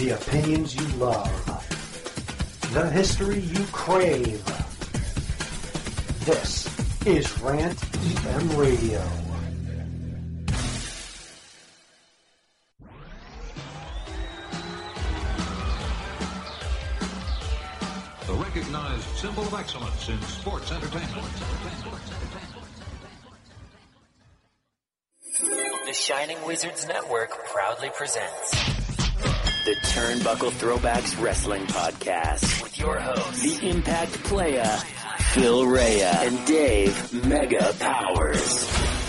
The opinions you love. The history you crave. This is Rant EM Radio. The recognized symbol of excellence in sports entertainment. The Shining Wizards Network proudly presents the Turnbuckle Throwbacks Wrestling Podcast with your hosts, the Impact Playa, Phil Rea, and Dave Mega Powers.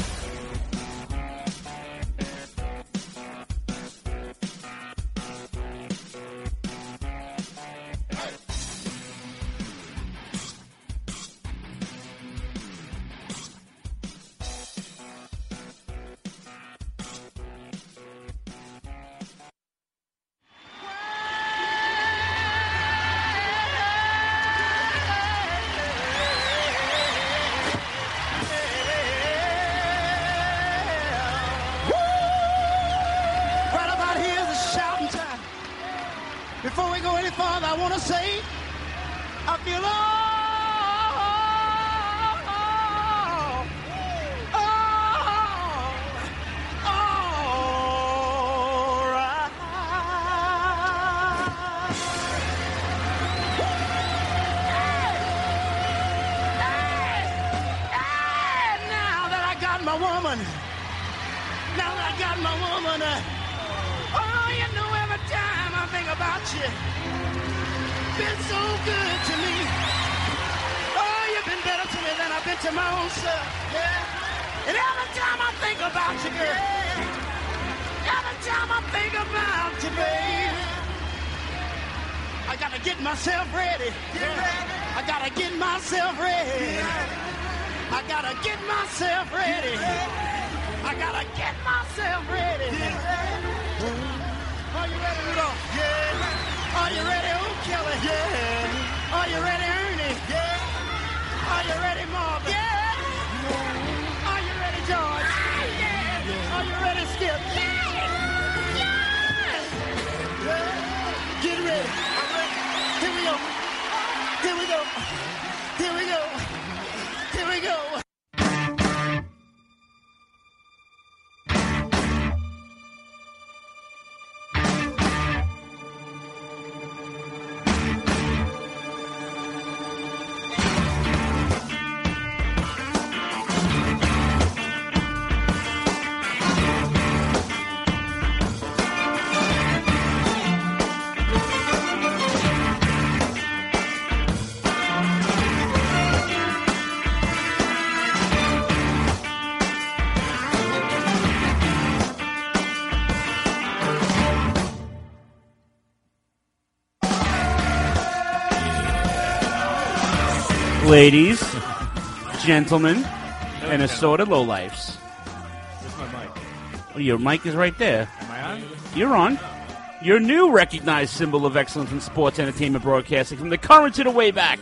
Ladies, gentlemen, and assorted lowlifes. Where's my mic? Well, your mic is right there. Am I on? You're on. Your new recognized symbol of excellence in sports entertainment broadcasting from the current to the way back.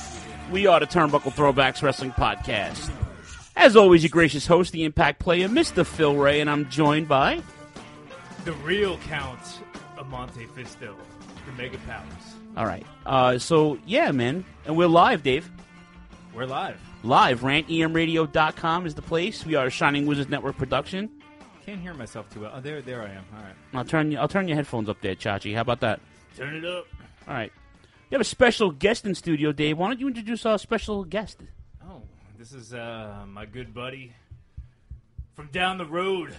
We are the Turnbuckle Throwbacks Wrestling Podcast. As always, your gracious host, the Impact Player, Mr. Phil Rea, and I'm joined by... The real Count of Monte Fisto, the Mega Powers. All right. So, yeah, man. And we're live, Dave. We're live. Live. RantEMRadio.com is the place. We are a Shining Wizards Network production. Can't hear myself too well. Oh, there I am. All right. I'll turn your headphones up there, Chachi. How about that? Turn it up. All right. We have a special guest in studio, Dave. Why don't you introduce our special guest? Oh, this is my good buddy from down the road.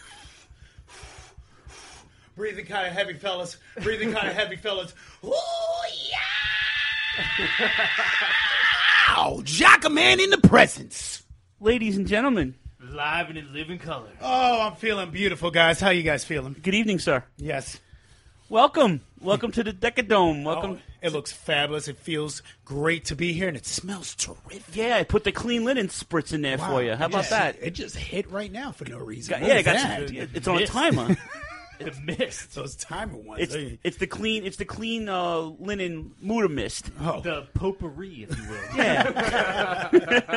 Breathing kind of heavy, fellas. Breathing kind of heavy, fellas. Ooh, yeah! Wow! Jackaman in the presence. Ladies and gentlemen. Live and in living color. Oh, I'm feeling beautiful, guys. How you guys feeling? Good evening, sir. Yes. Welcome. Welcome to the Decadome. Welcome. Oh, it looks fabulous. It feels great to be here, and it smells terrific. Yeah, I put the clean linen spritz in there for you. How about that? It just hit right now for no reason. It's on a timer. The mist. Those timer ones. It's the clean linen Muda mist. Oh. The potpourri, if you will. Yeah.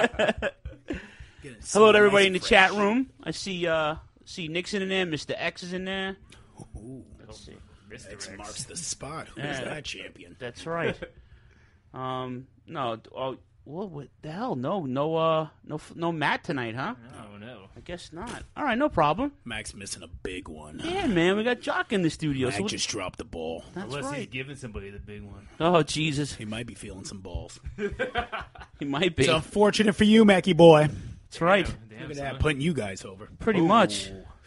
Hello to everybody in the chat room. I see Nixon in there. Mr. X is in there. Ooh. Let's see. X marks the spot. Who's Yeah. that champion? That's right. No. Oh, what the hell? No Matt tonight, huh? Oh, no. I guess not. All right, no problem. Mac's missing a big one. Yeah, man, we got Jock in the studio. Mac So just dropped the ball. that's Unless he's right. giving somebody the big one. Oh, Jesus. He might be feeling some balls. He might be. It's unfortunate for you, Mackie boy. That's right. Damn, Look at son. that, putting you guys over. Pretty much.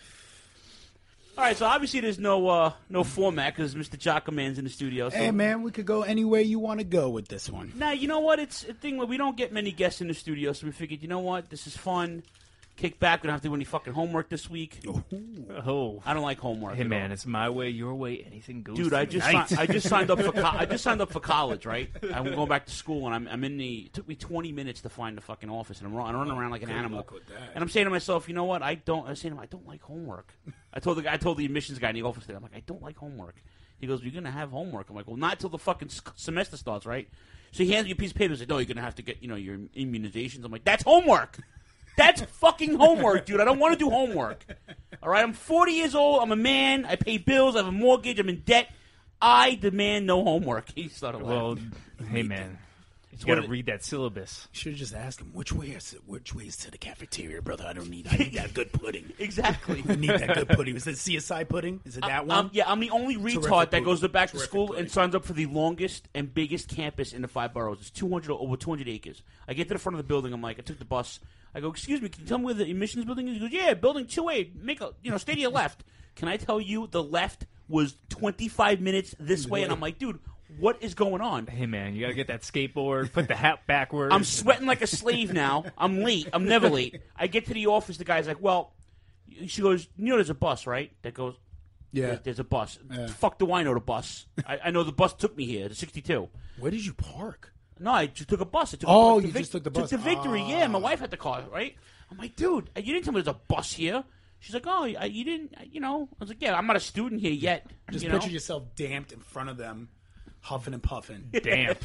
All right, so obviously there's no format because Mr. Jockerman's in the studio. So. Hey, man, we could go anywhere you want to go with this one. Now, you know what? It's a thing where we don't get many guests in the studio, so we figured, you know what? This is fun. Kick back. We don't have to do any fucking homework this week. Oh. I don't like homework. Hey, at man, all. it's my way, your way. Anything goes. Dude, I tonight. just signed up for I just signed up for college, right? I'm going back to school, and I'm in the. It took me 20 minutes to find the fucking office, and I'm running around like an animal. luck with that. And I'm saying to myself, you know what? I don't like homework. I told the admissions guy in the office today, I'm like, I don't like homework. He goes, you're gonna have homework. I'm like, well, not till the fucking semester starts, right? So he hands me a piece of paper and says, no, you're gonna have to get your immunizations. I'm like, that's homework. That's fucking homework, dude. I don't want to do homework. All right, I'm 40 years old. I'm a man. I pay bills. I have a mortgage. I'm in debt. I demand no homework. He started laughing. Well, hey, man. You what got to it- read that syllabus. Should have just asked him, which way is to the cafeteria, brother? I need that good pudding. Exactly. I need that good pudding. Is it CSI pudding? Is it that one? Yeah, I'm the only retard Terrific that goes back to Terrific school pudding. and signs up for the longest and biggest campus in the 5 boroughs. It's over 200 acres. I get to the front of the building. I'm like, I took the bus. I go, excuse me, can you tell me where the admissions building is? He goes, yeah, building 2A. Stay to your left. Can I tell you the left was 25 minutes this way? And I'm like, dude, what is going on? Hey, man, you got to get that skateboard, put the hat backwards. I'm sweating like a slave now. I'm late. I'm never late. I get to the office. The guy's like, well, she goes, there's a bus, right? That goes, Yeah. There's a bus. Fuck do I know the bus? I know the bus took me here, the 62. Where did you park? No, I just took a bus. I took Oh, the you just took the bus. Took the Victory, yeah. My wife had the car, right? I'm like, dude, you didn't tell me there's a bus here. She's like, oh, you didn't, I was like, yeah, I'm not a student here yet. Just you know? picture yourself damped in front of them, huffing and puffing. Damn.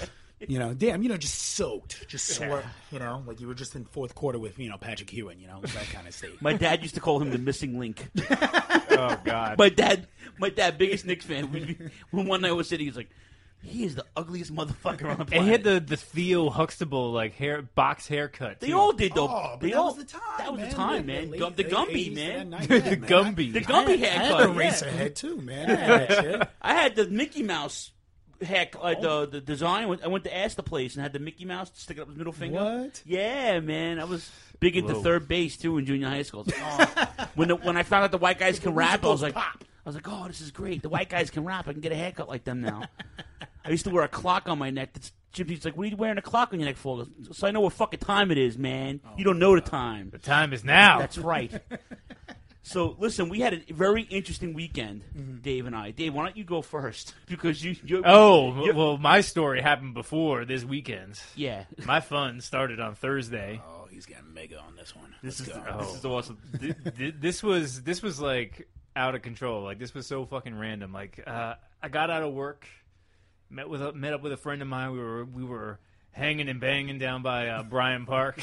Just soaked, just sweat, like you were just in fourth quarter with, Patrick Ewing, that kind of state. My dad used to call him the missing link. Oh, God. My dad, biggest Knicks fan. When one night I was sitting, he's like, he is the ugliest motherfucker on the planet. And he had the Theo Huxtable box haircut. They too. all did though. Oh, but They that all, was the time. That was man. the time, Yeah, man. late The Gumby, 80s, man. The Gumby. The Gumby I had haircut. a racer head too, man. I had that shit. I had the Mickey Mouse haircut, the design. I went to Astor Place and had the Mickey Mouse sticking up his middle finger. What? Yeah, man. I was big into Whoa. third base too in junior high school. I was like, oh. when I found out the white guys can rap, I was like, oh, this is great. The white guys can rap. I can get a haircut like them now. I used to wear a clock on my neck. Gypsy's like, what are you wearing a clock on your neck for? So I know what fucking time it is, man. You don't know the time. The time is now. That's right. So, listen, we had a very interesting weekend, Dave and I. Dave, why don't you go first? Because you're... well, my story happened before this weekend. Yeah. My fun started on Thursday. Oh, he's getting mega on this one. This is Oh. awesome. This was like out of control. Like, this was so fucking random. Like, I got out of work, met up with a friend of mine. We were hanging and banging down by Bryant Park.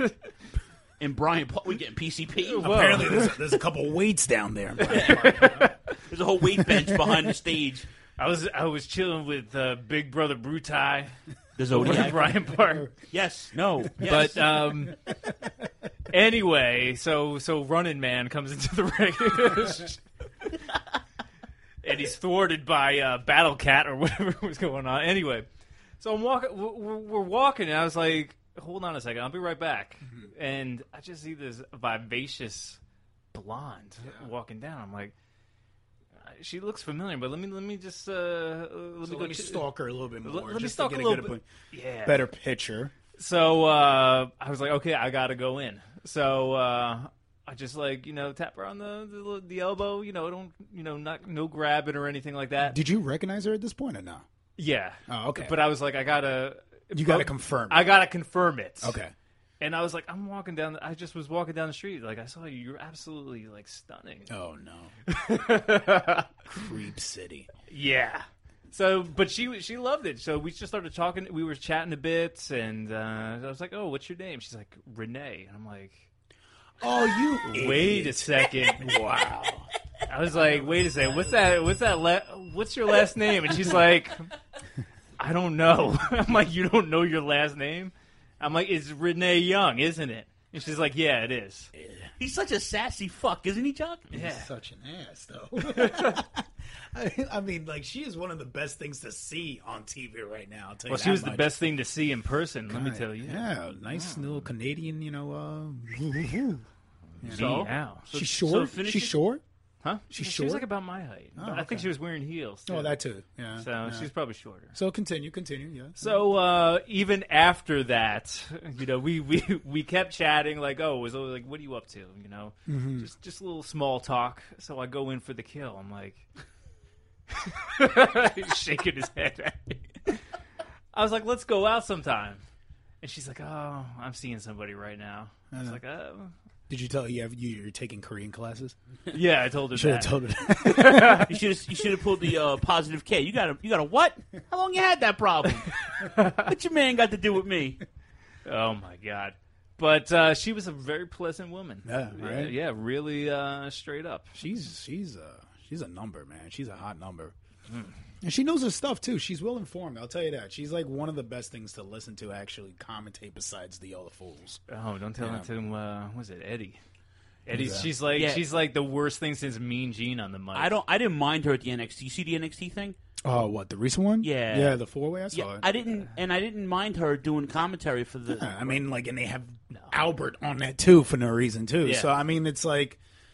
And Brian, we getting PCP. Whoa. Apparently, there's a couple weights down there. There's a whole weight bench behind the stage. I was chilling with Big Brother Brutai. The At Zodiac. Bryant Park. Yes. No. Yes. But anyway, so Running Man comes into the ring, and he's thwarted by Battle Cat or whatever was going on. Anyway, so I'm walking. We're walking, and I was like, "Hold on a second, I'll be right back." And I just see this vivacious blonde walking down. I'm like, she looks familiar, but let me just Let me stalk her a little bit more. Let me just stalk to a get little good bit. Yeah. better picture. So I was like, okay, I gotta go in. So I just tap her on the elbow. No grabbing or anything like that. Did you recognize her at this point or no? Yeah. Oh, okay. But I was like, You got to confirm. I gotta confirm it. Okay. And I was like, I just was walking down the street. Like, I saw you. You're absolutely, like, stunning. Oh no. Creep City. Yeah. So, but she loved it. So we just started talking. We were chatting a bit, and I was like, "Oh, what's your name?" She's like, "Renee," and I'm like, Oh, you "Wait a idiot. second, Wow. I was like, wait a second, what's your last name? And she's like, I don't know. I'm like, you don't know your last name? I'm like, it's Renee Young, isn't it? And she's like, yeah, it is. He's such a sassy fuck, isn't he, Chuck? Yeah. He's such an ass, though. I mean, like, she is one of the best things to see on TV right now. I'll tell you Well, that she was the much. best thing to see in person, let me Right. tell you. Yeah, nice little Canadian, So, yeah. She's short. finish She's it. short. Huh? She's She was short? like about my height. But I think okay. she was wearing heels, too. Oh, that too. Yeah. So yeah. she's probably shorter. So continue. Yeah. So even after that, we kept chatting like, oh, it was like, what are you up to? Just a little small talk. So I go in for the kill. I'm like, he's shaking his head at me. I was like, let's go out sometime. And she's like, oh, I'm seeing somebody right now. I was like, oh. Did you tell her you're taking Korean classes? Yeah, I told her Should that. have told her that. You should have pulled the positive K. You got a what? How long you had that problem? What your man got to do with me? Oh, my God. But she was a very pleasant woman. Yeah, right? Yeah, really straight up. She's a number, man. She's a hot number. And she knows her stuff, too. She's well informed, I'll tell you that. She's like one of the best things to listen to actually commentate besides the other fools. Oh, don't tell it to him. Was it Eddie? Who's that? She's like the worst thing since Mean Gene on the mic. I didn't mind her at the NXT. You see the NXT thing? Oh, what, the recent one? Yeah. Yeah, the four-way, I saw Yeah, it. I didn't mind her doing commentary for the. Yeah, I mean, like, and they have Albert on that, too, for no reason, too. Yeah. So, I mean, it's like,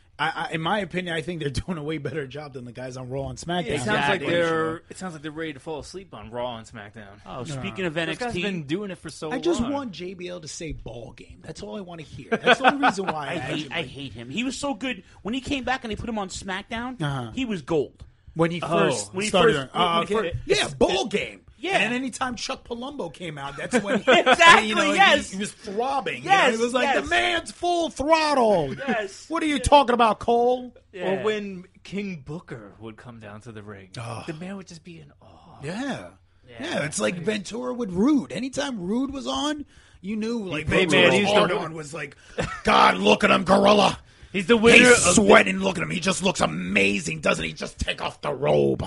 in my opinion, I think they're doing a way better job than the guys on Raw and SmackDown. It sounds like Exactly. it sounds like they're ready to fall asleep on Raw and SmackDown. Oh, speaking of Those guys have been NXT, doing it for so long. I just want JBL to say ball game. That's all I want to hear. That's the only reason why I hate him. He was so good when he came back and they put him on SmackDown. Uh-huh. He was gold. when he first when he started. first- when he first- yeah, ball game. Yeah. And anytime Chuck Palumbo came out, that's when Exactly, you know, yes. he was throbbing. Yes, It was like yes. the man's full throttle. Yes. What are you talking about, Cole? Yeah. Or when King Booker would come down to the ring, the man would just be in awe. Yeah. Yeah, it's like Ventura with Rude. Anytime Rude was on, you knew like Hey, man, Ventura's he's the- hard on was like, God, look at him, gorilla. He's the winner He's of sweating. Look at him. He just looks amazing, doesn't he? Just take off the robe.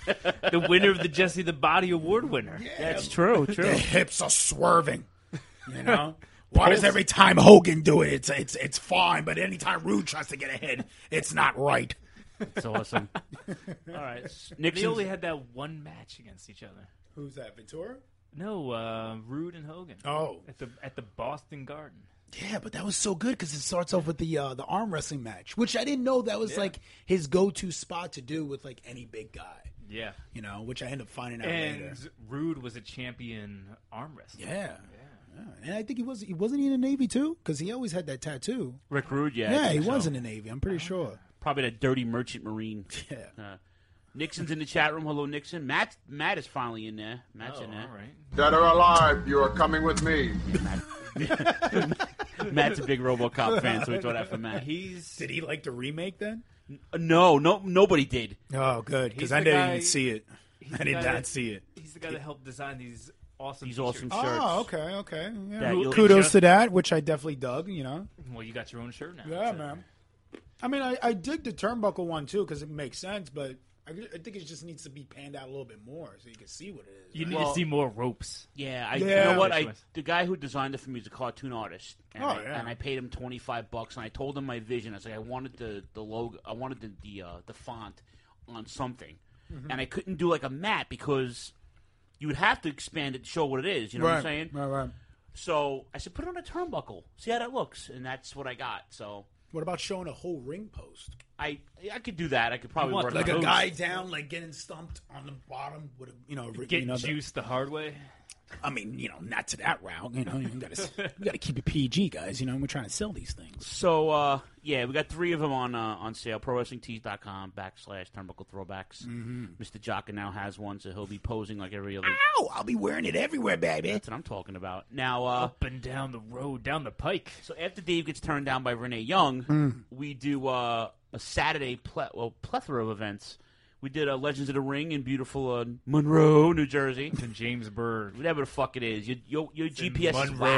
the winner of the Jesse the Body Award winner. That's true. The True. hips are swerving. You know? Why does every time Hogan do it, it's fine, but anytime Rude tries to get ahead, it's not right. That's awesome. All right, They Nixon. only had that one match against each other. Who's that, Ventura? No, Rude and Hogan. Oh. at the Boston Garden. Yeah, but that was so good because it starts off with the arm wrestling match, which I didn't know that was like his go-to spot to do with like any big guy. Yeah, You know, which I ended up finding out later. and Rude was a champion arm wrestler. Yeah. And I think he wasn't he in the Navy too? Because he always had that tattoo. Rick Rude. Yeah, I Yeah, he think so. was in the Navy. I'm pretty sure. Probably that dirty merchant marine. Yeah. Nixon's in the chat room. Hello, Nixon. Matt is finally in there. Matt's in there. All right. Dead or alive, you are coming with me. Matt's a big RoboCop fan, so we throw that for Matt. Did he like the remake then? No, nobody did. Oh, good. He's Because I the didn't guy- even see it. he's I the did guy not that- see it. He's the guy that helped design these awesome These awesome t-shirts. shirts. Oh, okay. Yeah. That you'll- Kudos just- to that, which I definitely dug, you know. Well, you got your own shirt now. Yeah, so- man. I mean, I dig the turnbuckle one, too, because it makes sense, but I think it just needs to be panned out a little bit more so you can see what it is. You right? need Well- to see more ropes. Yeah, Yeah. you know what? Which was- The guy who designed it for me is a cartoon artist, and, Oh, yeah. and I paid him $25, and I told him my vision. I was like, I wanted the logo, I wanted the font on something, and I couldn't do like a mat because you would have to expand it to show what it is. You know what I'm saying? Right. So I said, put it on a turnbuckle, see how that looks, and that's what I got. So What about showing a whole ring post? I could do that. I could probably want work Like on a it. guy down, like getting stumped on the bottom with a, Get the- juiced the hard way. I mean, not to that route. You got to keep it PG, guys. We're trying to sell these things. So, yeah, we got 3 of them on sale. ProWrestlingTees.com/turnbuckle throwbacks. Mr. Jocka now has one, so he'll be posing like every other. Ow! I'll be wearing it everywhere, baby. That's what I'm talking about. Now, Up and down the road, down the pike. so after Dave gets turned down by Renee Young, we do a Saturday plethora of events. We did Legends of the Ring in beautiful Monroe, New Jersey. In Jamesburg. Whatever the fuck it is. Your In GPS is whack. Monroe,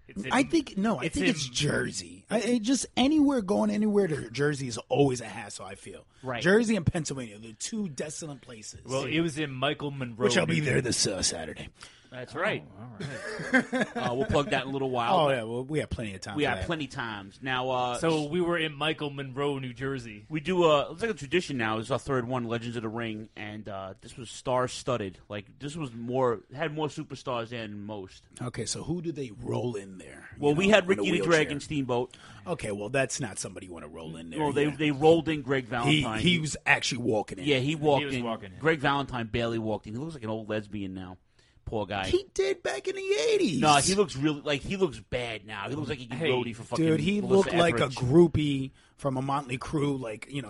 I think it's Jersey. Just going anywhere to Jersey is always a hassle. I feel Right. Jersey and Pennsylvania, the two desolate places. Well, it was in Michael Monroe. which I'll be there this Saturday. That's right. All right. We'll plug that in a little while. Oh yeah, well we have plenty of time. We for have that. plenty times now. So we were in Michael Monroe, New Jersey. We do it's like a tradition now. It's our third one, Legends of the Ring, and this was star-studded. Like this was had more superstars than most. Okay, so who do they roll in there? Well, we had Ricky the wheelchair? Dragon Steamboat. Okay, well that's not somebody you want to roll in there. Well, yeah. they rolled in Greg Valentine. he was actually walking in. he walked He was in. walking in. Greg Valentine barely walked in. He looks like an old lesbian now. Poor guy. He did back in the 80s. No, he looks he looks bad now. He looks like he can roadie for fucking Dude, he Melissa looked like a Etheridge. groupie from a Motley Crue,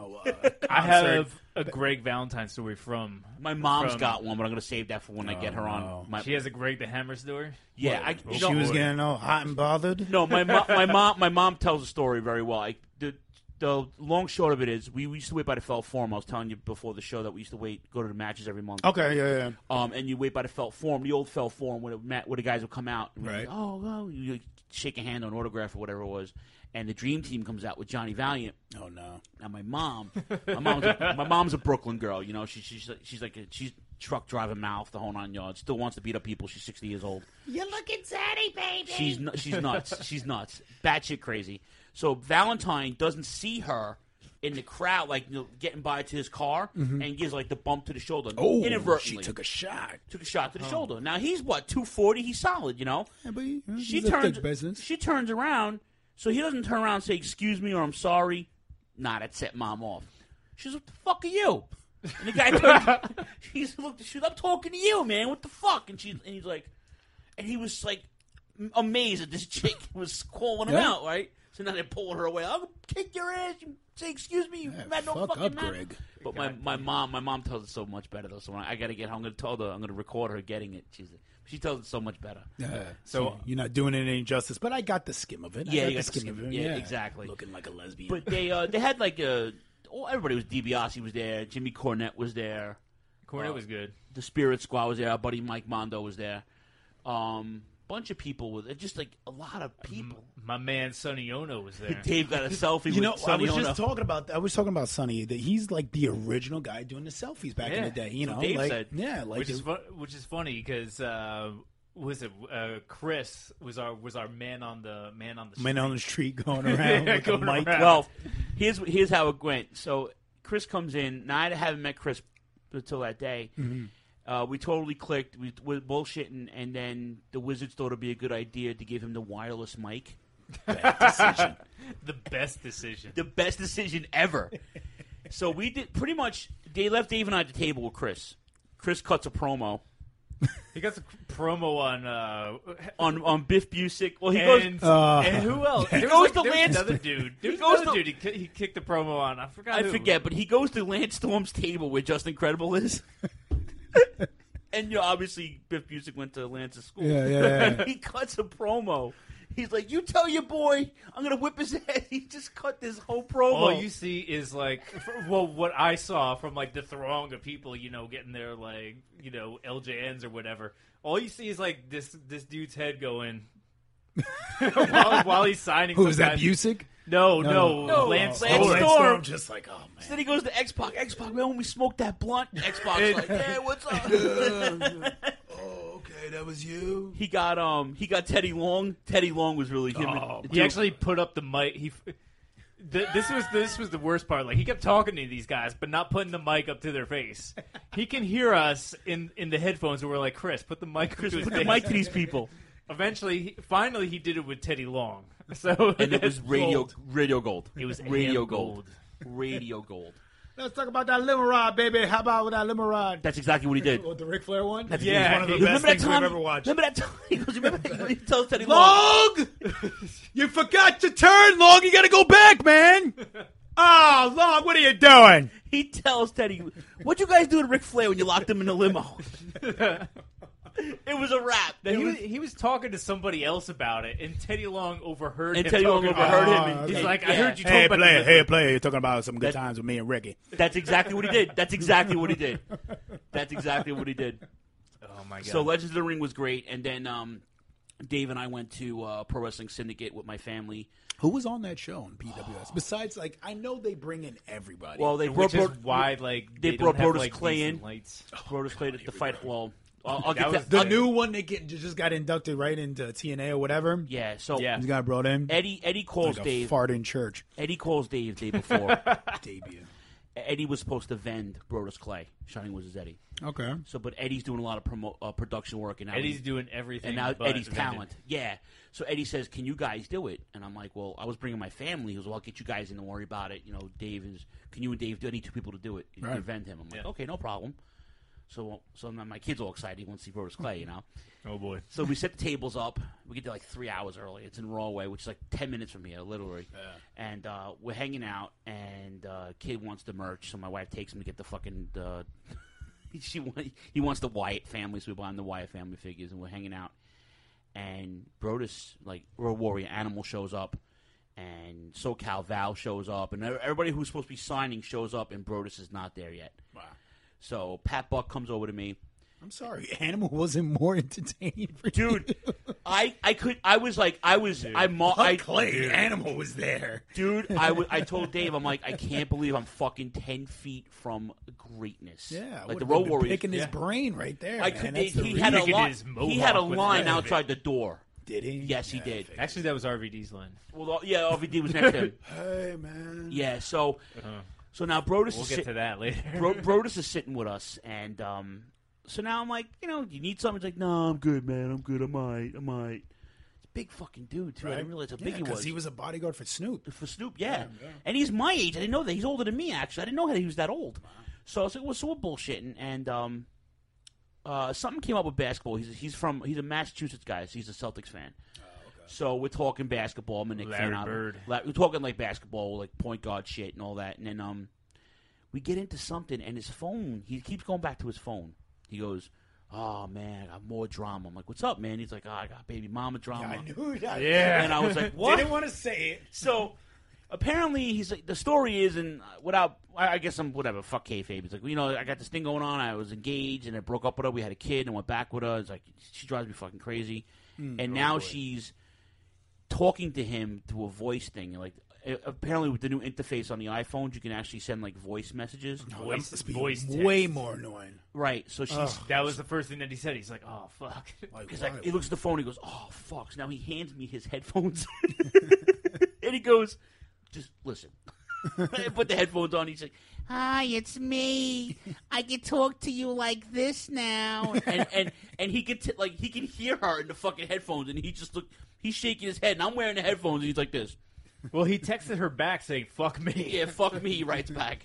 I have a Greg Valentine story from My mom's from- got one, but I'm going to save that for when I get her on. My, She has a Greg the Hammer story. yeah, She was getting all hot and bothered. No, my mom tells the story very well. The long short of it is, we used to wait by the Felt Forum. I was telling you before the show that we used to go to the matches every month. Okay, yeah. And you wait by the Felt Forum, the old Felt Forum, where the guys would come out. And Right. You shake a hand on autograph or whatever it was. And the Dream Team comes out with Johnny Valiant. Oh no. Now my mom's a Brooklyn girl. You know, she's truck driving mouth, the whole 9 yards. Still wants to beat up people. She's 60 years old. You're looking sad, baby. She's nuts. She's nuts. Batshit crazy. So Valentine doesn't see her in the crowd, getting by to his car, and gives the bump to the shoulder. Oh, inadvertently. she took a shot. Took a shot to the shoulder. Now he's 240. He's solid, you know. Yeah, but She he's a turns. thick business. She turns around, so he doesn't turn around and say "excuse me" or "I'm sorry." Nah, that set mom off. She's, "What the fuck are you?" And the guy turns. She's I'm talking to you, man. What the fuck? And he's like, and he was amazed that this chick was calling him out, right? So now they're pulling her away. I'll kick your ass. You say, "Excuse me, you had no fuck fucking up, manners." Greg. But my mom tells it so much better though. So I got to get home. I'm going to record her getting it. She tells it so much better. So you're not doing it any justice, but I got the skim of it. Yeah, I you got got the skim of it. yeah, exactly. Looking like a lesbian. But they had everybody was. DiBiase was there. Jimmy Cornette was there. Cornette was good. The Spirit Squad was there. Our buddy Mike Mondo was there. Bunch of people with just a lot of people. My man Sonny Ono was there. Dave got a selfie. you know, with Sonny I was Ono. just talking about. I was talking about Sonny. That he's like the original guy doing the selfies back in the day. You that's know, what Dave said. yeah, which is funny because Chris was our man on the street. men on the street going around with a going mic. around. Well, here's how it went. So Chris comes in. Now I haven't met Chris until that day. Mm-hmm. We totally clicked. We were bullshitting, and then the Wizards thought it'd be a good idea to give him the wireless mic. Bad decision. The best decision. The best decision ever. So we did pretty much. They left Dave and I at the table with Chris. Chris cuts a promo He got the promo on Biff Busick. Well, he and, goes. and who else? There goes was, to there was Lance- another dude. There was goes another to- dude. He kicked the promo on. I forgot. I who. forget, but he goes to Lance Storm's table where Just Incredible is. And obviously Biff Busick went to Lance's school. Yeah. And he cuts a promo. He's like, "You tell your boy I'm gonna whip his ass." He just cut this whole promo. All you see is what I saw from the throng of people, getting their LJNs or whatever. All you see is this dude's head going while he's signing. Who is some that? guy- Busick? No, Lance Lance Storm. Storm. Just like, oh man. So then he goes to X-Pac. X-Pac, man, when we smoked that blunt, X-Pac's like, "Yeah, what's up?" Oh, okay, that was you. He got Teddy Long. Teddy Long was really him. He actually put up the mic. This was the worst part. He kept talking to these guys, but not putting the mic up to their face. He can hear us in the headphones, and we're like, "Chris, put the mic up to his put face." the mic to these people. Finally, he did it with Teddy Long. So And it was radio gold. It was radio AM gold. Radio gold. Let's talk about that limo ride, baby. How about with that limo ride? That's exactly what he did. What, the Ric Flair one? Yeah. It's one of the Remember best that things time? we've ever watched. Remember that time? He goes, remember he tells Teddy Long. Long! You forgot to turn, Long. You got to go back, man. Oh, Long, what are you doing? He tells Teddy, "What'd you guys do to Ric Flair when you locked him in the limo?" It was a rap. He was talking to somebody else about it, and Teddy Long overheard And him. Teddy Long talking about overheard it. him. And, He's and- like, yeah. "I heard you talk Hey, about player, the player. You're talking about some good times with me and Ricky. That's exactly what he did. That's exactly what he did. That's exactly what he did. Oh my god! So Legends of the Ring was great, and then Dave and I went to Pro Wrestling Syndicate with my family. Who was on that show in PWS? Besides, like, I know they bring in everybody. Well, they Which brought is why, like, they don't brought have, Brodus like, Clay decent in. lights. Brodus Clay to fight. Well, I'll get was that. the new one that just got inducted right into TNA or whatever. Yeah, so Yeah. He's got brought in. Eddie calls Like a Dave. fart in church. Eddie calls Dave the day before. Debut. Eddie was supposed to vend Brodus Clay. Shining Wizards Eddie. Okay. So, but Eddie's doing a lot of production work, and now Eddie's doing everything. and now but Eddie's vending. talent. Yeah. So Eddie says, "Can you guys do it?" And I'm like, "Well, I was bringing my family." He goes, "Well, I'll get you guys in. Don't worry about it. You know, Dave is. Can you and Dave do? I need 2 people to do it. You Right. can vend him." I'm like, "Okay, no problem." So now my kid's all excited. He wants to see Brodus Clay, you know. Oh boy. So we set the tables up. We get there like 3 hours early. It's in Rawway, which is like 10 minutes from here, literally. Yeah. And we're hanging out, and kid wants the merch, so my wife takes him to get the fucking. He wants the Wyatt family, so we buy him the Wyatt family figures, and we're hanging out. And Brodus, like Road Warrior Animal, shows up, and SoCal Val shows up, and everybody who's supposed to be signing shows up, and Brodus is not there yet. Wow. So Pat Buck comes over to me. I'm sorry. Animal wasn't more entertaining for Dude, you. I Clay. Animal was there. Dude, I told Dave, I'm like, I can't believe I'm fucking 10 feet from greatness. Yeah. Like the Road Warriors. Picking his brain right there. I man. could. That's the He reason. had a Picking line. his He had a mohawk with line the- outside the door. Did he? Yes, he did. Actually, that was RVD's line. Well, yeah, OVD was next to him. Hey, man. Yeah, so now Brodus We'll is get to that later. Brodus is sitting with us, and so now I'm like, you need something? He's like, no, I'm good, man. I'm good. I might. It's a big fucking dude too. I didn't realize how big he was. Because he was a bodyguard for Snoop. For Snoop, yeah. And he's my age. I didn't know that. He's older than me, actually. I didn't know that he was that old. So I was like, well, so we're bullshitting. And something came up with basketball. He's a Massachusetts guy. So he's a Celtics fan. So we're talking basketball. I'm a Knicks fan. Larry Bird. We're talking like basketball, like point guard shit and all that. And then we get into something, and his phone, he keeps going back to his phone. He goes, oh, man, I got more drama. I'm like, what's up, man? He's like, I got baby mama drama. I knew that. Yeah. And I was like, what? Didn't want to say it. So apparently, he's like, the story is, and I guess I'm whatever. Fuck kayfabe. He's like, I got this thing going on. I was engaged, and I broke up with her. We had a kid, and went back with her. It's like she drives me fucking crazy. And now she's talking to him through a voice thing. Like apparently, with the new interface on the iPhones, you can actually send like voice messages. Voice way text. more annoying. Right. So she's. That was the first thing that he said. He's like, "Oh fuck." Because like, he looks at the phone, he goes, "Oh fuck!" So now he hands me his headphones, and he goes, "Just listen." I put the headphones on. He's like, Hi, it's me. I can talk to you like this now. and he could he can hear her in the fucking headphones, and he's shaking his head, and I'm wearing the headphones, and he's like this. Well, he texted her back saying, "Fuck me." Yeah, fuck me. He writes back.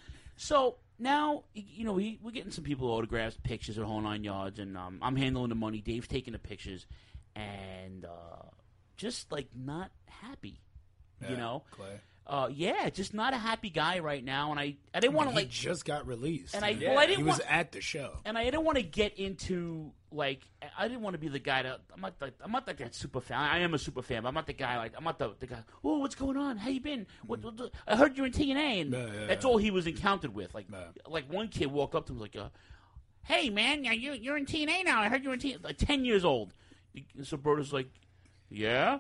So now, we're getting some people autographs, pictures, and whole 9 yards, and I'm handling the money. Dave's taking the pictures, and just like not happy, Clay. Yeah, just not a happy guy right now, and I didn't want to He just got released. and I Yeah. well I didn't He was want, at the show. and I didn't want to get into I didn't want to be the guy that I'm not like that super fan. I am a super fan, but I'm not the guy I'm not the guy. Oh, what's going on? How you been? What I heard you're in TNA, and that's all he was encountered with. Like one kid walked up to him like, Hey, man, you're in TNA now. I heard you're in TNA. like 10 years old. So Brodus like, yeah.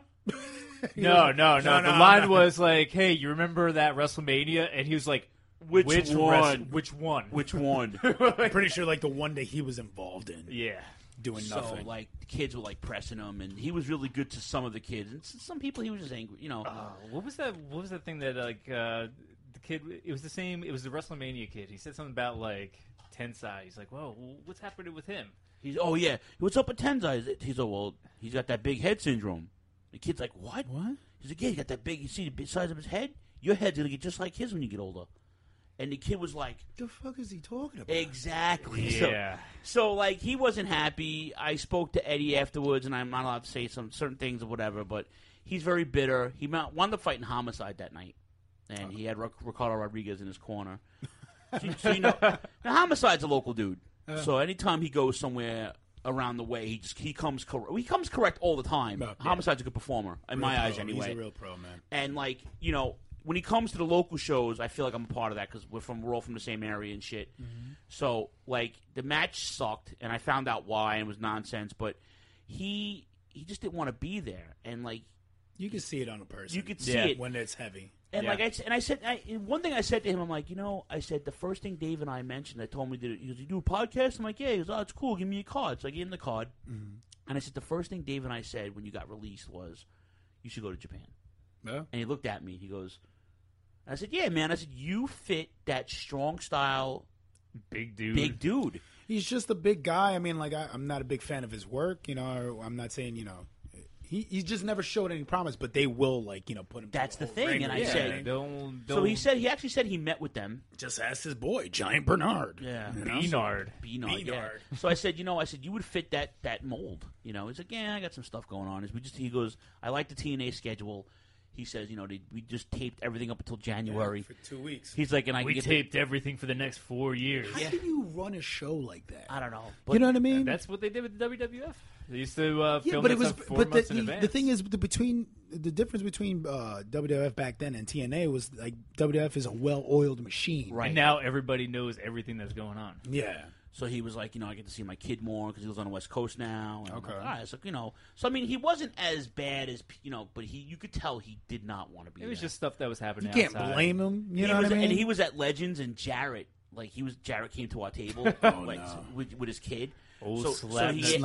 No. The line was like, "Hey, you remember that WrestleMania?" And he was like, Which one? Which one? Which one? Pretty sure like the one that he was involved in. Yeah. Doing So nothing. like the kids were like pressing him, and he was really good to some of the kids, and some people he was just angry. What was that thing that the kid? It was the same. It was the WrestleMania kid. He said something about like Tensai. He's like, "Whoa, what's happening with him?" He's yeah. What's up with Tenzai? He's like, well, he's got that big head syndrome. The kid's like, what? What? He's like, yeah, he got that big. You see the size of his head? Your head's gonna get just like his when you get older. And the kid was like, The fuck is he talking about? exactly. Yeah. So like he wasn't happy. I spoke to Eddie afterwards, and I'm not allowed to say some certain things or whatever, but he's very bitter. He wound up fighting Homicide that night, and he had Ricardo Rodriguez in his corner. So now Homicide's a local dude. So anytime he goes somewhere around the way, he comes correct all the time. Homicide's a good performer in my eyes, anyway. He's a real pro, man. And like when he comes to the local shows, I feel like I'm a part of that because we're all from the same area and shit. So like the match sucked, and I found out why, and it was nonsense. But he he just didn't want to be there, and like You can see it on a person. you could see it. when it's heavy. And like I said, one thing I said to him, I'm like, I said the first thing Dave and I mentioned, I told him he goes, you do a podcast? I'm like, yeah. He goes, oh, it's cool. Give me a card. So I gave him the card, and I said the first thing Dave and I said when you got released was, you should go to Japan. Yeah. And he looked at me. He goes, I said, yeah, man. I said, you fit that strong style, Big dude. big dude. He's just a big guy. I mean, like I'm not a big fan of his work. I'm not saying He just never showed any promise, but they will, put him. That's through the a whole thing, ringer. and I Yeah. said- Don't. So he actually said he met with them. just ask his boy, Giant Bernard. Yeah. Beanard. Beanard, yeah. So I said, you would fit that mold. He's like, yeah, I got some stuff going on. He goes, I like the TNA schedule. He says, we just taped everything up until January. for 2 weeks. He's like, and I We can get taped everything for the next 4 years. How can you run a show like that? I don't know. You know what I mean? That's what they did with the WWF. They used to film but that it was. stuff 4 But months in the advance. thing is, the difference between WWF back then and TNA was like WWF is a well-oiled machine. Right. And now everybody knows everything that's going on. Yeah. So he was like, I get to see my kid more because he lives on the West Coast now. And I'm Okay. like, all right. So, so I mean, he wasn't as bad as, but you could tell he did not want to be It was there. just stuff that was happening You can't outside. blame him. You He know was, what I mean? And he was at Legends, and Jarrett came to our table with his kid. Oh, so slap he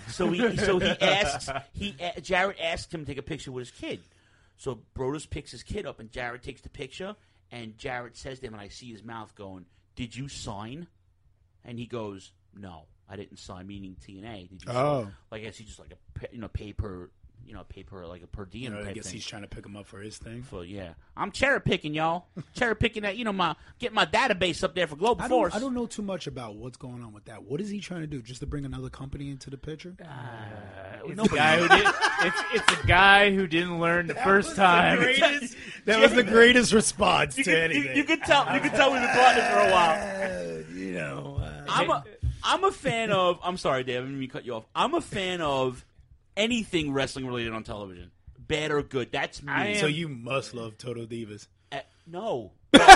Jarrett asked him to take a picture with his kid. So Brodus picks his kid up, and Jarrett takes the picture, and Jarrett says to him, and I see his mouth going, "Did you sign?" And he goes, "No, I didn't sign." Meaning TNA. Did you sign? Like I guess he just like a paper like a per diem. I type guess thing. he's trying to pick him up for his thing. So yeah, I'm cherry picking, y'all. Cherry picking that, get my database up there for Global Force. I don't know too much about what's going on with that. What is he trying to do? Just to bring another company into the picture? It's the guy who did. It's a guy who didn't learn the first time. That was the greatest response to anything. You could tell we've been partners for a while. I'm a fan of. I'm sorry, Dave. I didn't mean to cut you off. I'm a fan of anything wrestling related on television, bad or good. That's me. So you must love Total Divas. No.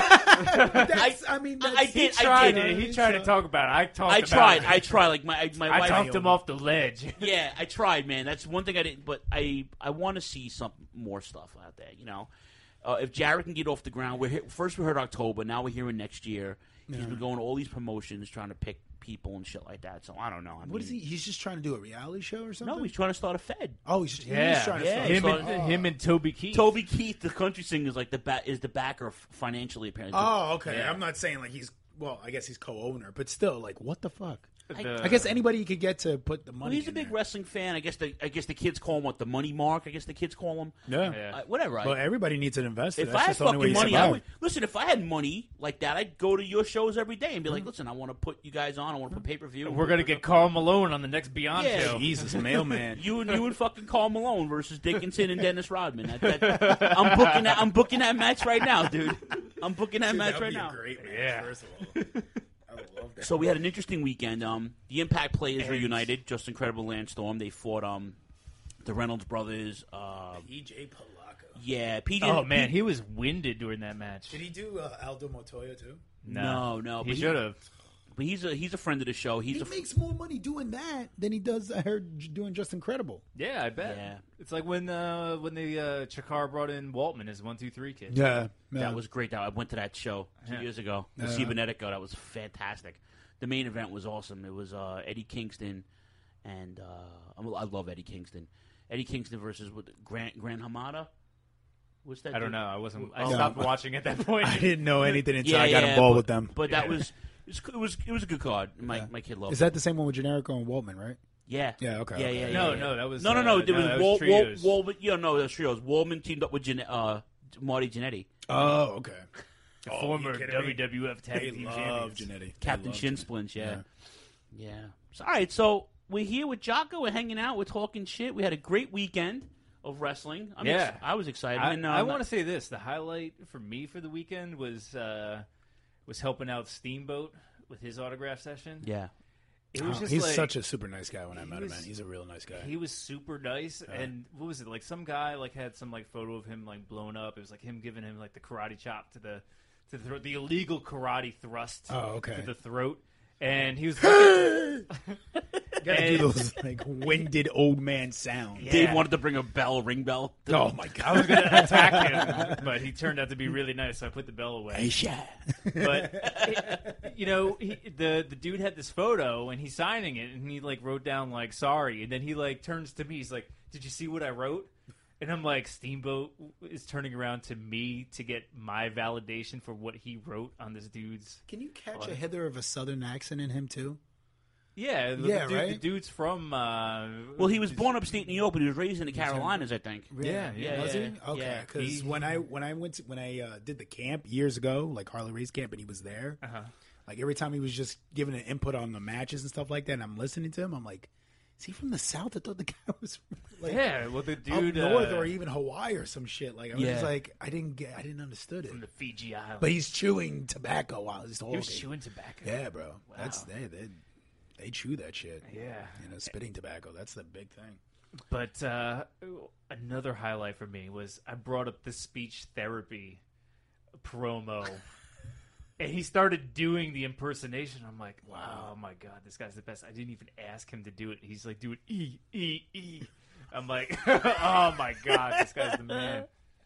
I mean, I did. He tried to talk about it. I tried. Like my I wife talked him off the ledge. Yeah, I tried, man. That's one thing I didn't. But I want to see some more stuff out there. If Jarrett can get off the ground, first we heard October. Now we're hearing next year. He's been going to all these promotions trying to pick people and shit like that. So I don't know. What is he? He's just trying to do a reality show or something? No, he's trying to start a Fed. Oh, he's trying to start. Him and Toby Keith. Toby Keith, the country singer, is like the backer financially apparently. Oh, okay. I'm not saying like he's. Well, I guess he's co-owner, but still, like, what the fuck? I guess anybody could get to put the money. Well, he's a in big there. wrestling fan. I guess the kids call him the money mark. I guess the kids call him. Yeah. Whatever. Well, everybody needs an investor. If That's I had just the only way fucking you money, survive. listen. If I had money like that, I'd go to your shows every day and be like, "Listen, I want to put you guys on. I want to put pay-per-view. We're gonna get Carl Malone on the next Beyond Yeah. show. Jesus, mailman. You would fucking call Malone versus Dickinson and Dennis Rodman. I'm booking that match right now, dude. I'm booking that match right now. Great match, Yeah. first of all. I would love that. So we had an interesting weekend. The Impact players reunited. Just Incredible Landstorm. They fought the Reynolds brothers. EJ Polaco. Yeah, PJ. Oh man, he was winded during that match. Did he do Aldo Montoya too? No. He but should have. But he's a friend of the show. He makes more money doing that than he does. I heard doing Just Incredible. Yeah, I bet. Yeah. It's like when the Chikara brought in Waltman as 1-2-3 kid. Yeah, That was great. I went to that show 2 years ago. The Cibernetico. That was fantastic. The main event was awesome. It was Eddie Kingston, and I love Eddie Kingston. Eddie Kingston versus Grant Hamada. What's that? I don't dude? know. I stopped watching at that point. I didn't know anything until I got involved with them. But that was it was a good card. My kid loved it. Is that the same one with Generico and Waltman, right? Yeah. Yeah, okay. Yeah. No, that was no. It was that was trios. Wallman. Yeah, no, that's trios. Wallman teamed up with Marty Jannetty. Oh, okay. Former you kidding me? WWF Tag They Team love champions. Jannetty. Captain Shin Splints, yeah. So, all right, so we're here with Jocko. We're hanging out. We're talking shit. We had a great weekend of wrestling. I was excited. I want to say this. The highlight for me for the weekend was helping out Steamboat with his autograph session. Yeah. It was just he's like, such a super nice guy when I met him, man. He's a real nice guy. He was super nice, and what was it like? Some guy like had some like photo of him like blown up. It was like him giving him like the karate chop to the throat, the illegal karate thrust Oh, okay. to the throat, and he was looking, Gotta do those like winded old man sounds. Yeah. Dave wanted to bring a ring bell. Oh my I was god. going to attack him, but he turned out to be really nice, so I put the bell away. But the dude had this photo, and he's signing it, and he like wrote down like sorry, and then he like turns to me. He's like, "Did you see what I wrote?" And I'm like, Steamboat is turning around to me to get my validation for what he wrote on this dude's. Can you catch a hither of a southern accent in him too? Yeah, the dude's from. Well, he was born upstate New York, but he was raised in the Carolinas, I think. Yeah. Was he? Yeah. Okay, Yeah. because when I did the camp years ago, like Harley Race camp, and he was there. Like every time he was just giving an input on the matches and stuff like that, and I'm listening to him, I'm like, is he from the South? I thought the guy was from, like, well, the dude up north or even Hawaii or some shit. Like I was Yeah. just like, I didn't understood it. from the Fiji Islands. But he's chewing tobacco while he's talking. He was chewing tobacco. Yeah, bro. Wow. That's they chew that shit. Yeah. Spitting tobacco. That's the big thing. But another highlight for me was I brought up the speech therapy promo, and he started doing the impersonation. I'm like, wow, oh my god, this guy's the best. I didn't even ask him to do it. He's like, do it, E. I'm like, oh my god, this guy's the man.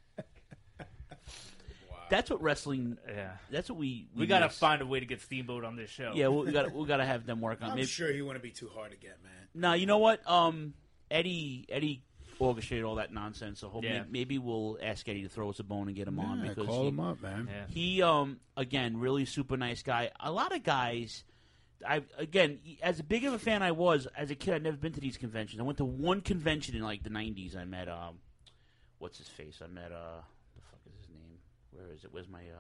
That's what wrestling. Yeah, That's what we gotta miss. find a way to get Steamboat on this show. Yeah, we gotta have them work on. I'm Maybe, sure he wouldn't be too hard to get, man. No, you know what? Eddie orchestrated all that nonsense. So Yeah. maybe we'll ask Eddie to throw us a bone and get him on because call him up, man. Yeah. he again really super nice guy. A lot of guys. As big of a fan I was as a kid, I'd never been to these conventions. I went to one convention in like the '90s. I met what's his face? I met the fuck is his name? Where is it? Where's my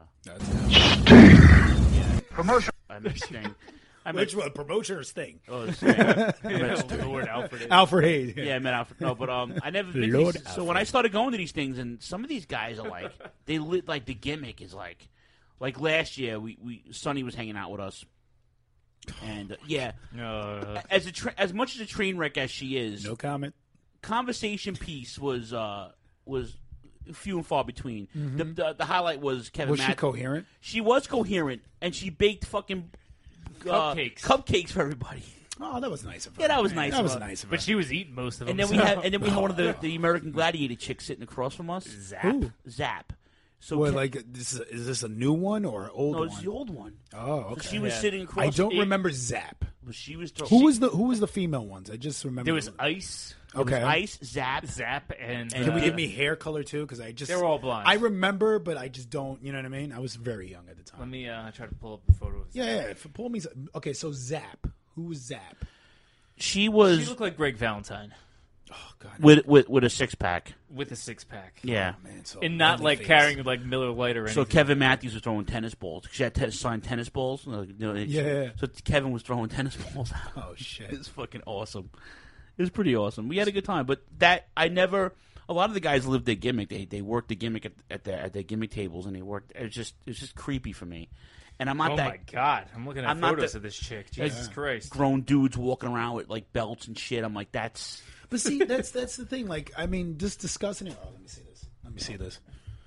Promotion. I met Sting. I met Which one? Promotion or Sting? Sting. I met Lord Alfred. Alfred Hayes. Yeah, I met Alfred. No, but I never been Lord to these, so when I started going to these things, and some of these guys are like, they lit like the gimmick is like last year Sonny was hanging out with us, and as much as a train wreck as she is, No comment. conversation piece was few and far between. The highlight was Kevin. Was she coherent? She was coherent, and she baked fucking cupcakes for everybody. Oh, that was nice of her. Yeah, that was nice That of was her. nice of her. But she was eating most of them. And then we had one of the American Gladiator chicks sitting across from us. Who? Zap. So Well, like, is this a new one or an old no, one? it's the old one. Oh, okay. So she was sitting across. I don't remember Zap. She was. Who was the female ones? I just remember. there was Ice, okay. Ice, Zap. and Can we give me hair color too? Because I just They were all blonde. I remember, but I just don't. You know what I mean? I was very young at the time. Let me try to pull up the photos. Yeah. Pull me. Okay, so Zap. Who was Zap? She was She looked like Greg Valentine Oh God. with a 6-pack. with a 6-pack. Yeah. Man, so And not ugly like face. carrying like Miller Lite or anything. So Kevin Matthews was throwing tennis balls. She had signed tennis balls. Yeah. So Kevin was throwing tennis balls out. Oh shit. It was fucking awesome. It was pretty awesome. We had a good time, but that I never. A lot of the guys lived their gimmick. They worked the gimmick at their gimmick tables, and they worked. It was just creepy for me. And I'm not Oh that my god! I'm looking at I'm not photos the- of this chick. Jesus Christ! grown dudes walking around with like belts and shit. I'm like, that's But see, that's the thing. Like, I mean, just discussing it. Oh, let me see this. Let me see this.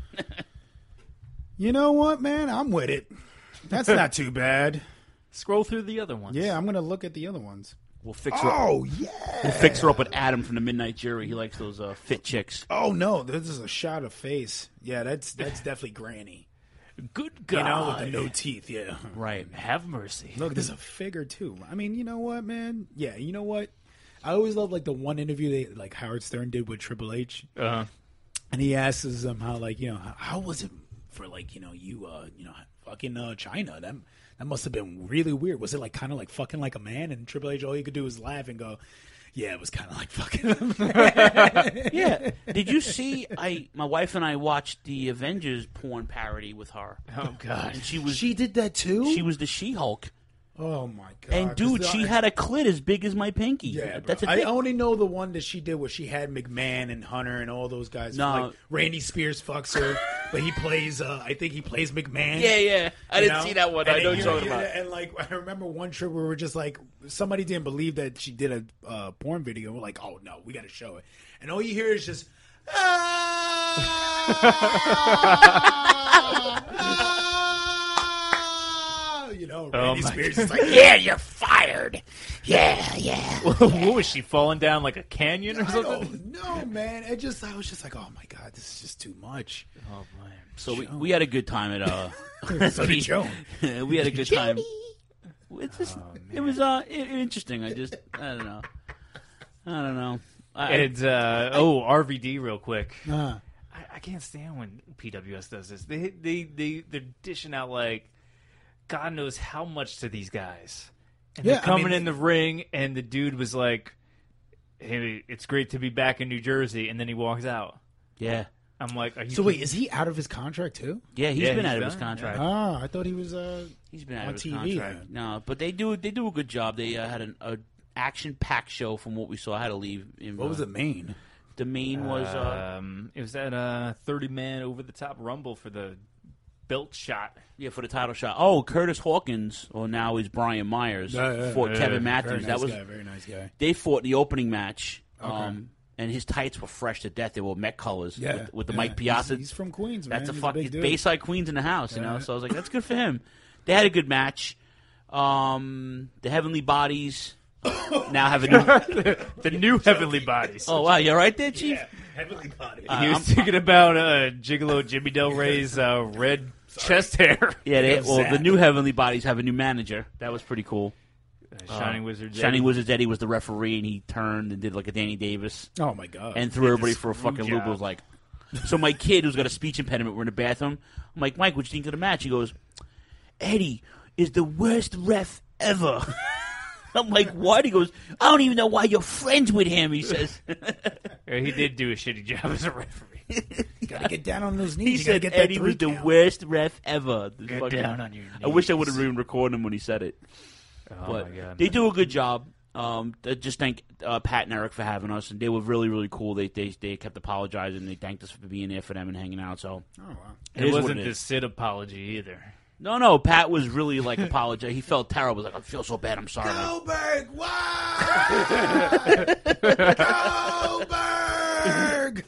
You know what, man? I'm with it. That's not too bad. Scroll through the other ones. Yeah, I'm gonna look at the other ones. we'll fix her. Oh yeah. We'll fix her up with Adam from the Midnight Jury. He likes those fit chicks. Oh no, this is a shot of face. Yeah, that's definitely Granny. Good God! You know, with the no teeth. Yeah. Right. Have mercy. Look, there's a figure too. I mean, you know what, man? Yeah, you know what? I always love like the one interview like Howard Stern did with Triple H, and he asks him how how was it for you fucking China? That must have been really weird. Was it like kind of like fucking like a man? And Triple H, all he could do was laugh and go, "Yeah, it was kind of like fucking a man." Yeah. Did you see? My wife and I watched the Avengers porn parody with her. Oh God! And she did that too. was the She-Hulk. Oh my god! And dude, she had a clit as big as my pinky. Yeah, That's a I thing. only know the one that she did where she had McMahon and Hunter and all those guys. No. Like Randy Spears fucks her, but he plays. I think he plays McMahon. Yeah. I You didn't know? see that one. And I know then, what you're talking about. And like I remember one trip where we were just like somebody didn't believe that she did a porn video. We're like, oh no, we got to show it. And all you hear is just. You know, Oh, Randy my Spears is like, yeah, you're fired. Yeah, yeah. What was she falling down like a canyon or I something? don't know, man. I was just like, oh my god, this is just too much. Oh man. So we had a good time at So did Joan. we had a good time. It's just, it was interesting. I don't know. And RVD real quick. Uh, I can't stand when PWS does this. They're dishing out like God knows how much to these guys. And Yeah, they're coming I mean, in the ring, and the dude was like, "Hey, it's great to be back in New Jersey," and then he walks out. Yeah. I'm like, "Are you?" so wait, is he out of his contract too? Yeah, he's Yeah, been he's out of his done, contract. Ah, I thought he was. He's been out on of his TV contract. then. No, but they do a good job. They had an action-packed show from what we saw. I had to leave. What was the main? The main was It was that 30-man over-the-top rumble for the belt shot. for the title shot. Oh, Curtis Hawkins, or now is Brian Myers, fought Kevin Matthews. Very nice That was guy, very nice guy. they fought the opening match. Okay. And his tights were fresh to death. They were Met colors Yeah, with the yeah. Mike Piazza. He's from Queens, man. That's a He's fucking big dude. Bayside Queens in the house, you know. So I was like, that's good for him. They had a good match. The Heavenly Bodies now have a new. The new Heavenly Bodies. Oh wow, you all right there, Chief? Heavenly body. He was thinking about Gigolo Jimmy Del Rey's red chest hair. Yeah, the Zach. new Heavenly Bodies have a new manager. That was pretty cool. Shining Wizards. Shining Wizards Eddie was the referee, and he turned and did like a Danny Davis Oh my god. and threw everybody the for a screw fucking job. loop. It was like, so my kid who's got a speech impediment, we're in the bathroom. I'm like, Mike, what you think of the match? He goes, Eddie is the worst ref ever. I'm like, what? He goes, I don't even know why you're friends with him. He says. Yeah, he did do a shitty job as a referee. you gotta get down on those knees. He You gotta said get that Eddie was 3 the count. worst ref ever. Get down on your I wish I knees. would have even recorded him when he said it. Oh But my god. they do a good job. I just thank Pat and Eric for having us, and they were really, really cool. They kept apologizing. They thanked us for being there for them and hanging out. So Oh wow. It is what wasn't it the is. Sid apology either. No, Pat was really like apologizing. He felt terrible. He was like, I feel so bad. I'm sorry. Like, Goldberg, why? Goldberg,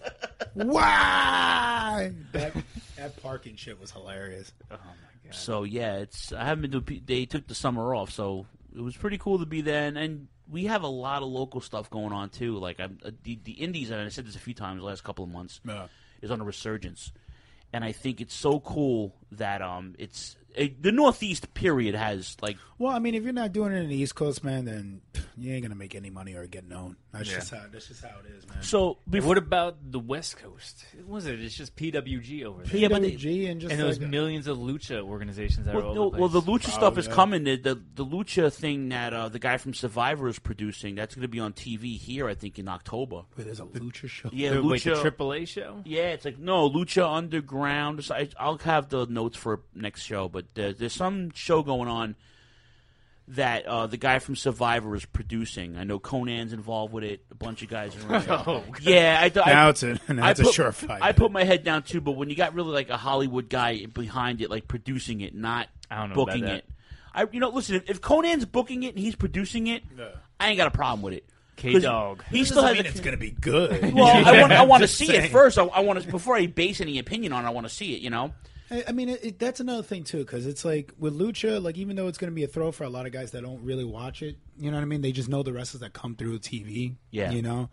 why? That parking shit was hilarious. Oh my god. so yeah, I haven't been to. They took the summer off, so it was pretty cool to be there. And we have a lot of local stuff going on too. Like the Indies, and I said this a few times the last couple of months, is on a resurgence. And I think it's so cool that the Northeast period has like. Well, I mean, if you're not doing it in the East Coast, man, then you ain't gonna make any money or get known. That's just how it is, man. So What about the West Coast? Was it? It's just PWG over there. Yeah, but PWG and just And those like, millions of lucha organizations that are all over Well, the the place. lucha stuff is yeah. coming. The lucha thing that the guy from Survivor is producing, that's going to be on TV here, I think, in October. wait, there's a lucha show. Yeah, Wait, the lucha. AAA show? Yeah, it's like no Lucha Underground. So I'll have the notes for next show, but there's some show going on that the guy from Survivor is producing. I know Conan's involved with it. A bunch of guys are in it. Oh, Yeah, Now it's a put- surefire. I put my head down too, but when you got really like a Hollywood guy behind it, like producing it, not I don't know booking about it. Listen, if Conan's booking it and he's producing it, I ain't got a problem with it. 'Cause K-Dog. He That still doesn't has mean a, it's gonna be good. well, I want to Just see saying. it first. I want to before I base any opinion on it. I want to see it. You know. I mean, that's another thing too, because it's like with lucha, like even though it's going to be a throw for a lot of guys that don't really watch it, you know what I mean? They just know the wrestlers that come through TV. Yeah. you know,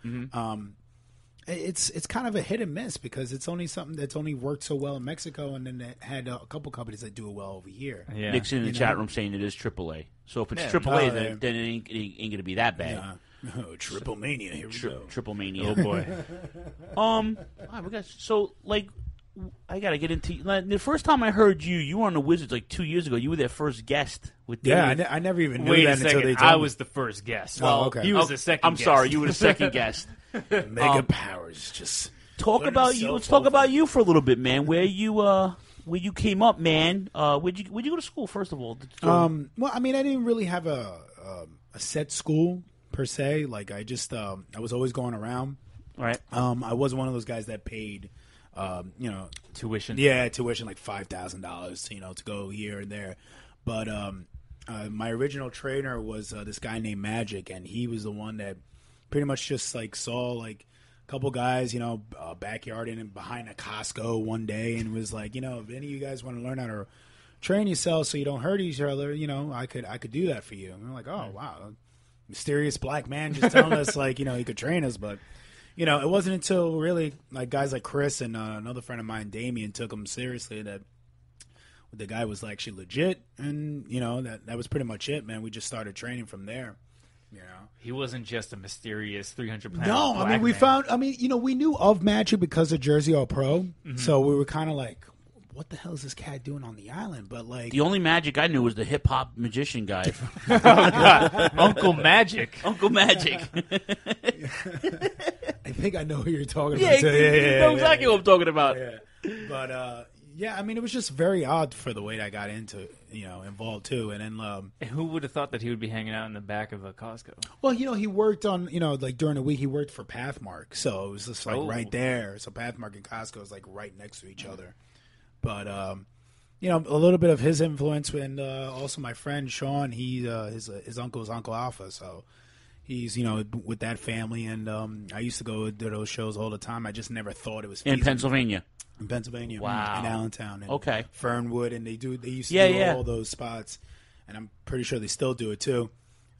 it's kind of a hit and miss because it's only something that's only worked so well in Mexico, and then they had a couple companies that do it well over here. Yeah. Nick's in the You chat know? room saying it is AAA. So if it's Yeah. AAA, Oh, yeah. then it ain't going to be that bad. Yeah. Oh, Triple Mania, here we go. Triple Mania. Oh boy. All right, we got so like I gotta get into like, the first time I heard you were on the Wizards like 2 years ago. You were their first guest with Yeah, Dave. I never even knew Wait that a until they second. told I me. was the first guest. Oh, okay. He was Oh, the second I'm guest. sorry, you were the second guest. Mega Powers. Just Talk Learn about you. himself Let's talk over. about you for a little bit, man. Where you came up, man? Where'd you go to school first of all? well, I mean, I didn't really have a set school per se. Like I just I was always going around. Right. I was one of those guys that paid, Tuition. tuition like $5,000, to go here and there. But my original trainer was this guy named Magic, and he was the one that pretty much just like saw like a couple guys, backyard and behind a Costco one day, and was like, if any of you guys want to learn how to train yourself so you don't hurt each other. You know, I could do that for you. And we're like, oh wow, mysterious black man just telling us like, you know, he could train us, but. You know, it wasn't until really like guys like Chris and another friend of mine, Damien, took him seriously that the guy was actually legit, and you know that was pretty much it, man. We just started training from there. You know, he wasn't just a mysterious 300-pound. No, I mean we found. I mean, you know, we knew of Magic because of Jersey All Pro, so we were kind of like, what the hell is this cat doing on the island? But like, the only Magic I knew was the hip hop magician guy, Uncle Magic. Uncle Magic. I think I know who you're talking Yeah, about. you know exactly what I'm talking about. Yeah. But yeah, I mean, it was just very odd for the way that I got into, you know, involved too. And then, who would have thought that he would be hanging out in the back of a Costco? Well, you know, he worked on, you know, like during the week, he worked for Pathmark, so it was just like right there. So Pathmark and Costco is like right next to each other. But you know, a little bit of his influence, and also my friend Sean, he his uncle is Uncle Alpha, so. He's, you know, with that family, and I used to go to those shows all the time. I just never thought it was feasible. In Pennsylvania. In Pennsylvania, wow. In Allentown, and okay, Fernwood, and they used to do all those spots, and I'm pretty sure they still do it too.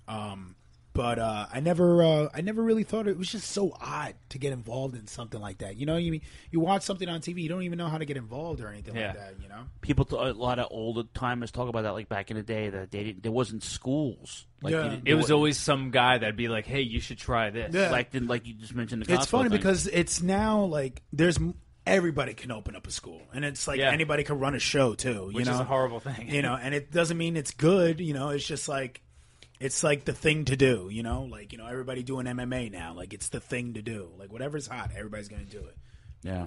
But I never really thought it was just so odd to get involved in something like that. You know, you watch something on TV, you don't even know how to get involved or anything like that. You know, people, a lot of older timers talk about that, like back in the day, that there wasn't schools. Like, it was always some guy that'd be like, "Hey, you should try this." Yeah. Like you just mentioned, the it's funny thing. because it's now like everybody can open up a school, and it's like anybody can run a show too. Which is a horrible thing, you know. And it doesn't mean it's good. You know, it's just like. It's like the thing to do, you know? Like, you know, everybody doing MMA now. Like, it's the thing to do. Like, whatever's hot, everybody's going to do it. Yeah.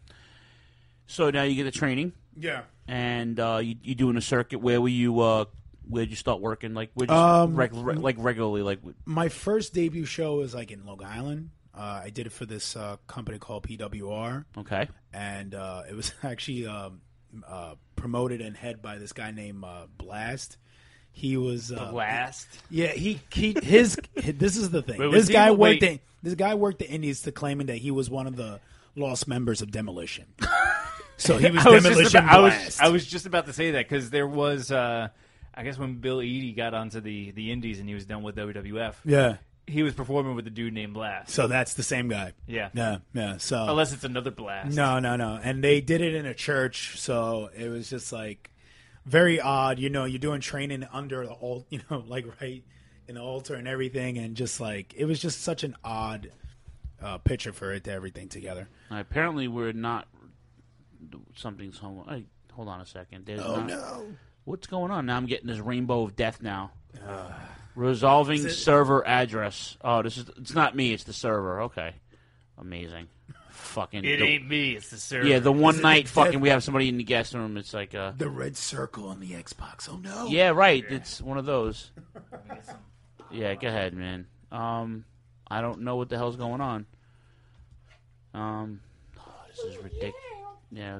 So now you get the training. Yeah. And you doing a circuit. Where'd you start working? Like, regularly? Like, my first debut show was, like, in Long Island. I did it for this company called PWR. Okay. And it was actually promoted and head by this guy named Blast. He was Blast. Yeah, his this is the thing. Wait, this guy worked the Indies to claiming that he was one of the lost members of Demolition. So he was Demolition Blast. I was just about to say that because there was, I guess, when Bill Eadie got onto the Indies and he was done with WWF. Yeah. He was performing with a dude named Blast. So that's the same guy. Yeah. Yeah. So unless it's another Blast. No. And they did it in a church, so it was just like. Very odd, you know. You're doing training under the altar, you know, like right in the altar and everything, and just like it was just such an odd picture for it to everything together. Apparently, we're not. Something's home. Hold on a second. No! What's going on now? I'm getting this rainbow of death now. Resolving server address. Oh, it's not me. It's the server. Okay, amazing. Fucking it ain't me, it's the server. Yeah, the one night fucking we have somebody in the guest room. It's like the red circle on the Xbox. Oh no! Yeah, right. Yeah. It's one of those. Yeah, go ahead, man. I don't know what the hell's going on. This is ridiculous. Yeah,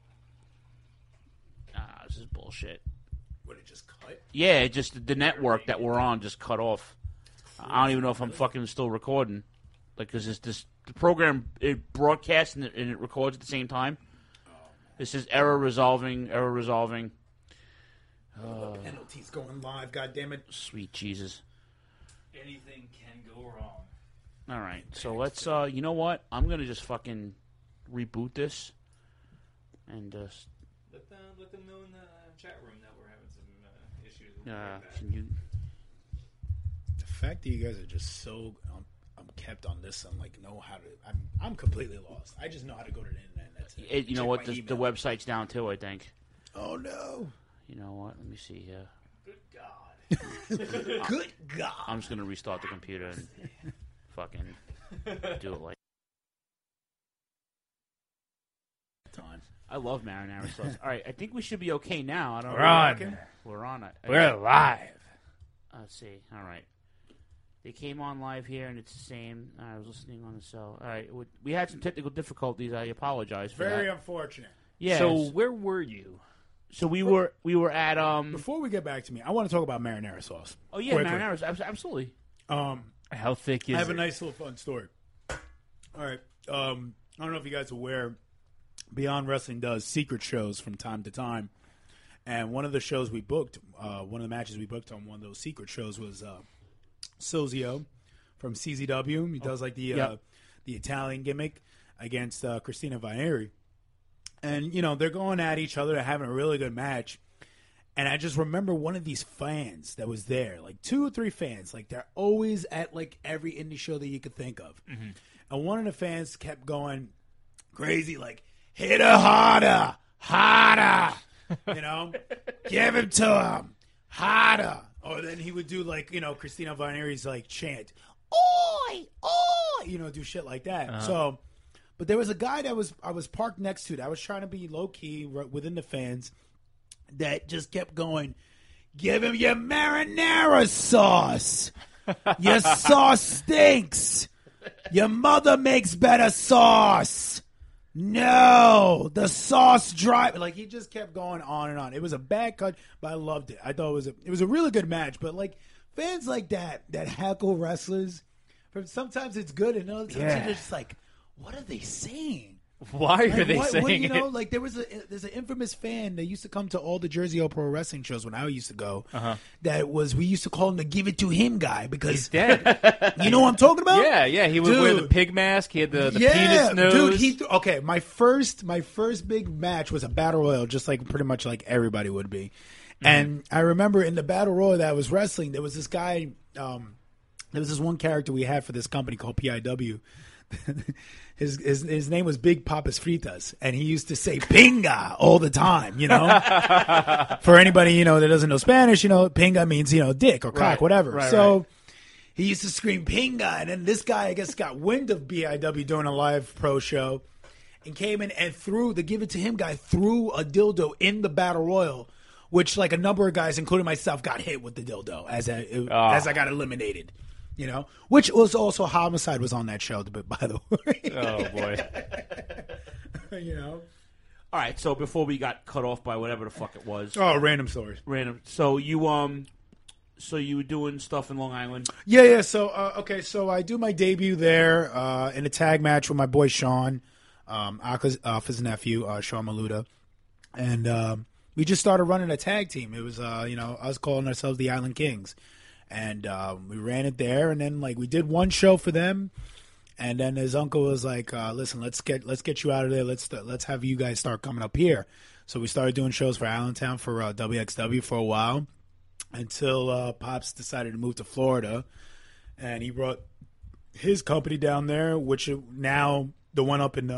this is bullshit. Would it just cut? Yeah, it just the network that we're on just cut off. I don't even know if I'm fucking still recording. Like, because the program, it broadcasts and it records at the same time. This is error resolving. The penalty's going live, goddammit. Sweet Jesus. Anything can go wrong. All right, so let's, you know what? I'm going to just fucking reboot this. And just... Let them know in the chat room that we're having some issues. Can you... The fact that you guys are just so... I'm kept on this. I'm like, know how to. I'm completely lost. I just know how to go to the internet. That's it. You know what? The website's down too, I think. Oh no! You know what? Let me see here. Good God! Good God! I'm just gonna restart the computer and fucking do it like. Time. I love marinara sauce. All right, I think we should be okay now. We're on. We're on it. We're live. Let's see. All right. They came on live here, and it's the same. I was listening on the cell. All right, we had some technical difficulties. I apologize for that. Very unfortunate. Yeah. So where were you? So we were at Before we get back to me, I want to talk about marinara sauce. Oh yeah, marinara, absolutely. How thick is it? I have a nice little fun story. All right. I don't know if you guys are aware, Beyond Wrestling does secret shows from time to time. And one of the shows we booked, one of the matches we booked on one of those secret shows was Silzio from CZW. He does like the Italian gimmick against Christina Vieri. And, they're going at each other. They're having a really good match. And I just remember one of these fans that was there, like 2 or 3 fans. Like, they're always at, like, every indie show that you could think of. Mm-hmm. And one of the fans kept going crazy, like, hit her harder, harder. Give him to him, harder. Or then he would do, like, Christina Vieri's, like, chant, oi, oi, do shit like that. Uh-huh. So, but there was a guy that I was parked next to that I was trying to be low-key within the fans that just kept going, give him your marinara sauce. Your sauce stinks. Your mother makes better sauce. No, the sauce dry. Like, he just kept going on and on. It was a bad cut, but I loved it. I thought it was a really good match. But, like, fans like that heckle wrestlers, sometimes it's good, and other times you're just like, what are they saying? Why are they saying it? Like, there's an infamous fan that used to come to all the Jersey Pro Wrestling shows when I used to go. Uh-huh. We used to call him the "Give It to Him" guy because he's dead. You know what I'm talking about? Yeah. He would wear the pig mask. He had the penis nose. Dude, my first big match was a battle royal, just like pretty much like everybody would be. Mm-hmm. And I remember in the battle royal that I was wrestling, there was this guy. There was this one character we had for this company called PIW. His name was Big Papas Fritas, and he used to say "pinga" all the time. For anybody that doesn't know Spanish, "pinga" means dick or cock, whatever. Right. He used to scream "pinga," and then this guy, I guess, got wind of BIW doing a live pro show, and came in and threw the "Give It to Him" guy threw a dildo in the battle royal, which like a number of guys, including myself, got hit with the dildo as I got eliminated. Which was also Homicide was on that show, by the way. Oh, boy. All right, so before we got cut off by whatever the fuck it was. Oh, random stories. Random. So you were doing stuff in Long Island? Yeah. So I do my debut there in a tag match with my boy Sean, off his nephew, Sean Maluda. And we just started running a tag team. It was, us calling ourselves the Island Kings. And we ran it there, and then like we did one show for them, and then his uncle was like, "Listen, let's get you out of there. Let's have you guys start coming up here." So we started doing shows for Allentown for WXW for a while, until Pops decided to move to Florida, and he brought his company down there, which now the one up in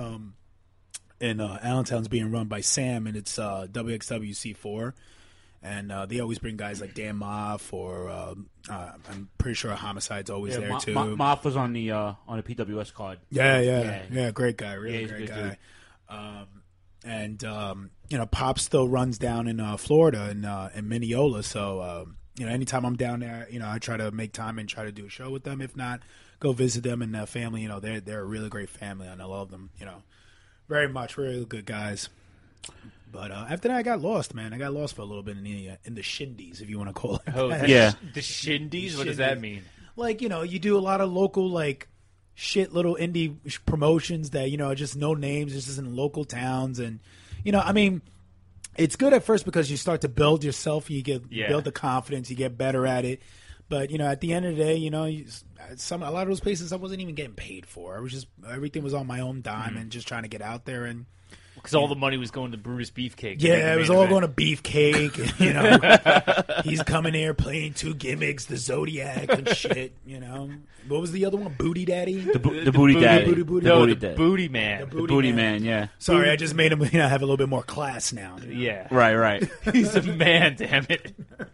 Allentown's being run by Sam, and it's WXW C4. And they always bring guys like Dan Moff, or I'm pretty sure Homicide's always there too. Moff was on the PWS card. Yeah, great guy, really great guy. And Pop still runs down in Florida in Mineola. So anytime I'm down there, I try to make time and try to do a show with them. If not, go visit them and their family. They're a really great family, and I love them. Very much, really good guys. But after that, I got lost, man. I got lost for a little bit in the shindies, if you want to call it. Oh, yeah. The shindies? What does that mean? Like, you do a lot of local, like, shit little indie promotions that, just no names, just in local towns. And, it's good at first because you start to build yourself. You build the confidence. You get better at it. But, at the end of the day, a lot of those places I wasn't even getting paid for. Everything was on my own dime and just trying to get out there and... Because all the money was going to Brutus Beefcake. Yeah, it was all going to Beefcake. He's coming here playing 2 gimmicks, the Zodiac and shit. What was the other one? Booty Daddy. The Booty Daddy. The Booty Man. The Booty Man. Yeah. Sorry, I just made him have a little bit more class now. Yeah. Right. He's a man, damn it.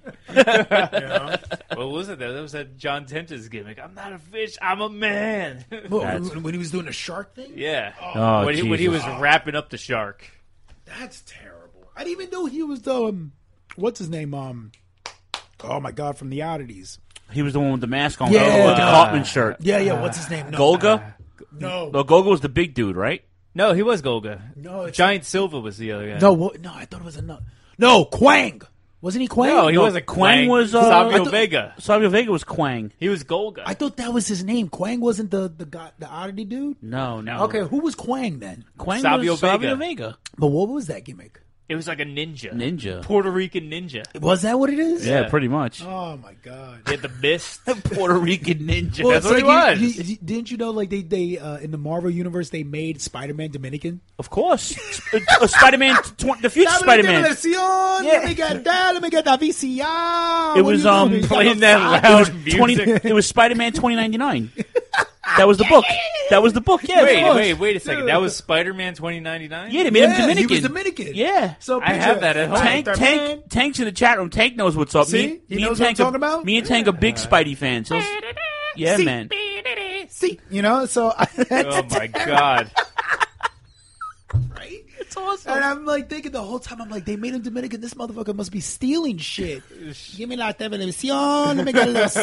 What was it? That was that John Tenta's gimmick. I'm not a fish. I'm a man. When he was doing the shark thing. Yeah. When he was wrapping up the shark. That's terrible. I didn't even know he was the what's his name? Oh my God, from the Oddities. He was the one with the mask on. Yeah. With the Cartman shirt. Yeah. What's his name? No. Golga? No. No, Golga was the big dude, right? No, he was Golga. No, Giant Silva was the other guy. No, I thought it was another. No, Quang. Wasn't he Quang? No, he wasn't Quang. Was Savio Vega. Savio Vega was Quang. He was Golga. I thought that was his name. Quang wasn't the guy, the oddity dude? No. Okay, who was Quang then? Quang Savio was Vega. Savio Vega. But what was that gimmick? It was like a ninja. Puerto Rican ninja. Was that what it is? Yeah, pretty much. Oh my god. He had the mist. Puerto Rican ninja. Well, That's what he was. Didn't you know, like they in the Marvel universe they made Spider-Man Dominican? Of course. Spider-Man, the future Spider-Man. Let me get that. Let me get that VCR. It was playing that loud music. It was Spider-Man 2099. That was the book. That was the book. Yeah. Wait a second. That was Spider-Man 2099? Yeah, they made him Dominican. He was Dominican. Yeah. So I have that at home. Tank's in the chat room. Tank knows what's up. See? He knows what I'm talking about? Me and Tank are big Spidey fans. Yeah, See? man. See, so Oh, my God. right? It's awesome. And I'm like thinking the whole time, I'm like, they made him Dominican. This motherfucker must be stealing shit. Give me la televisión. Let me get la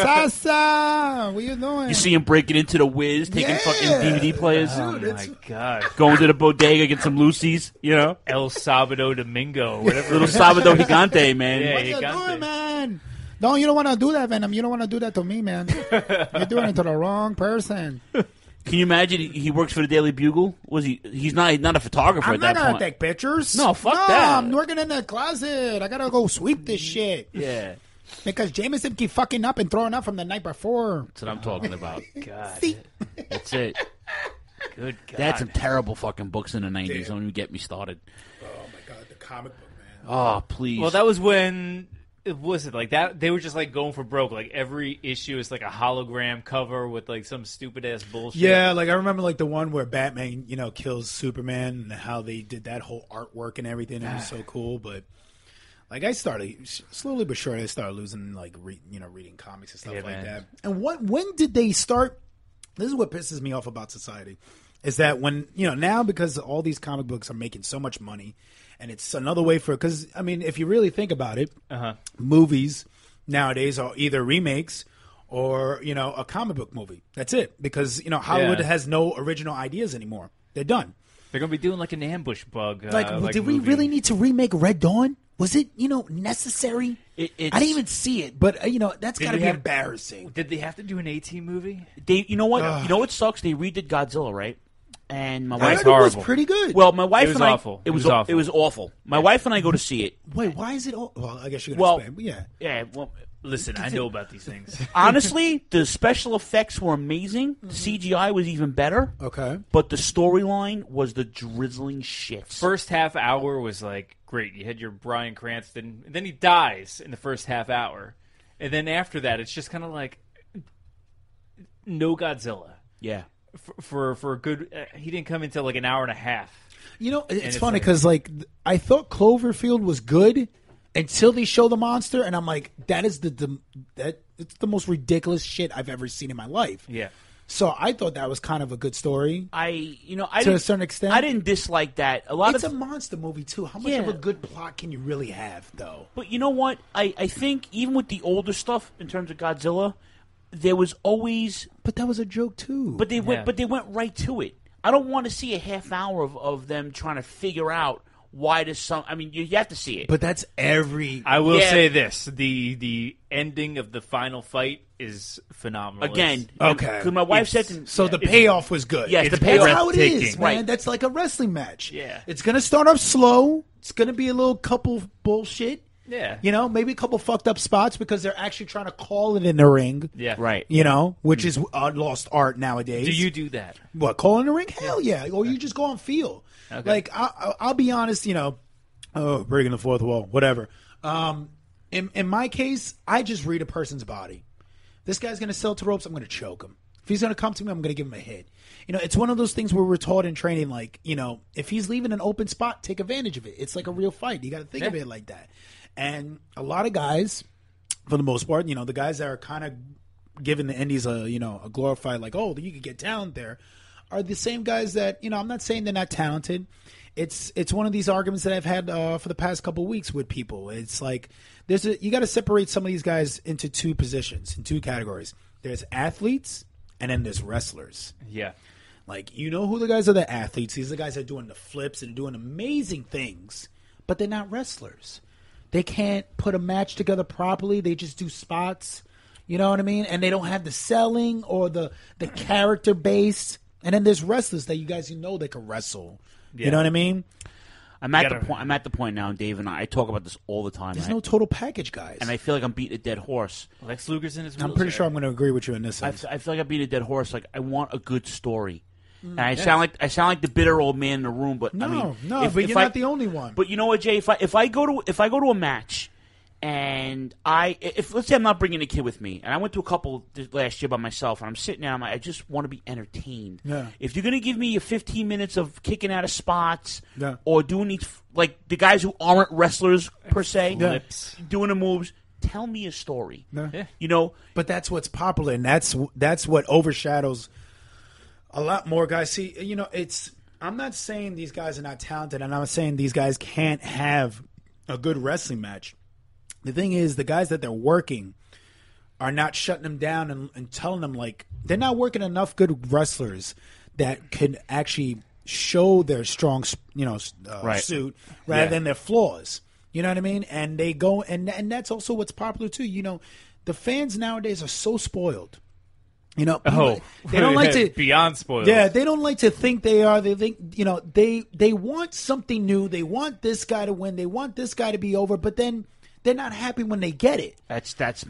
salsa. What you doing? You see him breaking into the Wiz, taking fucking DVD players. Oh, my God. Going to the bodega, get some Lucy's, El Sábado Domingo, whatever. Little Salvador Gigante, man. Yeah, What you doing, man? No, you don't want to do that, Venom. You don't want to do that to me, man. You're doing it to the wrong person. Can you imagine he works for the Daily Bugle? He's not a photographer I'm at not that gonna point. take pictures. No, fuck that. I'm working in the closet. I gotta go sweep this shit. Yeah. Because Jameson keep fucking up and throwing up from the night before. That's what I'm talking about. God. See? That's it. Good God. They had some terrible fucking books in the 90s. Don't even get me started. Oh my god, the comic book, man. Oh, please. Well, that was when... Was it like that? They were just like going for broke. Like every issue is like a hologram cover with like some stupid ass bullshit. Yeah, like I remember like the one where Batman, kills Superman and how they did that whole artwork and everything. It was so cool, but like I started slowly but surely I started losing like reading comics and stuff like man. that. And when did they start? This is what pisses me off about society. Is that when, now because all these comic books are making so much money and it's another way because, I mean, if you really think about it, movies nowadays are either remakes or, a comic book movie. That's it. Because, Hollywood has no original ideas anymore. They're done. They're going to be doing like an ambush bug. Did we really need to remake Red Dawn? Was it, necessary? I didn't even see it, but, that's got to be embarrassing. Did they have to do an A-Team movie? You know what? You know what sucks? They redid Godzilla, right? And my I wife heard it was pretty good. Well, my wife It was and I. awful. It was awful. It was awful. My wife and I go to see it. Wait, why is it all? Well, I guess you're going to explain. But yeah. Yeah. Well, Listen, I know about these things. honestly, the special effects were amazing. The CGI was even better. Okay. But the storyline was the drizzling shit. First half hour was like great. You had your Bryan Cranston, and then he dies in the first half hour, and then after that, it's just kind of like no Godzilla. Yeah. For a good, he didn't come until like an hour and a half. It's funny because I thought Cloverfield was good until they show the monster, and I'm like, that is it's the most ridiculous shit I've ever seen in my life. Yeah. So I thought that was kind of a good story. To a certain extent, I didn't dislike that. It's a monster movie too. How much of a good plot can you really have, though? But you know what? I think even with the older stuff in terms of Godzilla, there was always. But that was a joke too. But they went right to it. I don't want to see a half hour of them trying to figure out why does some. I mean, you have to see it. But that's every. I will say this: the ending of the final fight is phenomenal. Again, okay. Because my wife said to, so the payoff was good. Yes, the That's payoff. how it is, man. Right. That's like a wrestling match. Yeah. It's gonna start off slow. It's gonna be a little couple bullshit. Yeah. Maybe a couple fucked up spots because they're actually trying to call it in the ring. Yeah. Right. Which is lost art nowadays. Do you do that? What, call in the ring? Hell yeah. Or you just go on feel. Okay. Like, I'll be honest, breaking the fourth wall, whatever. In my case, I just read a person's body. This guy's going to sell to ropes, I'm going to choke him. If he's going to come to me, I'm going to give him a hit. It's one of those things where we're taught in training, like, if he's leaving an open spot, take advantage of it. It's like a real fight. You got to think of it like that. And a lot of guys, for the most part, the guys that are kind of giving the indies a glorified, like, oh, you could get talent there, are the same guys that, I'm not saying they're not talented. It's one of these arguments that I've had for the past couple of weeks with people. It's like you got to separate some of these guys into two positions, in two categories. There's athletes and then there's wrestlers. Yeah. Like, who the guys are? The athletes. These are the guys that are doing the flips and doing amazing things, but they're not wrestlers. They can't put a match together properly. They just do spots. You know what I mean? And they don't have the selling or the character base. And then there's wrestlers that you guys they can wrestle. Yeah. You know what I mean? I'm at the point now, and Dave and I talk about this all the time. There's no total package, guys. And I feel like I'm beating a dead horse. Lex Luger's in his wheelchair. I'm pretty sure I'm going to agree with you in this. I feel like I'm beating a dead horse. Like, I want a good story. And I sound like the bitter old man in the room, but no, if you're not the only one. But you know what, Jay? If I go to a match, and if let's say I'm not bringing a kid with me, and I went to a couple last year by myself, and I'm sitting there, I just want to be entertained. Yeah. If you're gonna give me 15 minutes of kicking out of spots, yeah. or doing these like the guys who aren't wrestlers per se, doing the moves. Tell me a story. Yeah. You know, but that's what's popular, and that's what overshadows a lot more guys. See, you know, I'm not saying these guys are not talented, and I'm not saying these guys can't have a good wrestling match. The thing is, the guys that they're working are not shutting them down and telling them, like, they're not working enough good wrestlers that can actually show their strong, suit rather than their flaws. You know what I mean? And they go, and that's also what's popular too. You know, the fans nowadays are so spoiled. You know, they don't like to beyond spoiled. Yeah, they don't like to think they are. They think, you know, they want something new. They want this guy to win. They want this guy to be over. But then they're not happy when they get it. It's this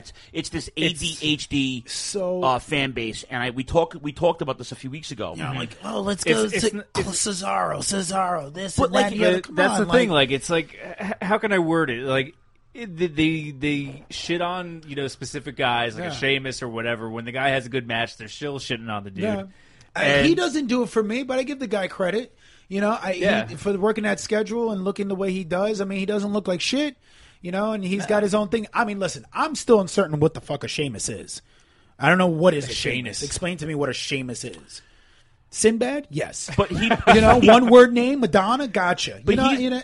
ADHD fan base, and we talked about this a few weeks ago. You know, I'm like, let's go Cesaro, this but and that. Like, that's the thing. Like, it's like, how can I word it? Like, they shit on, you know, specific guys like a Sheamus or whatever. When the guy has a good match, they're still shitting on the dude. Yeah. He doesn't do it for me, but I give the guy credit. You know, for working that schedule and looking the way he does. I mean, he doesn't look like shit. You know, and he's got his own thing. I mean, listen, I'm still uncertain what the fuck a Sheamus is. I don't know what is a Sheamus. Explain to me what a Sheamus is. Sinbad? Yes. But he, you know, one word name, Madonna, gotcha. But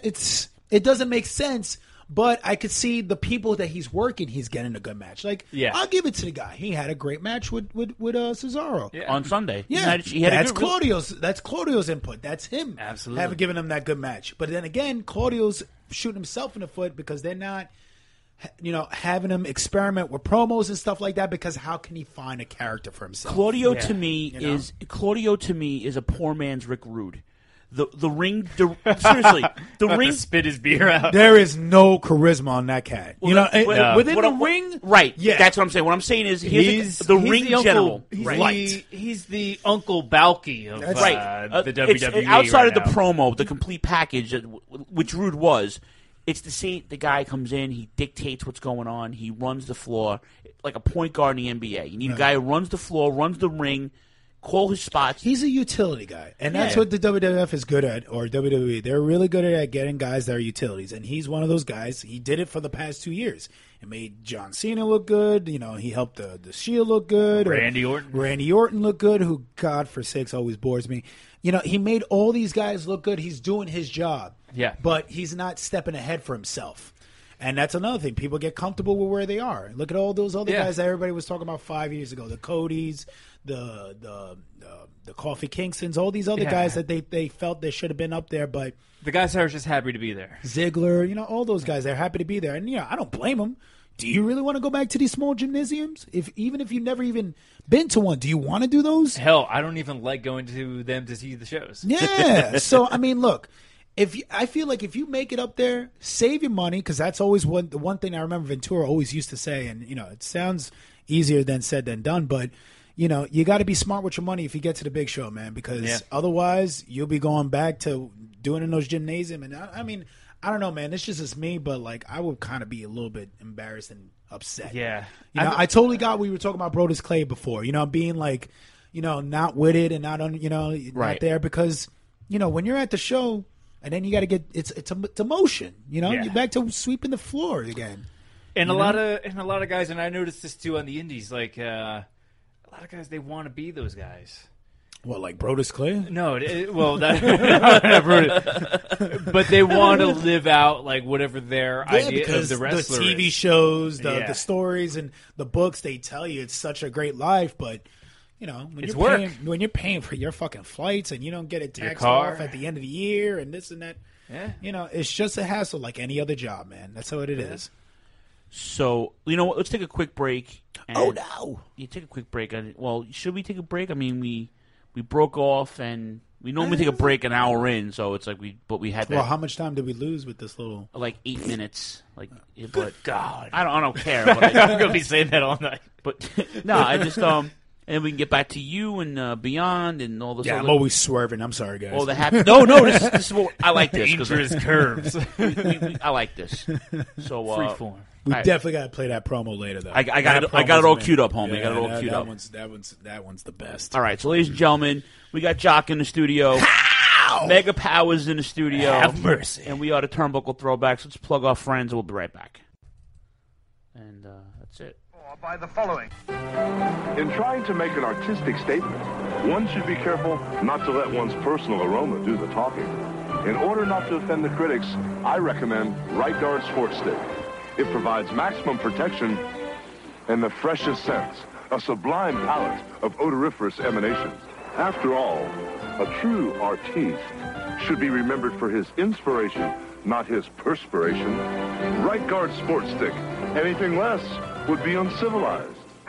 it doesn't make sense. But I could see the people that he's working, he's getting a good match. Like, I'll give it to the guy. He had a great match with Cesaro on Sunday. Yeah, that's Claudio's input. That's him. Absolutely, having given him that good match. But then again, Claudio's shooting himself in the foot because they're not, you know, having him experiment with promos and stuff like that. Because how can he find a character for himself? Claudio to me is a poor man's Rick Rude. The ring, seriously, the ring spit his beer out. There is no charisma on that cat. Within the ring, right? Yeah, that's what I'm saying. What I'm saying is he's the ring general. He's the Uncle Balky of the WWE. Outside of the promo, the complete package, which Rude was. It's the same. The guy comes in, he dictates what's going on, he runs the floor like a point guard in the NBA. You need a guy who runs the floor, runs the ring. Call his spots. He's a utility guy, and that's what the WWF is good at, or WWE. They're really good at getting guys that are utilities, and he's one of those guys. He did it for the past 2 years. It made John Cena look good. You know, he helped the Shield look good. Randy Orton look good, who, God for sakes, always bores me. You know, he made all these guys look good. He's doing his job. Yeah. But he's not stepping ahead for himself. And that's another thing. People get comfortable with where they are. Look at all those other guys that everybody was talking about 5 years ago. The Codys, the Kofi Kingstons, all these other guys that they felt they should have been up there, but the guys that are just happy to be there. Ziggler, you know, all those guys, they're happy to be there. And, you know, I don't blame them. Do you really want to go back to these small gymnasiums? Even if you've never even been to one, do you want to do those? Hell, I don't even like going to them to see the shows. Yeah. So, I mean, look. I feel like if you make it up there, save your money, because that's always the one thing I remember Ventura always used to say, and, you know, it sounds easier than said than done, but, you know, you got to be smart with your money if you get to the big show, man, because otherwise you'll be going back to doing in those gymnasium. And I mean, I don't know, man, it's just me, but, like, I would kind of be a little bit embarrassed and upset. Yeah. You know, I totally got we were talking about Brodus Clay before, you know, being like, you know, not with it and not not there, because, you know, when you're at the show, and then you got to get it's emotion, you know. You're back to sweeping the floor again. And a lot of guys, and I noticed this too on the indies. Like a lot of guys, they want to be those guys. What, like Brodus Clay? No, but they want to live out like whatever their idea of the wrestler. The TV shows, the stories, and the books, they tell you it's such a great life, but. You know, when you're paying for your fucking flights and you don't get it taxed off at the end of the year and this and that, you know, it's just a hassle like any other job, man. That's how it is. So, you know what? Let's take a quick break. Oh, no. You take a quick break. Well, should we take a break? I mean, we we broke off, and we normally take a break an hour in, so it's like we had that. Well, how much time did we lose with this little? Like 8 minutes. Like, Good but God. I don't care. But I'm going to be saying that all night. But no, I just and we can get back to you and Beyond and all this. Yeah, I'm always swerving. I'm sorry, guys. All the happy. No, this is what I like. This Dangerous curves. I like this. So Freeform. We definitely got to play that promo later, though. I got it all queued up, homie. Yeah, I got it all queued up. That one's the best. All right, so ladies and gentlemen, we got Jock in the studio. How? Mega Powers in the studio. Have mercy. And we are the Turnbuckle Throwbacks. Let's plug our friends. We'll be right back. And that's it. By the following. In trying to make an artistic statement, one should be careful not to let one's personal aroma do the talking. In order not to offend the critics, I recommend Right Guard Sports Stick. It provides maximum protection and the freshest scents, a sublime palette of odoriferous emanations. After all, a true artiste should be remembered for his inspiration, not his perspiration. Right Guard Sports Stick. Anything less would be uncivilized.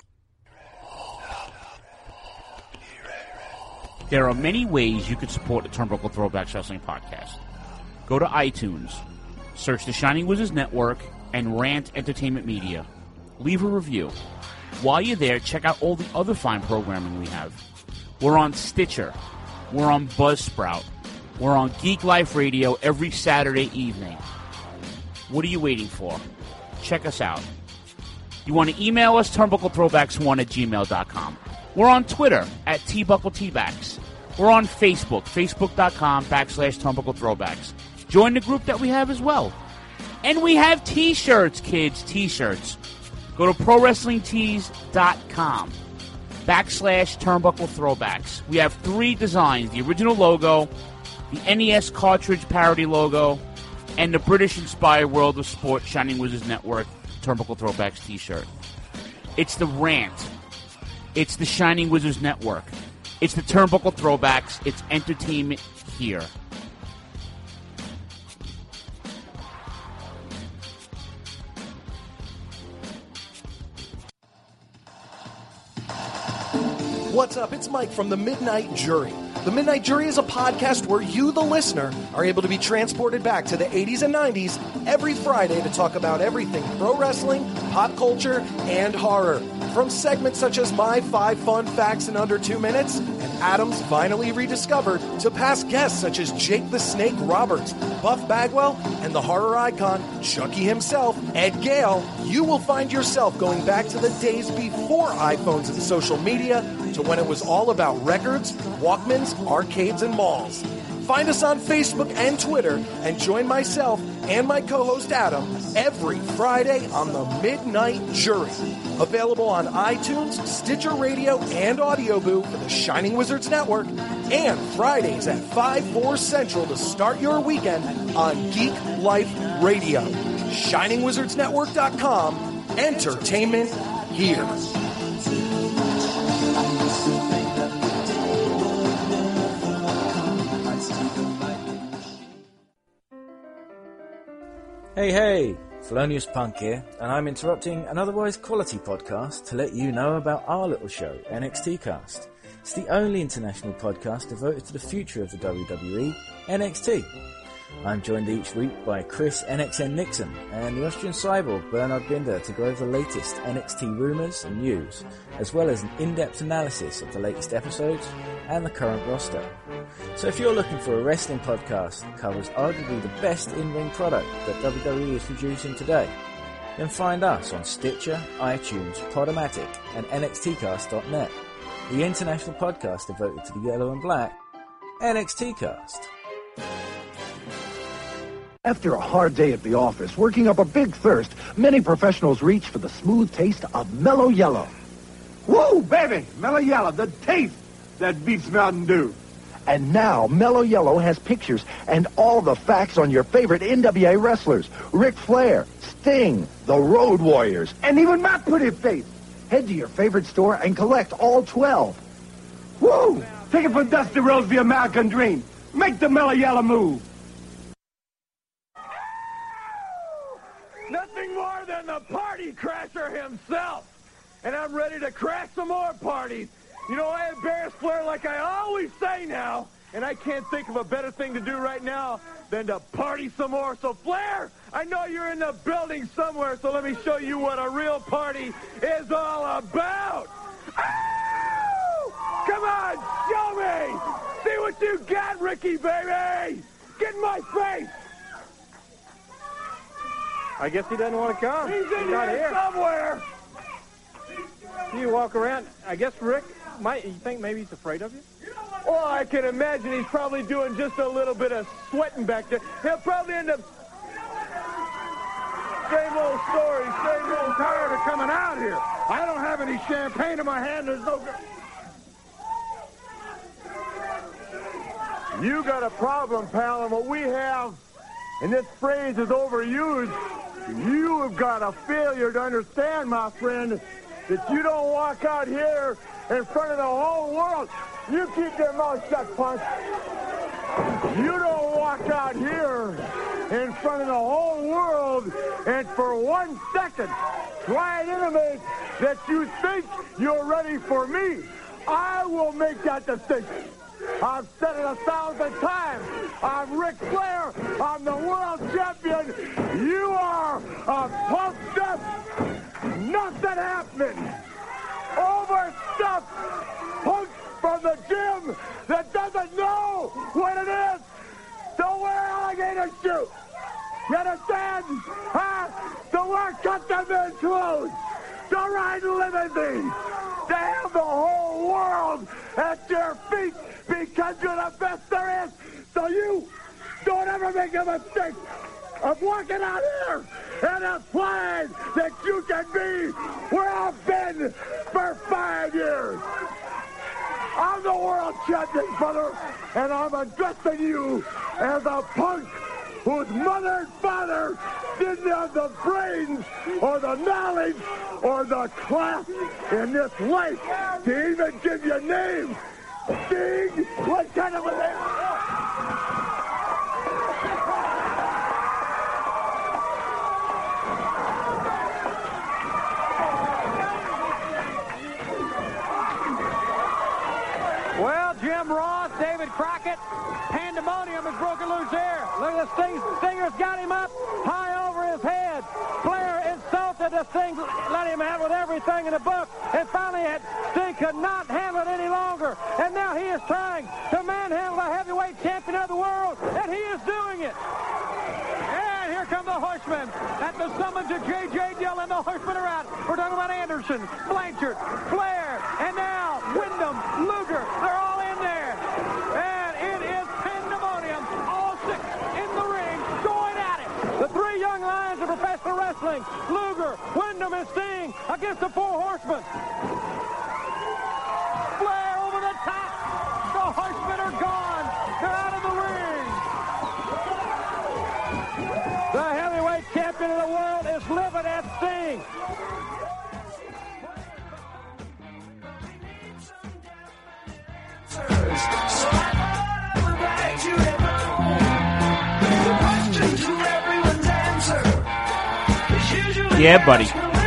There are many ways you can support the Turnbuckle Throwbacks Wrestling Podcast. Go to iTunes, search the Shining Wizards Network, and Rant Entertainment Media. Leave a review. While you're there, check out all the other fine programming we have. We're on Stitcher. We're on Buzzsprout. We're on Geek Life Radio every Saturday evening. What are you waiting for? Check us out. You want to email us, turnbucklethrowbacks1@gmail.com. We're on Twitter at tbuckletbacks. We're on Facebook, facebook.com/turnbucklethrowbacks. Join the group that we have as well. And we have T-shirts, kids, T-shirts. Go to ProWrestlingTees.com /turnbucklethrowbacks. We have 3 designs, the original logo, the NES cartridge parody logo, and the British-inspired World of Sport Shining Wizards Network Turnbuckle Throwbacks T-shirt. It's the Rant. It's the Shining Wizards Network. It's the Turnbuckle Throwbacks. It's entertainment here. What's up? It's Mike from The Midnight Jury. The Midnight Jury is a podcast where you, the listener, are able to be transported back to the 80s and 90s every Friday to talk about everything pro wrestling, pop culture, and horror. From segments such as My 5 Fun Facts in Under 2 Minutes and Adam's Finally Rediscovered, to past guests such as Jake the Snake Roberts, Buff Bagwell, and the horror icon Chucky himself, Ed Gale, you will find yourself going back to the days before iPhones and social media to when it was all about records, Walkmans, arcades, and malls. Find us on Facebook and Twitter and join myself and my co-host Adam every Friday on The Midnight Jury. Available on iTunes, Stitcher Radio, and Audio Boo for the Shining Wizards Network, and Fridays at 5/4 Central to start your weekend on Geek Life Radio. ShiningWizardsNetwork.com. Entertainment here. Hey, Felonious Punk here, and I'm interrupting an otherwise quality podcast to let you know about our little show, NXT Cast. It's the only international podcast devoted to the future of the WWE, NXT. I'm joined each week by Chris NXN Nixon and the Austrian cyborg Bernard Binder to go over the latest NXT rumours and news, as well as an in-depth analysis of the latest episodes and the current roster. So if you're looking for a wrestling podcast that covers arguably the best in-ring product that WWE is producing today, then find us on Stitcher, iTunes, Podomatic, and NXTcast.net, the international podcast devoted to the yellow and black, NXT Cast. After a hard day at the office, working up a big thirst, many professionals reach for the smooth taste of Mellow Yellow. Woo, baby! Mellow Yellow, the taste that beats Mountain Dew. And now, Mellow Yellow has pictures and all the facts on your favorite NWA wrestlers. Ric Flair, Sting, the Road Warriors, and even my pretty face. Head to your favorite store and collect all 12. Woo! Take it from Dusty Rhodes, the American Dream. Make the Mellow Yellow move. Nothing more than the party crasher himself. And I'm ready to crash some more parties You know, I embarrass Flair like I always say now, and I can't think of a better thing to do right now than to party some more. So, Flair, I know you're in the building somewhere, so let me show you what a real party is all about. Ow! Come on, show me! See what you got, Ricky, baby! Get in my face! I guess he doesn't want to come. He's in not here somewhere! You walk around. I guess Rick, you think maybe he's afraid of you? Oh, I can imagine he's probably doing just a little bit of sweating back there. He'll probably end up... Same old story, same old. Tired of coming out here. I don't have any champagne in my hand. There's no... You got a problem, pal, and what we have, and this phrase is overused, you have got a failure to understand, my friend, that you don't walk out here in front of the whole world. You keep your mouth shut, punk. You don't walk out here in front of the whole world and for 1 second try and intimate that you think you're ready for me. I will make that distinction. I've said it 1,000 times. I'm Ric Flair. I'm the world champion. You are a pumped up, nothing happening, overstuffed punk from the gym that doesn't know what it is to wear alligator shoes. You understand? Huh? To wear custom-made clothes. To ride limousines. To have the whole world at your feet because you're the best there is. So you don't ever make a mistake of walking out here and implying that you can be where I've been for 5 years. I'm the world champion, brother, and I'm addressing you as a punk whose mother and father didn't have the brains or the knowledge or the class in this life to even give you a name. Sting, what kind of a name? Well, Jim Ross, David Crockett, pandemonium has broken loose here. Look at the Stinger's got him up high over his head. Flair insulted the Sting, let him have with everything in the book, and finally Sting could not handle it any longer. And now he is trying to manhandle the heavyweight champion of the world, and he is doing it. And here come the Horsemen. At the summons of J.J. Dillon, the Horsemen are out. We're talking about Anderson, Blanchard, Flair, and now Wyndham, Luger. They're all in there. And it is pandemonium. All 6 in the ring going at it. The 3 young lions of professional wrestling. Luger, Wyndham, and Sting against the 4 Horsemen. Flair over the top. The Horsemen are gone. They're out of the ring. The heavyweight champion of the world is livid at Sting. Yeah, buddy.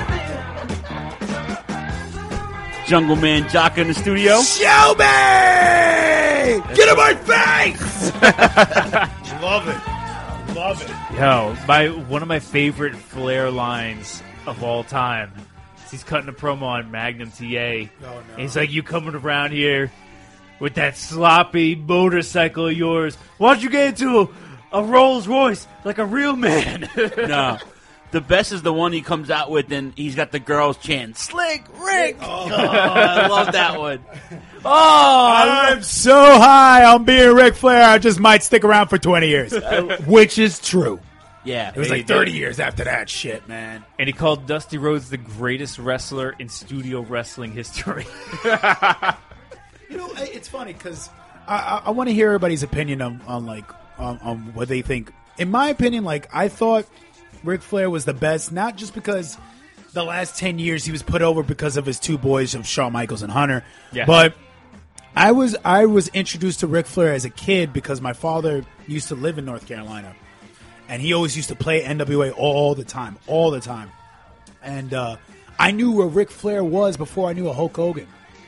Jungle Man Jock in the studio. Show me! Get in my face! Love it. Love it. Yo, one of my favorite Flair lines of all time. He's cutting a promo on Magnum TA. Oh, no. He's like, you coming around here with that sloppy motorcycle of yours. Why don't you get into a Rolls Royce like a real man? No. The best is the one he comes out with, and he's got the girls chanting, Slick Rick! Oh, I love that one. Oh, I'm so high on being Ric Flair, I just might stick around for 20 years. Which is true. Yeah. It was like 30 years after that shit, man. And he called Dusty Rhodes the greatest wrestler in studio wrestling history. You know, it's funny because I want to hear everybody's opinion on what they think. In my opinion, I thought Ric Flair was the best, not just because the last 10 years he was put over because of his 2 boys of Shawn Michaels and Hunter, but I was introduced to Ric Flair as a kid because my father used to live in North Carolina, and he always used to play NWA all the time. And I knew where Ric Flair was before I knew a Hulk Hogan.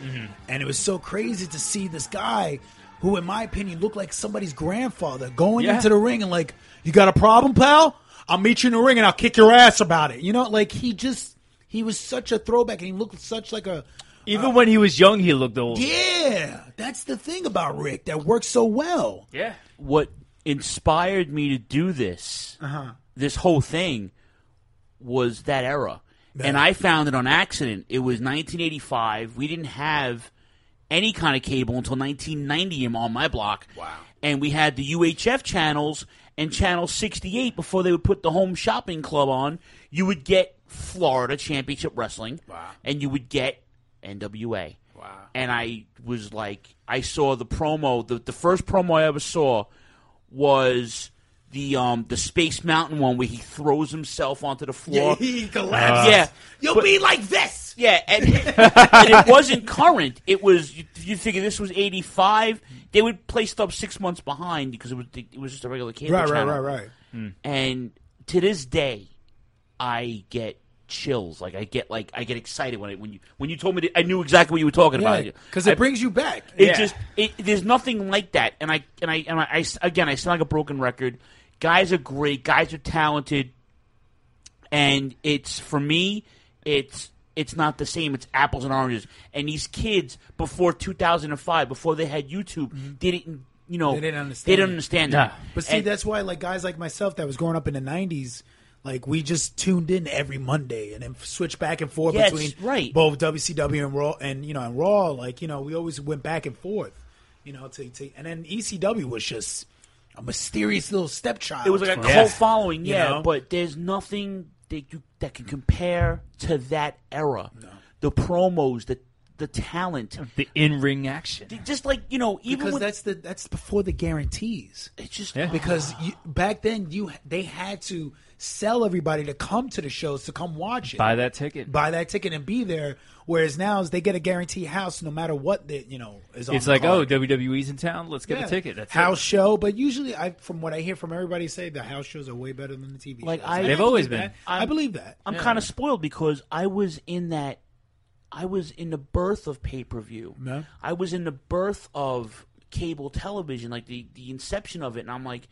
And it was so crazy to see this guy who, in my opinion, looked like somebody's grandfather going into the ring and like, you got a problem, pal? I'll meet you in the ring and I'll kick your ass about it. You know, like he was such a throwback and he looked such like a... Even when he was young, he looked old. Yeah, that's the thing about Rick that works so well. Yeah. What inspired me to do this, this whole thing, was that era. Yeah. And I found it on accident. It was 1985. We didn't have any kind of cable until 1990 on my block. Wow. And we had the UHF channels and Channel 68 before they would put the Home Shopping Club on. You would get Florida Championship Wrestling. Wow. And you would get NWA. Wow. And I was like, I saw the promo. The first promo I ever saw was the Space Mountain one where he throws himself onto the floor. Yeah, he collapses. You'll be like this. Yeah, and it wasn't current. It was, you figure this was 85. They would play stuff 6 months behind because it was just a regular cable channel. Right. And to this day, I get chills. I get excited when you told me I knew exactly what you were talking about. Because it brings you back. There's nothing like that. And I again, I sound like a broken record. Guys are great. Guys are talented. And for me, it's not the same. It's apples and oranges. And these kids before 2005, before they had YouTube, they didn't understand that. But see, that's why like guys like myself that was growing up in the 90s, like we just tuned in every Monday and then switched back and forth between both WCW and Raw and Raw. Like, we always went back and forth, and then ECW was just a mysterious little stepchild. It was like a cult following, but there's nothing that can compare to that era. No. The promos, the talent, the in-ring action. Just like, even because that's before the guarantees. It's just because back then they had to sell everybody to come to the shows, to come watch it, buy that ticket and be there. Whereas now they get a guaranteed house no matter what is on. It's like, WWE's in town, let's get a ticket. That's house show. But usually, from what I hear from everybody, say the house shows are way better than the TV shows. They've always been. I believe that. I'm kind of spoiled because I was in the birth of pay-per-view. No. I was in the birth of cable television, like the inception of it, and I'm like,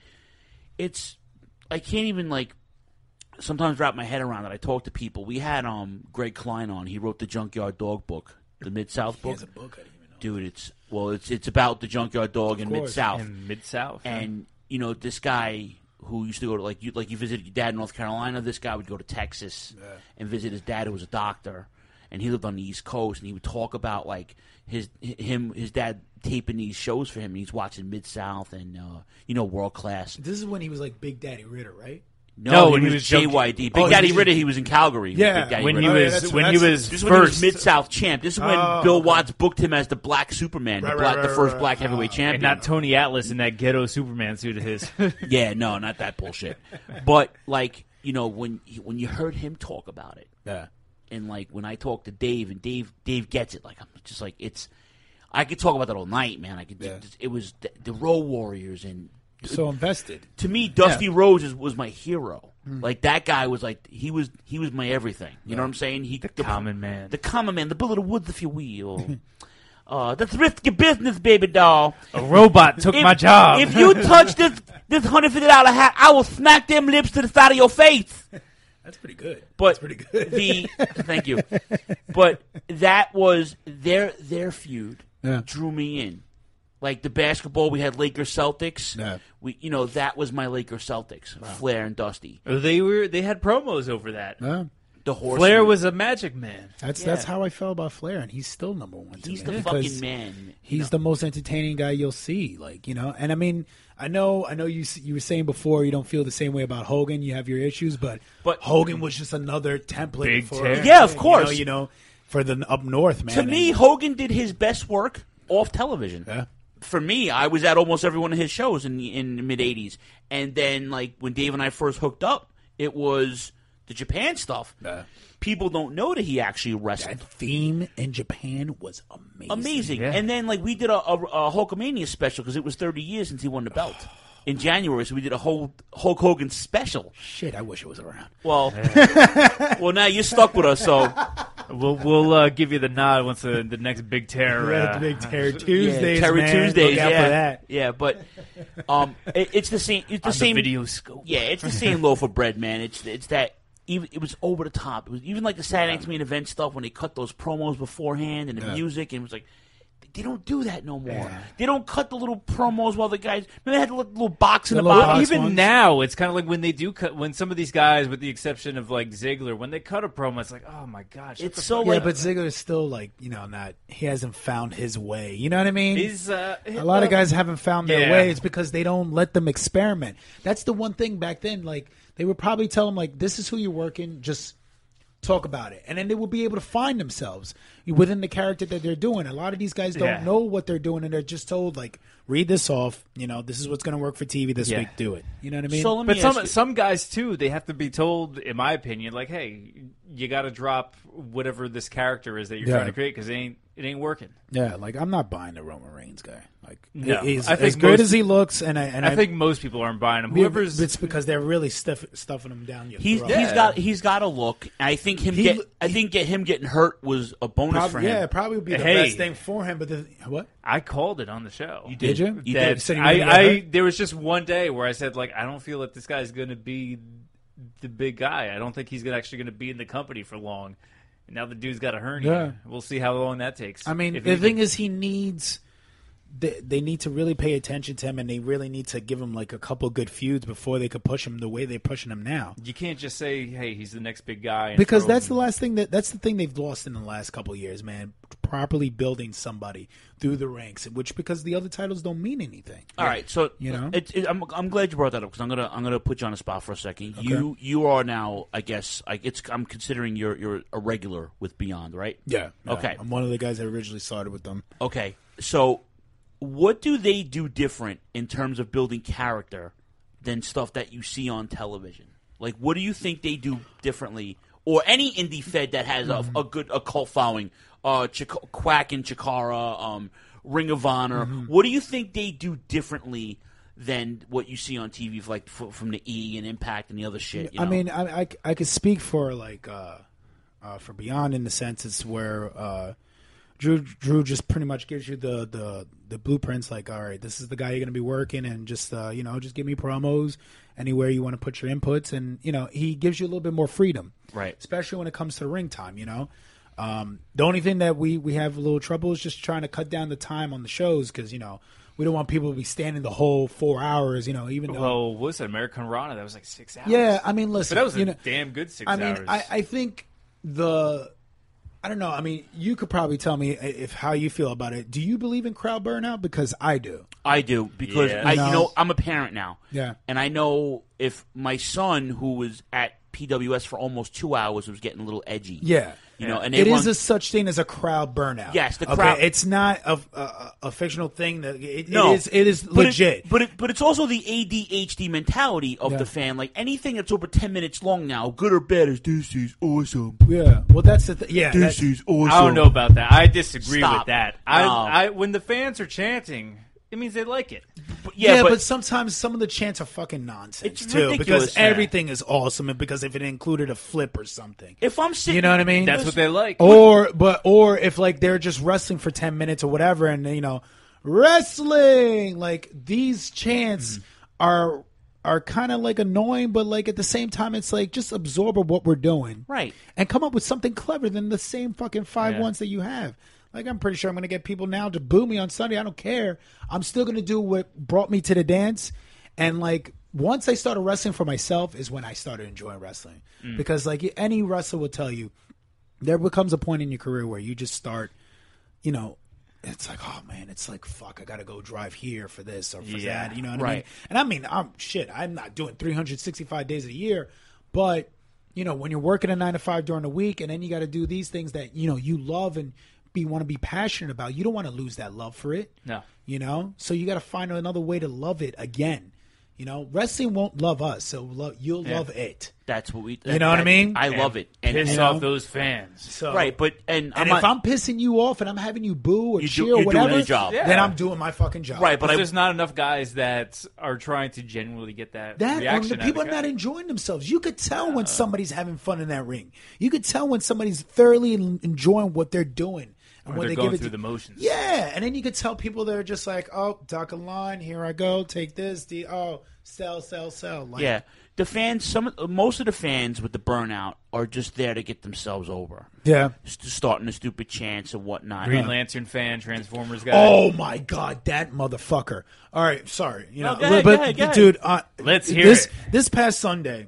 I can't even sometimes wrap my head around it. I talk to people. We had Greg Klein on. He wrote the Junkyard Dog book, the Mid-South book. He has a book, I didn't even know. Dude, it's about the Junkyard Dog in Mid-South. In Mid-South. And, this guy who used to go to, you visited your dad in North Carolina, this guy would go to Texas and visit his dad who was a doctor. And he lived on the East Coast, and he would talk about his dad taping these shows for him. And he's watching Mid-South and World Class. This is when he was like Big Daddy Ritter, right? No, when he was JYD. Big Daddy Ritter, he was in Calgary. Yeah, when he was this is when he was Mid-South champ. This is when Bill Watts booked him as the Black Superman, the first black heavyweight champion. And not Tony Atlas in that ghetto Superman suit of his. Yeah, no, not that bullshit. But when you heard him talk about it. Yeah. And when I talk to Dave, and Dave gets it. I'm just I could talk about that all night, man. It was the Road Warriors and so invested. To me, Dusty Rhodes was my hero. That guy was he was my everything. You know what I'm saying? The common man, the Bill of the Woods, if you will. That's risky business, baby doll. A robot took my job. If you touch this $150 hat, I will smack them lips to the side of your face. That's pretty good. But that's pretty good. Thank you. But that was their feud. Yeah. Drew me in. Like the basketball, we had Lakers Celtics. Yeah. That was my Lakers Celtics. Wow. Flair and Dusty. They had promos over that. Yeah. The Horseman. Flair was a magic man. That's how I felt about Flair, and he's still number one. He's the fucking man. He's the most entertaining guy you'll see. And I mean, I know you were saying before you don't feel the same way about Hogan. You have your issues, but Hogan was just another template yeah, of course. For the up north, man. To me, Hogan did his best work off television. Yeah. For me, I was at almost every one of his shows in the mid '80s, and then when Dave and I first hooked up, it was the Japan stuff. Yeah. People don't know that he actually wrestled. That theme in Japan was amazing. Yeah. And then we did a Hulkamania special because it was 30 years since he won the belt in January, so we did a whole Hulk Hogan special. Shit, I wish it was around. Well, well, now you're stuck with us, so. We'll give you the nod once the next big tear. The big tear Tuesdays, Terry man. Tuesdays, Look out for that. Yeah, but it's the same. It's the On same the video scope. Yeah, it's the same loaf of bread, man. It's that. Even, it was over the top. It was even like the Saturday Night's Main Event stuff when they cut those promos beforehand and the music, and it was like. They don't do that no more. Yeah. They don't cut the little promos while the guys. Remember they had the little box in the bottom. Even ones. Now, it's kind of like when they do cut. When some of these guys, with the exception of like Ziggler, when they cut a promo, it's like, oh my gosh, it's so. Yeah, but Ziggler's still like not. He hasn't found his way. You know what I mean? A lot of guys haven't found their way. It's because they don't let them experiment. That's the one thing back then. Like they would probably tell them like, this is who you're working. Just talk about it, and then they will be able to find themselves within the character that they're doing. A lot of these guys don't know what they're doing, and they're just told like, read this off. This is what's going to work for TV this week. Do it. You know what I mean? So but some guys too, they have to be told, in my opinion, like, hey, you got to drop whatever this character is that you're trying to create because it ain't working. Yeah, like I'm not buying the Roman Reigns guy. Like, no, he's I think as good as he looks, and I think most people aren't buying him. It's because they're really stuffing him down your throat. He's got a look. I think him getting hurt was a bonus for him. Yeah, it probably would be the best thing for him. But what? I called it on the show. You did? You did. There was just one day where I said like, I don't feel that this guy's going to be the big guy. I don't think he's actually going to be in the company for long. And now the dude's got a hernia. Yeah. We'll see how long that takes. I mean, the thing is, he needs. They need to really pay attention to him, and they really need to give him like a couple good feuds before they could push him the way they're pushing him now. You can't just say, "Hey, he's the next big guy," because that's the last thing that's the thing they've lost in the last couple of years, man. Properly building somebody through the ranks, which because the other titles don't mean anything. All right, so I'm glad you brought that up because I'm gonna put you on the spot for a second. Okay. You are now, I guess, I'm considering you're a regular with Beyond, right? Yeah. Okay. I'm one of the guys that originally started with them. Okay, so. What do they do different in terms of building character than stuff that you see on television? Like, what do you think they do differently? Or any indie fed that has a good cult following, Quack and Chikara, Ring of Honor. What do you think they do differently than what you see on TV, like from the E and Impact and the other shit? You know? I mean, I could speak for like for Beyond in the sense it's where. Drew just pretty much gives you the blueprints. Like, all right, this is the guy you're going to be working, and just just give me promos anywhere you want to put your inputs, and he gives you a little bit more freedom, right? Especially when it comes to ring time. The only thing that we have a little trouble is just trying to cut down the time on the shows because we don't want people to be standing the whole 4 hours. Even though what was it, American Rana? That was like 6 hours. Yeah, I mean, listen, but that was a damn good 6 hours. I mean, I think I don't know. I mean, you could probably tell me how you feel about it. Do you believe in crowd burnout? Because I do. I do because I'm a parent now. Yeah, and I know if my son, who was at PWS for almost 2 hours, was getting a little edgy. Yeah. And it is a such thing as a crowd burnout. Yes, the crowd. Okay? It's not a fictional thing. It is legit. But it's also the ADHD mentality of the fan. Like anything that's over 10 minutes long now, good or bad, is this is awesome. Yeah. Well, that's the thing. Yeah. This is awesome. I don't know about that. I disagree with that. I when the fans are chanting, it means they like it. But sometimes some of the chants are fucking nonsense too, because everything is awesome, and because if it included a flip or something. If I'm sitting, you know what I mean? That's what they like. Or if like they're just wrestling for 10 minutes or whatever, and wrestling, like these chants are kind of like annoying, but like at the same time, it's like just absorb what we're doing, right? And come up with something clever than the same fucking 5 ones that you have. Like, I'm pretty sure I'm going to get people now to boo me on Sunday. I don't care. I'm still going to do what brought me to the dance. And, like, once I started wrestling for myself is when I started enjoying wrestling. Because, like, any wrestler will tell you, there becomes a point in your career where you just start, it's like, oh, man, it's like, fuck, I got to go drive here for this or for that. You know what I mean? And, I mean, I'm not doing 365 days a year. But, when you're working a 9 to 5 during the week and then you got to do these things that, you love and want to be passionate about, you don't want to lose that love for it. No. So you got to find another way to love it again. You know, wrestling won't love us, so you'll love it. That's what we. You know what I mean? I love it. And piss off those fans. So, right, but if I'm pissing you off and I'm having you boo or cheer or you're whatever, doing your job. then I'm doing my fucking job. Right, but there's not enough guys that are trying to genuinely get that reaction. The people are not enjoying themselves. You could tell when somebody's having fun in that ring. You could tell when somebody's thoroughly enjoying what they're doing. And or when they're they going give through the motions. Yeah, and then you could tell people that are just like, oh, duck a line, here I go, take this, sell. Like, yeah, the fans. Most of the fans with the burnout are just there to get themselves over. Yeah, starting the stupid chants and whatnot. Green Lantern fan, Transformers guy. Oh my God, that motherfucker! All right, sorry, go ahead. Dude, let's hear it. This past Sunday,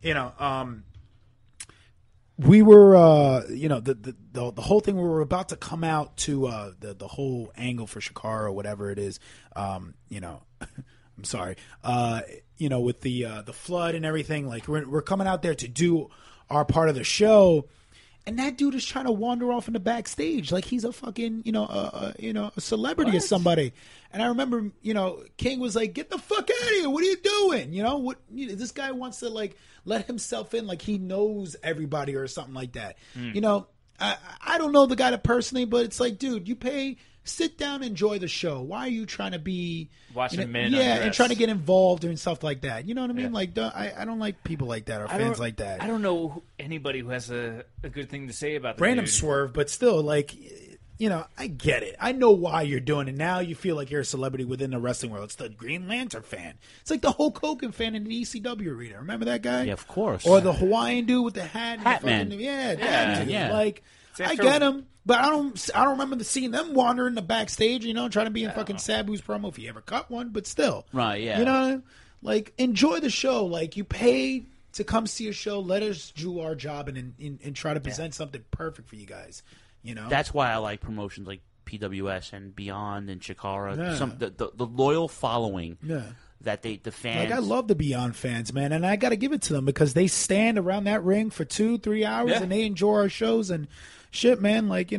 we were, the whole thing. We were about to come out to the whole angle for Shakara or whatever it is. I'm sorry. With the flood and everything, like we're coming out there to do our part of the show, and that dude is trying to wander off in the backstage like he's a fucking a celebrity or somebody. And I remember King was like, "Get the fuck out of here! What are you doing? This guy wants to like let himself in like he knows everybody or something like that. I don't know the guy personally, but it's like, dude, you pay." Sit down, enjoy the show. Why are you trying to be watching men? Yeah, and trying to get involved and stuff like that. You know what I mean? Yeah. Like, I don't like people like that or fans like that. I don't know anybody who has a good thing to say about the random dude. Swerve, but still, like, I get it. I know why you're doing it. Now you feel like you're a celebrity within the wrestling world. It's the Green Lantern fan. It's like the Hulk Hogan fan in the ECW arena. Remember that guy? Yeah, of course. Or the Hawaiian dude with the hat. Hat man. Yeah. Like, I get him. But I don't remember seeing them wander in the backstage, trying to be in fucking Sabu's promo if he ever cut one, but still. Right, yeah. Like, enjoy the show. Like, you paid to come see a show. Let us do our job and try to present something perfect for you guys, That's why I like promotions like PWS and Beyond and Chikara. Yeah. The loyal following Yeah. that the fans... Like, I love the Beyond fans, man, and I got to give it to them because they stand around that ring for 2-3 hours and they enjoy our shows and... Shit, man, like,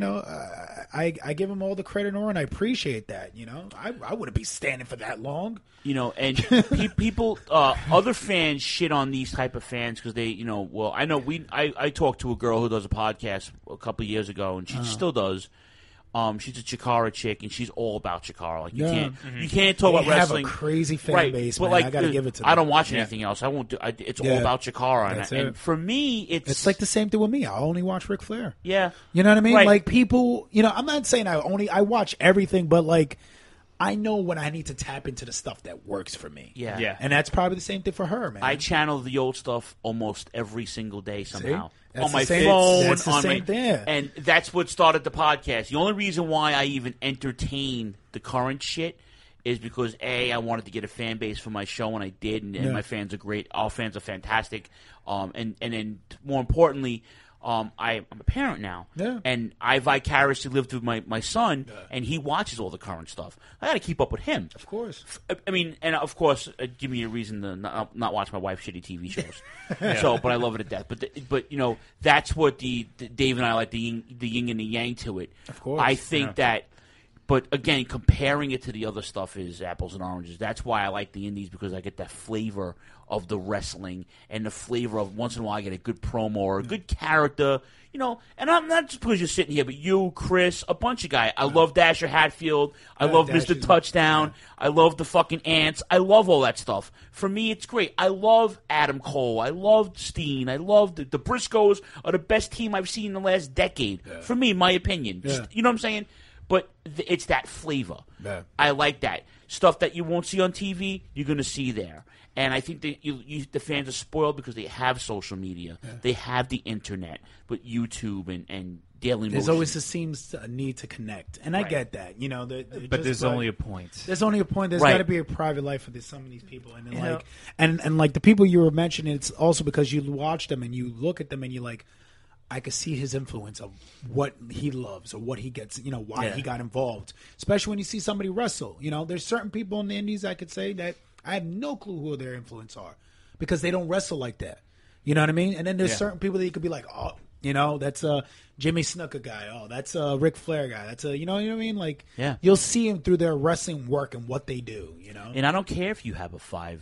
I give them all the credit and I appreciate that, I wouldn't be standing for that long. And people, other fans shit on these type of fans because they, I know I talked to a girl who does a podcast a couple of years ago, and she still does. She's a Chikara chick, and she's all about Chikara. Like you can't talk about wrestling. Have a crazy fan base, but man. like, I gotta give it to them. I don't watch anything else. I won't do. It's all about Chikara, and for me, it's like the same thing with me. I only watch Ric Flair. Yeah, you know what I mean. Right. Like people, I'm not saying I watch everything, but like I know when I need to tap into the stuff that works for me. Yeah. And that's probably the same thing for her, man. I channel the old stuff almost every single day somehow. That's on my the same, phone, that's the on same my, thing. And that's what started the podcast. The only reason why I even entertain the current shit is because I wanted to get a fan base for my show, and I did, and my fans are great. All fans are fantastic, and then more importantly, I'm a parent now, and I vicariously lived with my son, and he watches all the current stuff. I got to keep up with him, of course. I mean, and of course, give me a reason to not watch my wife's shitty TV shows. So, but I love it to death. But that's what the Dave and I like, the yin and the yang to it. Of course, I think that. But again, comparing it to the other stuff is apples and oranges. That's why I like the indies, because I get that flavor of the wrestling and the flavor of once in a while I get a good promo or a good character, and I'm not just because you're sitting here, but you, Chris, a bunch of guys. I love Dasher Hatfield. I love Mr. Touchdown. I love the fucking Ants. I love all that stuff. For me, it's great. I love Adam Cole. I love Steen. I love the Briscoes are the best team I've seen in the last decade. Yeah. For me, my opinion. Just, you know what I'm saying? But it's that flavor. Yeah. I like that. Stuff that you won't see on TV, you're going to see there. And I think that the fans are spoiled because they have social media. Yeah. They have the internet, but YouTube and Daily Motion. There's always a need to connect. And I get that. But there's only a point. There's only a point. There's got to be a private life for some of these people. And then and like the people you were mentioning, it's also because you watch them and you look at them and you're like, I could see his influence of what he loves or what he gets, why he got involved. Especially when you see somebody wrestle. There's certain people in the indies I could say that I have no clue who their influence are because they don't wrestle like that. You know what I mean? And then there's certain people that you could be like, oh, that's a Jimmy Snuka guy. Oh, that's a Ric Flair guy. That's a, you know what I mean? Like, you'll see him through their wrestling work and what they do, And I don't care if you have a 5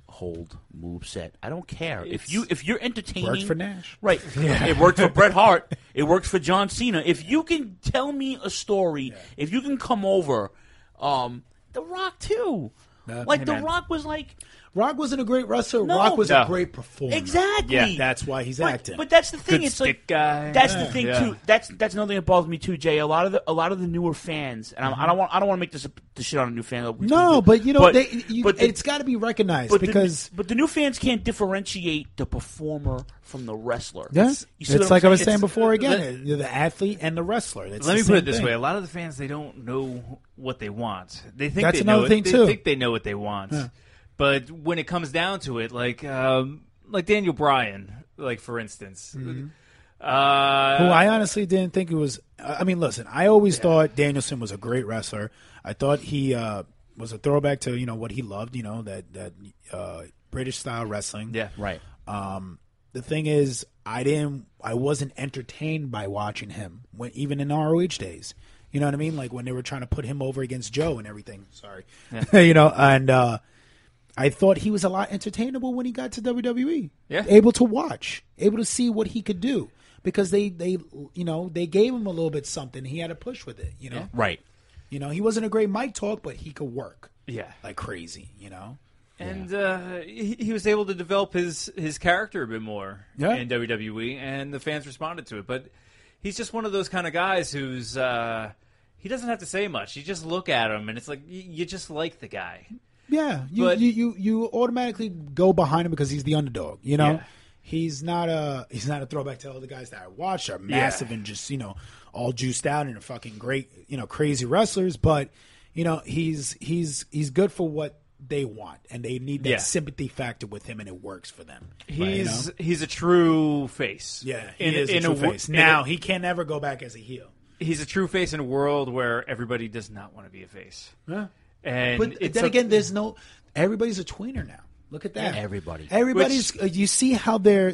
hold moveset. I don't care. If you're entertaining, Worked for Nash. Right. It worked for Bret Hart. It worked for John Cena. If you can tell me a story, if you can come over, The Rock too. The Rock was like. Rock wasn't a great wrestler. No. Rock was a great performer. Exactly. Yeah, that's why he's acting. But that's the thing. Good It's stick like guy. that's the thing too. That's another thing that bothers me too, Jay. A lot of the newer fans, and I don't want to make this shit on a new fan. No, but it's got to be recognized because the new fans can't differentiate the performer from the wrestler. Yes, You see it's what like I'm I was saying? saying before. Again, you're the athlete and the wrestler. It's Let the me put same it this thing. way: a lot of the fans, they don't know what they want. They think That's they know another thing, They too. think they know what they want. Yeah. But when it comes down to it, like Daniel Bryan, like for instance, who I honestly didn't think it was. I mean, listen, I always thought Danielson was a great wrestler. I thought he was a throwback to what he loved. That British style wrestling. Yeah, right. The thing is, I wasn't entertained by watching him even in ROH days. You know what I mean? Like when they were trying to put him over against Joe and everything. Sorry, and I thought he was a lot entertainable when he got to WWE. Yeah, able to watch, able to see what he could do because they gave him a little bit something. He had to push with it. Right. He wasn't a great mic talk, but he could work. Yeah, like crazy. And he was able to develop his character a bit more in WWE, and the fans responded to it. But he's just one of those kind of guys who's he doesn't have to say much. You just look at him, and it's like you just like the guy. Yeah, you automatically go behind him because he's the underdog. He's not a throwback to all the guys that I watch are massive and just all juiced out and are fucking great crazy wrestlers. But he's good for what they want, and they need that sympathy factor with him, and it works for them. He's a true face. Yeah, he is a true face. Now he can't ever go back as a heel. He's a true face in a world where everybody does not want to be a face. Yeah. And but then again, everybody's a tweener now. Look at that. Yeah, everybody's. You see how they're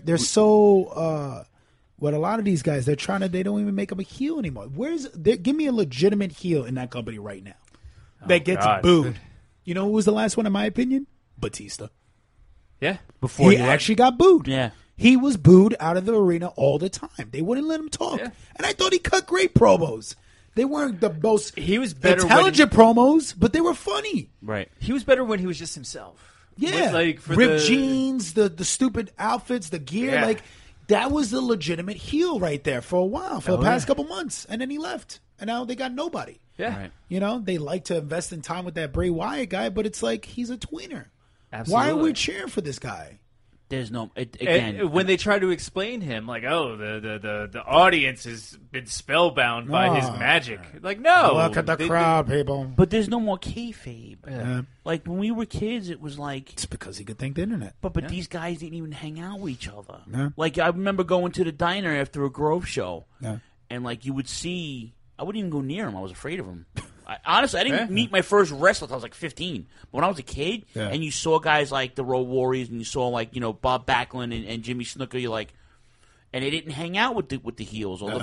so. What a lot of these guys they don't even make them a heel anymore. Give me a legitimate heel in that company right now that gets booed. You know who was the last one in my opinion? Batista. Yeah, before he actually got booed. Yeah. He was booed out of the arena all the time. They wouldn't let him talk, and I thought he cut great promos. They weren't the most intelligent promos, but they were funny. Right. He was better when he was just himself. Yeah. Ripped jeans, the stupid outfits, the gear. Yeah. Like, that was the legitimate heel right there for a while, for the past couple months. And then he left. And now they got nobody. Yeah. Right. They like to invest in time with that Bray Wyatt guy, but it's like he's a tweener. Absolutely. Why are we cheering for this guy? There's no when they try to explain him, like, the audience has been spellbound by his magic. Like, no, look at the crowd, people. But there's no more kayfabe. Yeah. Like when we were kids, it was like it's because he could thank the internet. But these guys didn't even hang out with each other. Yeah. Like I remember going to the diner after a Grove show, yeah. and like you would see, I wouldn't even go near him. I was afraid of him. Honestly, I didn't meet my first wrestler until I was like 15. But when I was a kid, and you saw guys like the Road Warriors, and you saw like Bob Backlund and Jimmy Snuka, you're like, and they didn't hang out with the heels or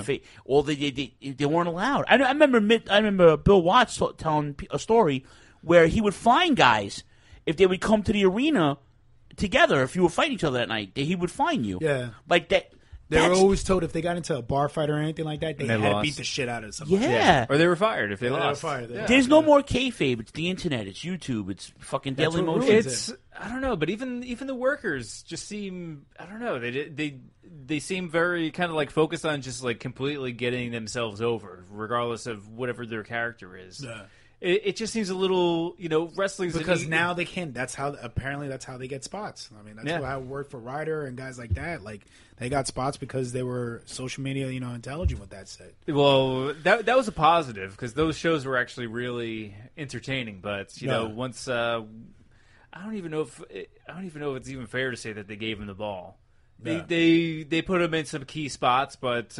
they weren't allowed. I remember Bill Watts telling a story where he would find guys if they would come to the arena together. If you were fighting each other that night, he would find you. Yeah, like that. They were always told if they got into a bar fight or anything like that, they had to beat the shit out of somebody. Yeah. Or they were fired if they lost. There's no more kayfabe. It's the internet. It's YouTube. It's fucking Daily Motion. I don't know, but even the workers just seem, I don't know, they seem very kind of like focused on just like completely getting themselves over, regardless of whatever their character is. Yeah. It just seems a little, wrestling's because now they can. That's how they get spots. I mean, that's how it worked for Ryder and guys like that. Like they got spots because they were social media, intelligent with that set. Well, that was a positive because those shows were actually really entertaining. But once I don't even know if it's even fair to say that they gave him the ball. They put him in some key spots, but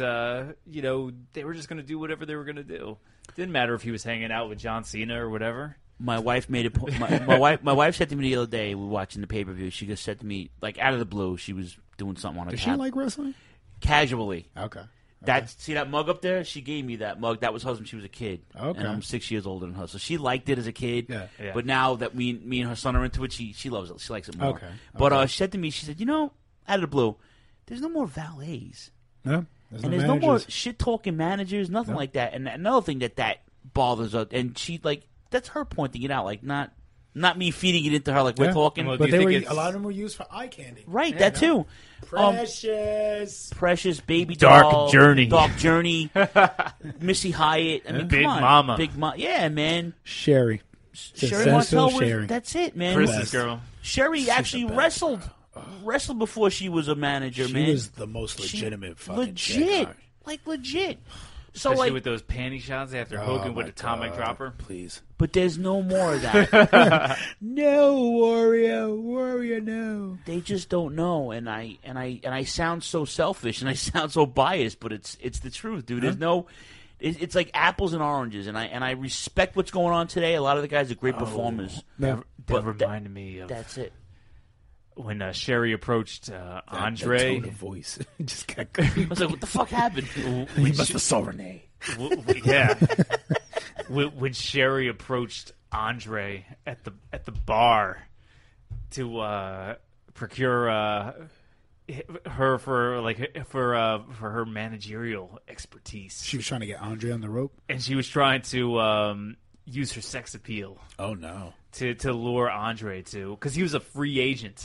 they were just going to do whatever they were going to do. Didn't matter if he was hanging out with John Cena or whatever. My wife made it. My wife said to me the other day, we were watching the pay-per-view. She just said to me, like out of the blue, she was doing something on her. Does she like wrestling? Casually. Okay. See that mug up there? She gave me that mug. That was hers when she was a kid. Okay. And I'm 6 years older than her. So she liked it as a kid. Yeah. But now that me and her son are into it, she loves it. She likes it more. Okay. But she said to me, she said, out of the blue, there's no more valets. No. There's no more shit-talking managers, nothing like that. And another thing that bothers her, and she, that's her pointing it out, not me feeding it into her like we're talking. But a lot of them were used for eye candy. Right, that too. Precious baby Dark doll, Journey. Dark Journey, Missy Hyatt. I mean, Big come on. Mama. Big Mama. Yeah, man. Sherry. Sherry Martel Sherry. That's it, man. Princess girl. Sherry actually wrestled before she was a manager, She man. was the most legitimate fucking legit. chick. Legit. So Especially with those panty shots after Hogan with the atomic dropper. Please. But there's no more of that. No, Warrior, no. They just don't know, and I sound so selfish and I sound so biased, but it's the truth, dude. There's no. It's like apples and oranges, and I respect what's going on today. A lot of the guys are great performers. That reminded me of. That's it. When Sherry approached Andre, That tone of voice just got. I was like, "What the fuck happened?" He must have saw Renee. Yeah. When Sherry approached Andre at the bar to procure her for her managerial expertise, She was trying to get Andre on the rope. and she was trying to use her sex appeal Oh no. to lure Andre to, because he was a free agent.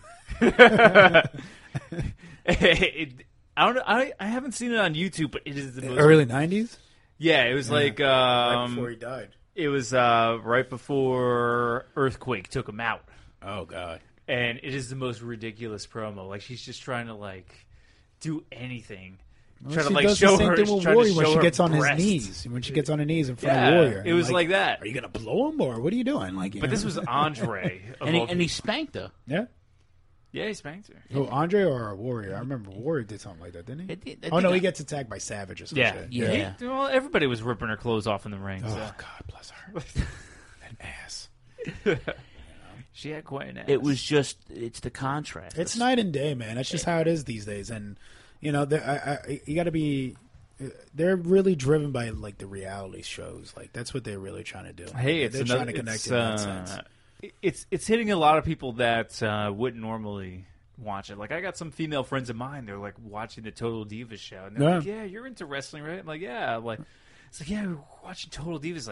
I haven't seen it on YouTube, but it is the most Early 90s? Yeah, it was like right before he died. It was right before Earthquake took him out. Oh god. And it is the most ridiculous promo. Like, she's just trying to do anything. Well, Trying she to does show the same her, thing with trying to Warrior when show she her gets on his breast. knees. When she gets on her knees in front Yeah, of Warrior. it was like that. Are you gonna blow him or what are you doing? But this was Andre. and he spanked her. Yeah. Yeah, he spanked her. Oh, Andre or Warrior? I remember Warrior did something like that, didn't he? I think he gets attacked by Savage or something. Yeah. Well, everybody was ripping her clothes off in the ring. Oh, so. God bless her. An ass. She had quite an ass. It was just, it's the contrast. It's night and day, man. That's just how it is these days. And, you got to be... They're really driven by, the reality shows. That's what they're really trying to do. Hey, they're trying to connect in that sense. It's hitting a lot of people that wouldn't normally watch it. Like, I got some female friends of mine. They're watching the Total Divas show, and they're like, "Yeah, you're into wrestling, right?" I'm like, "Yeah." It's like, "Yeah, we're watching Total Divas."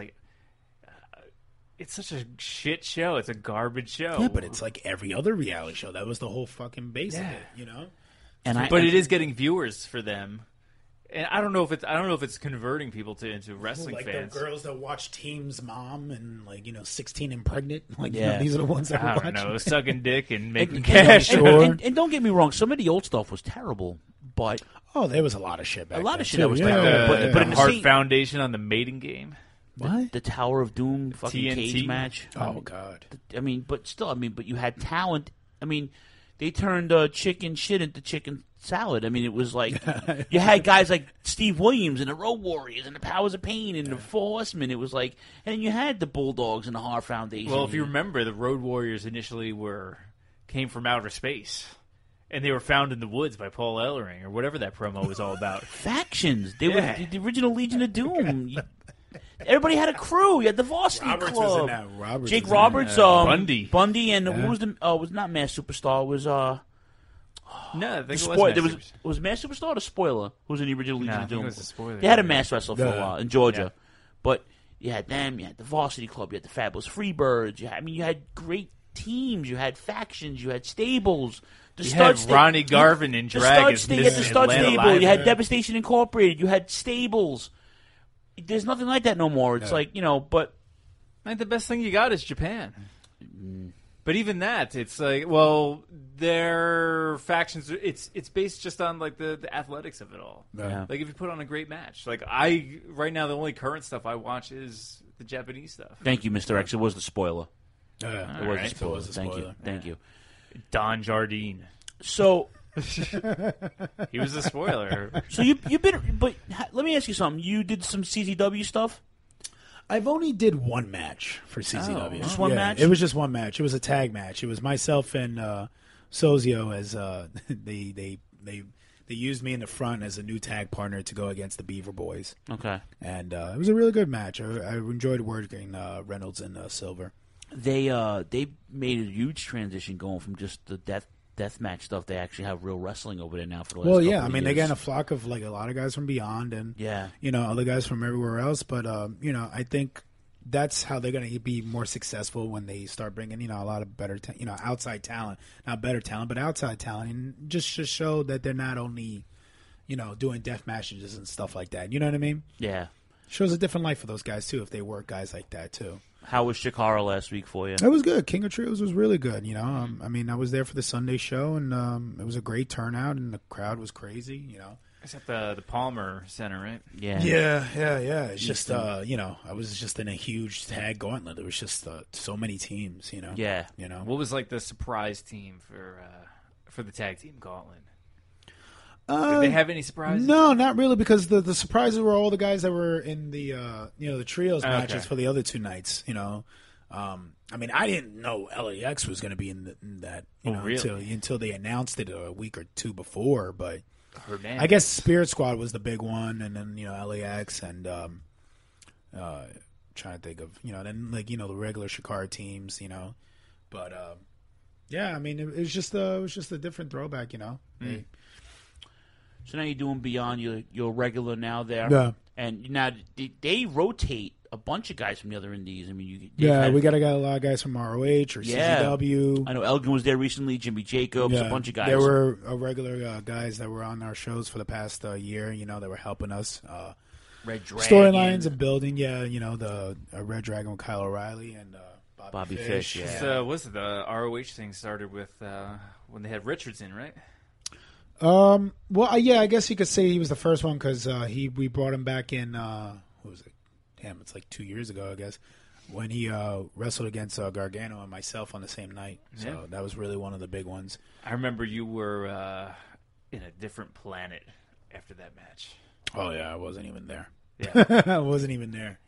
It's such a shit show. It's a garbage show. Yeah, but it's like every other reality show. That was the whole fucking base of it, you know. But it is getting viewers for them. And I don't know if it's converting people into wrestling fans. The girls that watch Team's Mom and 16 and Pregnant. Yeah. These are the ones that I watch. don't know, sucking dick and making And, cash. and don't get me wrong, some of the old stuff was terrible, but there was a lot of shit back a lot then, of shit too. that was Yeah. terrible. But in the the Heart same, Foundation on the mating game. What? the Tower of Doom fucking TNT? cage match. Oh God. But you had talent. I mean, they turned chicken shit into chicken salad. I mean, it was like you had guys like Steve Williams and the Road Warriors and the Powers of Pain and the Four Horsemen. It was and then you had the Bulldogs and the Heart Foundation. Well, if you remember, the Road Warriors initially came from outer space, and they were found in the woods by Paul Ellering or whatever that promo was all about. Factions. They were the original Legion of Doom. Everybody had a crew. You had the Varsity Roberts Club. was in that. Roberts Jake was in Roberts, that. Bundy, and who was was not Mass Superstar? Was No, I think was Mass Superstar the Spoiler? Who was in the original Legion I of think Doom? it was the Spoiler. They had a mass wrestler for a Yeah. while in Georgia, but you had them. You had the Varsity Club. You had the Fabulous Freebirds. You had great teams. You had factions. You had stables. You had Ronnie Garvin in drag as You had the Miss Stud Atlanta Stable. Live. You had Devastation Incorporated. You had stables. There's nothing like that no more. It's but I think the best thing you got is Japan. But even that, it's their factions. It's based just on the athletics of it all. Yeah. If you put on a great match, right now the only current stuff I watch is the Japanese stuff. thank you, Mr. X. It was the spoiler. Yeah. It was the spoiler. Thank you. Thank you. Don Jardine. So He was a spoiler. So you've been, but let me ask you something. You did some CZW stuff. I've only did one match for CZW. Just one match? It was just one match. It was a tag match. It was myself and Sozio as they they used me in the front as a new tag partner to go against the Beaver Boys. Okay. And it was a really good match. I enjoyed working Reynolds and Silver. They made a huge transition going from just the death match stuff. They actually have real wrestling over there now for the last couple of years. I mean, they got a flock of like a lot of guys from Beyond and other guys from everywhere else. But I think that's how they're going to be more successful when they start bringing a lot of better outside talent, not better talent, but outside talent, and just to show that they're not only doing death matches and stuff like that. You know what I mean? Yeah. Shows a different life for those guys too if they work guys like that too. How was Shikara last week for you? It was good. King of Trios was really good. I mean, I was there for the Sunday show, and it was a great turnout, and the crowd was crazy. It's at the Palmer Center, right? Yeah. Yeah. It's just I was just in a huge tag gauntlet. There was just so many teams. Yeah. What was like the surprise team for the tag team gauntlet? Did they have any surprises? No, not really, because the surprises were all the guys that were in the the trios matches for the other two nights. I mean, I didn't know LAX was going to be in that really? until they announced it a week or two before. But Hernandez. I guess Spirit Squad was the big one, and then LAX and trying to think of then the regular Shikara teams. But I mean, it was just a different throwback. So now you're doing Beyond. You're regular now there. Yeah. And now they rotate a bunch of guys from the other indies. I mean, we got a lot of guys from ROH or CZW. I know Elgin was there recently. Jimmy Jacobs, a bunch of guys. There were regular guys that were on our shows for the past year. That were helping us. Red Dragon storylines and building. The Red Dragon with Kyle O'Reilly and Bobby Fish. Yeah. So was it the ROH thing started with when they had Richardson, right? I guess you could say he was the first one because we brought him back in. What was it? Damn, it's like 2 years ago, I guess, when he wrestled against Gargano and myself on the same night. So that was really one of the big ones. I remember you were in a different planet after that match. Oh yeah, I wasn't even there. Yeah, I wasn't even there.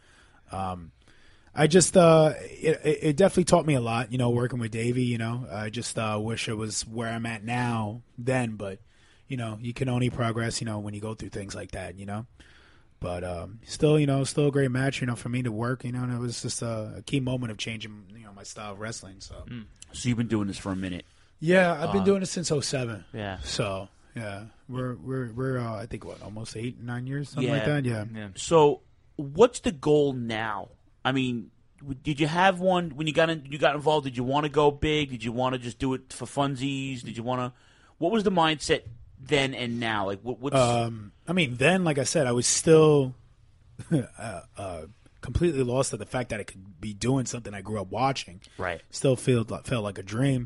I just it definitely taught me a lot, working with Davey. I just wish it was where I'm at now then, but you can only progress when you go through things like that. But still still a great match for me to work. And it was just a key moment of changing my style of wrestling. So you've been doing this for a minute. Yeah, I've been doing this since 2007. Yeah. So yeah, we're I think almost 8-9 years, something like that. Yeah. So what's the goal now? I mean, did you have one when you got involved? Did you want to go big? Did you want to just do it for funsies? Did you want to? What was the mindset then and now? Like, what's? I mean, then, like I said, I was still completely lost at the fact that I could be doing something I grew up watching. Right. Still felt like a dream.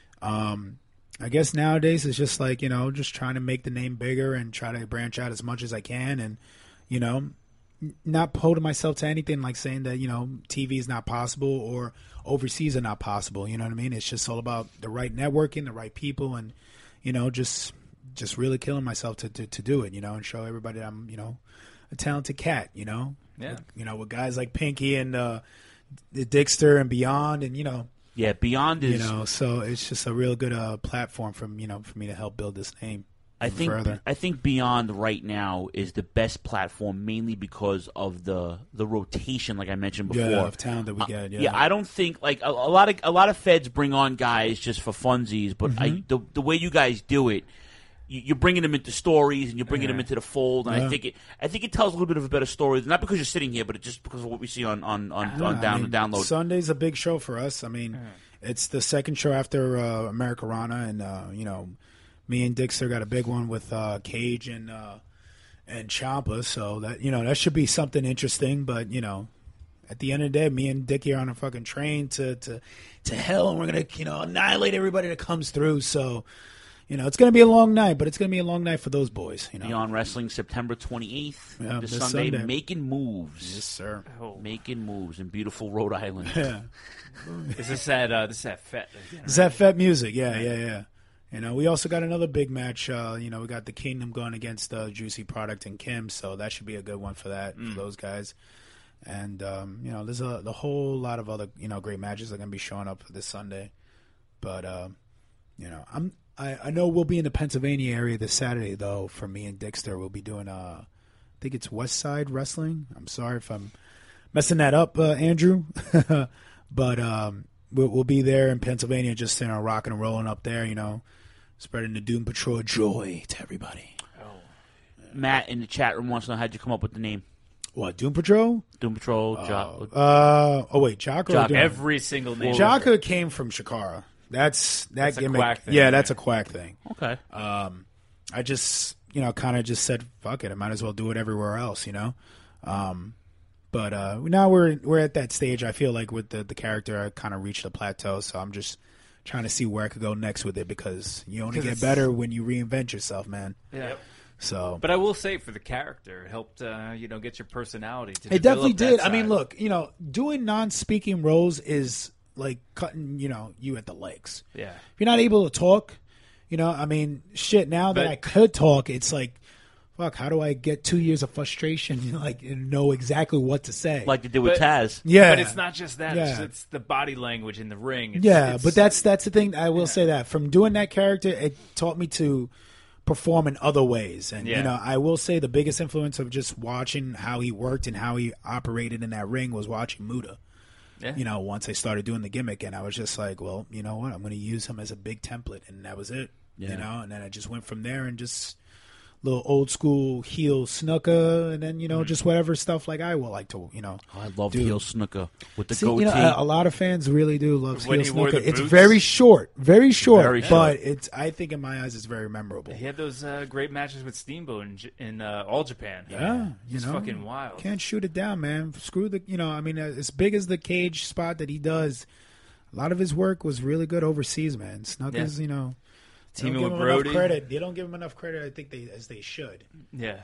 I guess nowadays it's just like just trying to make the name bigger and try to branch out as much as I can, and not holding myself to anything like saying that TV is not possible or overseas are not possible. You know what I mean? It's just all about the right networking, the right people, and just really killing myself to do it. And show everybody that I'm a talented cat. Yeah. With guys like Pinky and the Dixter and Beyond, and yeah, Beyond is so it's just a real good platform for me to help build this name. I think Beyond right now is the best platform, mainly because of the rotation, like I mentioned before, of talent that we get. Yeah, I don't think like a lot of feds bring on guys just for funsies, but the way you guys do it, you're bringing them into stories and you're bringing them into the fold, and I think it tells a little bit of a better story, not because you're sitting here, but it's just because of what we see on download. Sunday's a big show for us. I mean, it's the second show after America Rana, and me and Dixter got a big one with Cage and Ciampa, so that that should be something interesting. But at the end of the day, me and Dickie are on a fucking train to hell, and we're gonna annihilate everybody that comes through. So it's gonna be a long night, but it's gonna be a long night for those boys. Beyond Wrestling, September 28th, this Sunday, making moves. Yes, sir. Making moves in beautiful Rhode Island. Yeah. Is this that FET? Is that FET Music? Yeah. We also got another big match. We got the Kingdom going against Juicy Product and Kim, so that should be a good one for that for those guys. And there's the whole lot of other great matches that are gonna be showing up this Sunday. But I know we'll be in the Pennsylvania area this Saturday, though. For me and Dexter, we'll be doing, I think it's West Side Wrestling. I'm sorry if I'm messing that up, Andrew. But we'll be there in Pennsylvania, just rocking and rolling up there, spreading the Doom Patrol joy to everybody. Matt in the chat room wants to know how'd you come up with the name. What, Doom Patrol? Doom Patrol, Jock. Jocko. Every single name. Jocko came from Shakara. That's a gimmick. Quack thing, yeah, right? that's a Quack thing. Okay. I just, kind of just said, fuck it. I might as well do it everywhere else, But now we're at that stage. I feel like with the character, I kind of reached a plateau. So I'm just trying to see where I could go next with it, because you only get better when you reinvent yourself, man. Yeah. So, but I will say, for the character, it helped get your personality. It definitely did. I mean, look, doing non-speaking roles is like cutting, you at the legs. Yeah. If you're not able to talk, I mean, shit. Now that I could talk, it's like, fuck, how do I get 2 years of frustration, and know exactly what to say? Like they did with Taz. Yeah. But it's not just that. Yeah. It's the body language in the ring. But that's the thing. I will say that from doing that character, it taught me to perform in other ways. And, I will say the biggest influence of just watching how he worked and how he operated in that ring was watching Muta. Yeah. Once I started doing the gimmick, and I was just like, well, you know what? I'm going to use him as a big template. And that was it. Yeah. And then I just went from there and just little old school heel snooker, and then just whatever stuff like I will like to I love do. heel snooker with the See, goatee. a lot of fans really do love When heel he wore snooker. the It's boots? very short, Very but it's I think in my eyes it's very memorable. He had those great matches with Steamboat in All Japan. Yeah, it's fucking wild. Can't shoot it down, man. Screw the I mean, as big as the cage spot that he does, a lot of his work was really good overseas, man. Snooker's Teaming with Enough Brody. credit. They don't give him enough credit, I think, as they should. Yeah.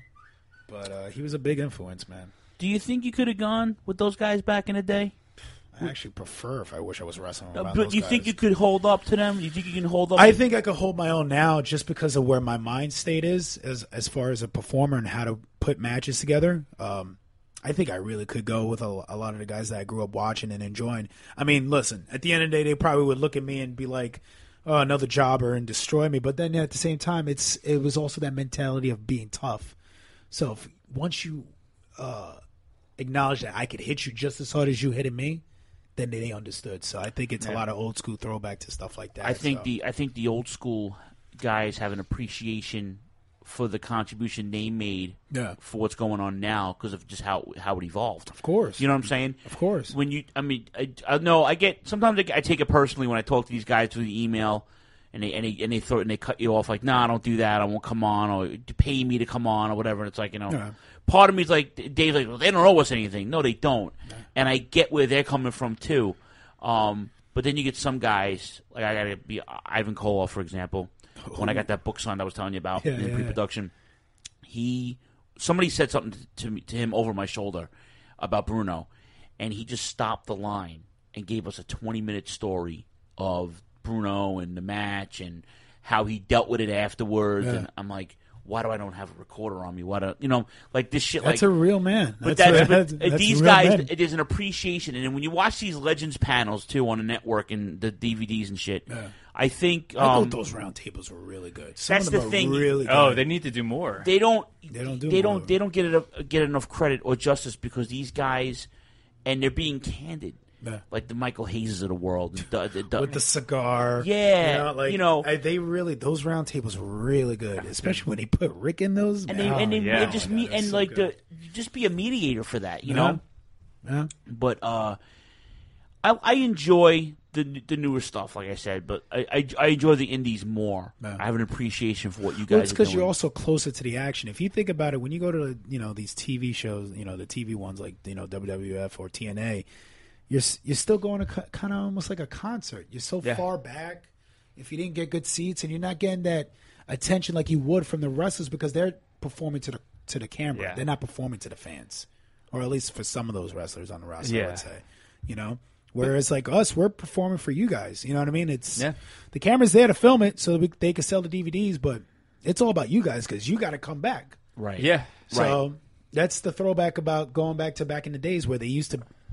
But he was a big influence, man. Do you think you could have gone with those guys back in the day? I actually prefer if I wish I was wrestling around But those you guys. think you could hold up to them? You think you can hold up? I think I could hold my own now, just because of where my mind state is as far as a performer and how to put matches together. I think I really could go with a lot of the guys that I grew up watching and enjoying. I mean, listen, at the end of the day, they probably would look at me and be like, oh, another jobber, and destroy me. But then at the same time, it was also that mentality of being tough. So once you acknowledge that I could hit you just as hard as you hitting me, then they understood. So I think it's a lot of old school throwback to stuff like that. I think the old school guys have an appreciation for the contribution they made for what's going on now because of just how it evolved. Of course. You know what I'm saying? Of course. When I know I get sometimes I take it personally when I talk to these guys through the email and they cut you off like, nah, don't do that, I won't come on, or pay me to come on or whatever. And it's like, part of me is like, Dave's like, well, they don't owe us anything. No, they don't. And I get where they're coming from too. But then you get some guys, like I gotta be Ivan Koloff, for example. When I got that book signed I was telling you about in pre-production, somebody said something to him over my shoulder about Bruno, and he just stopped the line and gave us a 20-minute story of Bruno and the match and how he dealt with it afterwards. And I'm like, why do I don't have a recorder on me? Why don't like this shit? That's like, a real man. But that's these real guys, men. there's an appreciation, and then when you watch these Legends panels too on the network and the DVDs and shit, I think I thought those round tables were really good. Some that's of them the are thing. really good. Oh, they need to do more. They don't more. get enough credit or justice because these guys, and they're being candid. Like the Michael Hayes of the world, with the cigar, they really those round tables were really good, especially when they put Rick in those. And just be a mediator for that, you know. Yeah. But I enjoy the newer stuff, like I said, but I enjoy the indies more. I have an appreciation for what you guys. Well, it's because you're also closer to the action. If you think about it, when you go to these TV shows, the TV ones like WWF or TNA. You're still going to kind of almost like a concert. You're so far back. If you didn't get good seats, and you're not getting that attention like you would from the wrestlers because they're performing to the camera. Yeah. They're not performing to the fans, or at least for some of those wrestlers on the roster. I would say, Whereas like us, we're performing for you guys. You know what I mean? It's the camera's there to film it so they can sell the DVDs, but it's all about you guys because you got to come back. Right. Yeah. So that's the throwback about going back in the days where they used to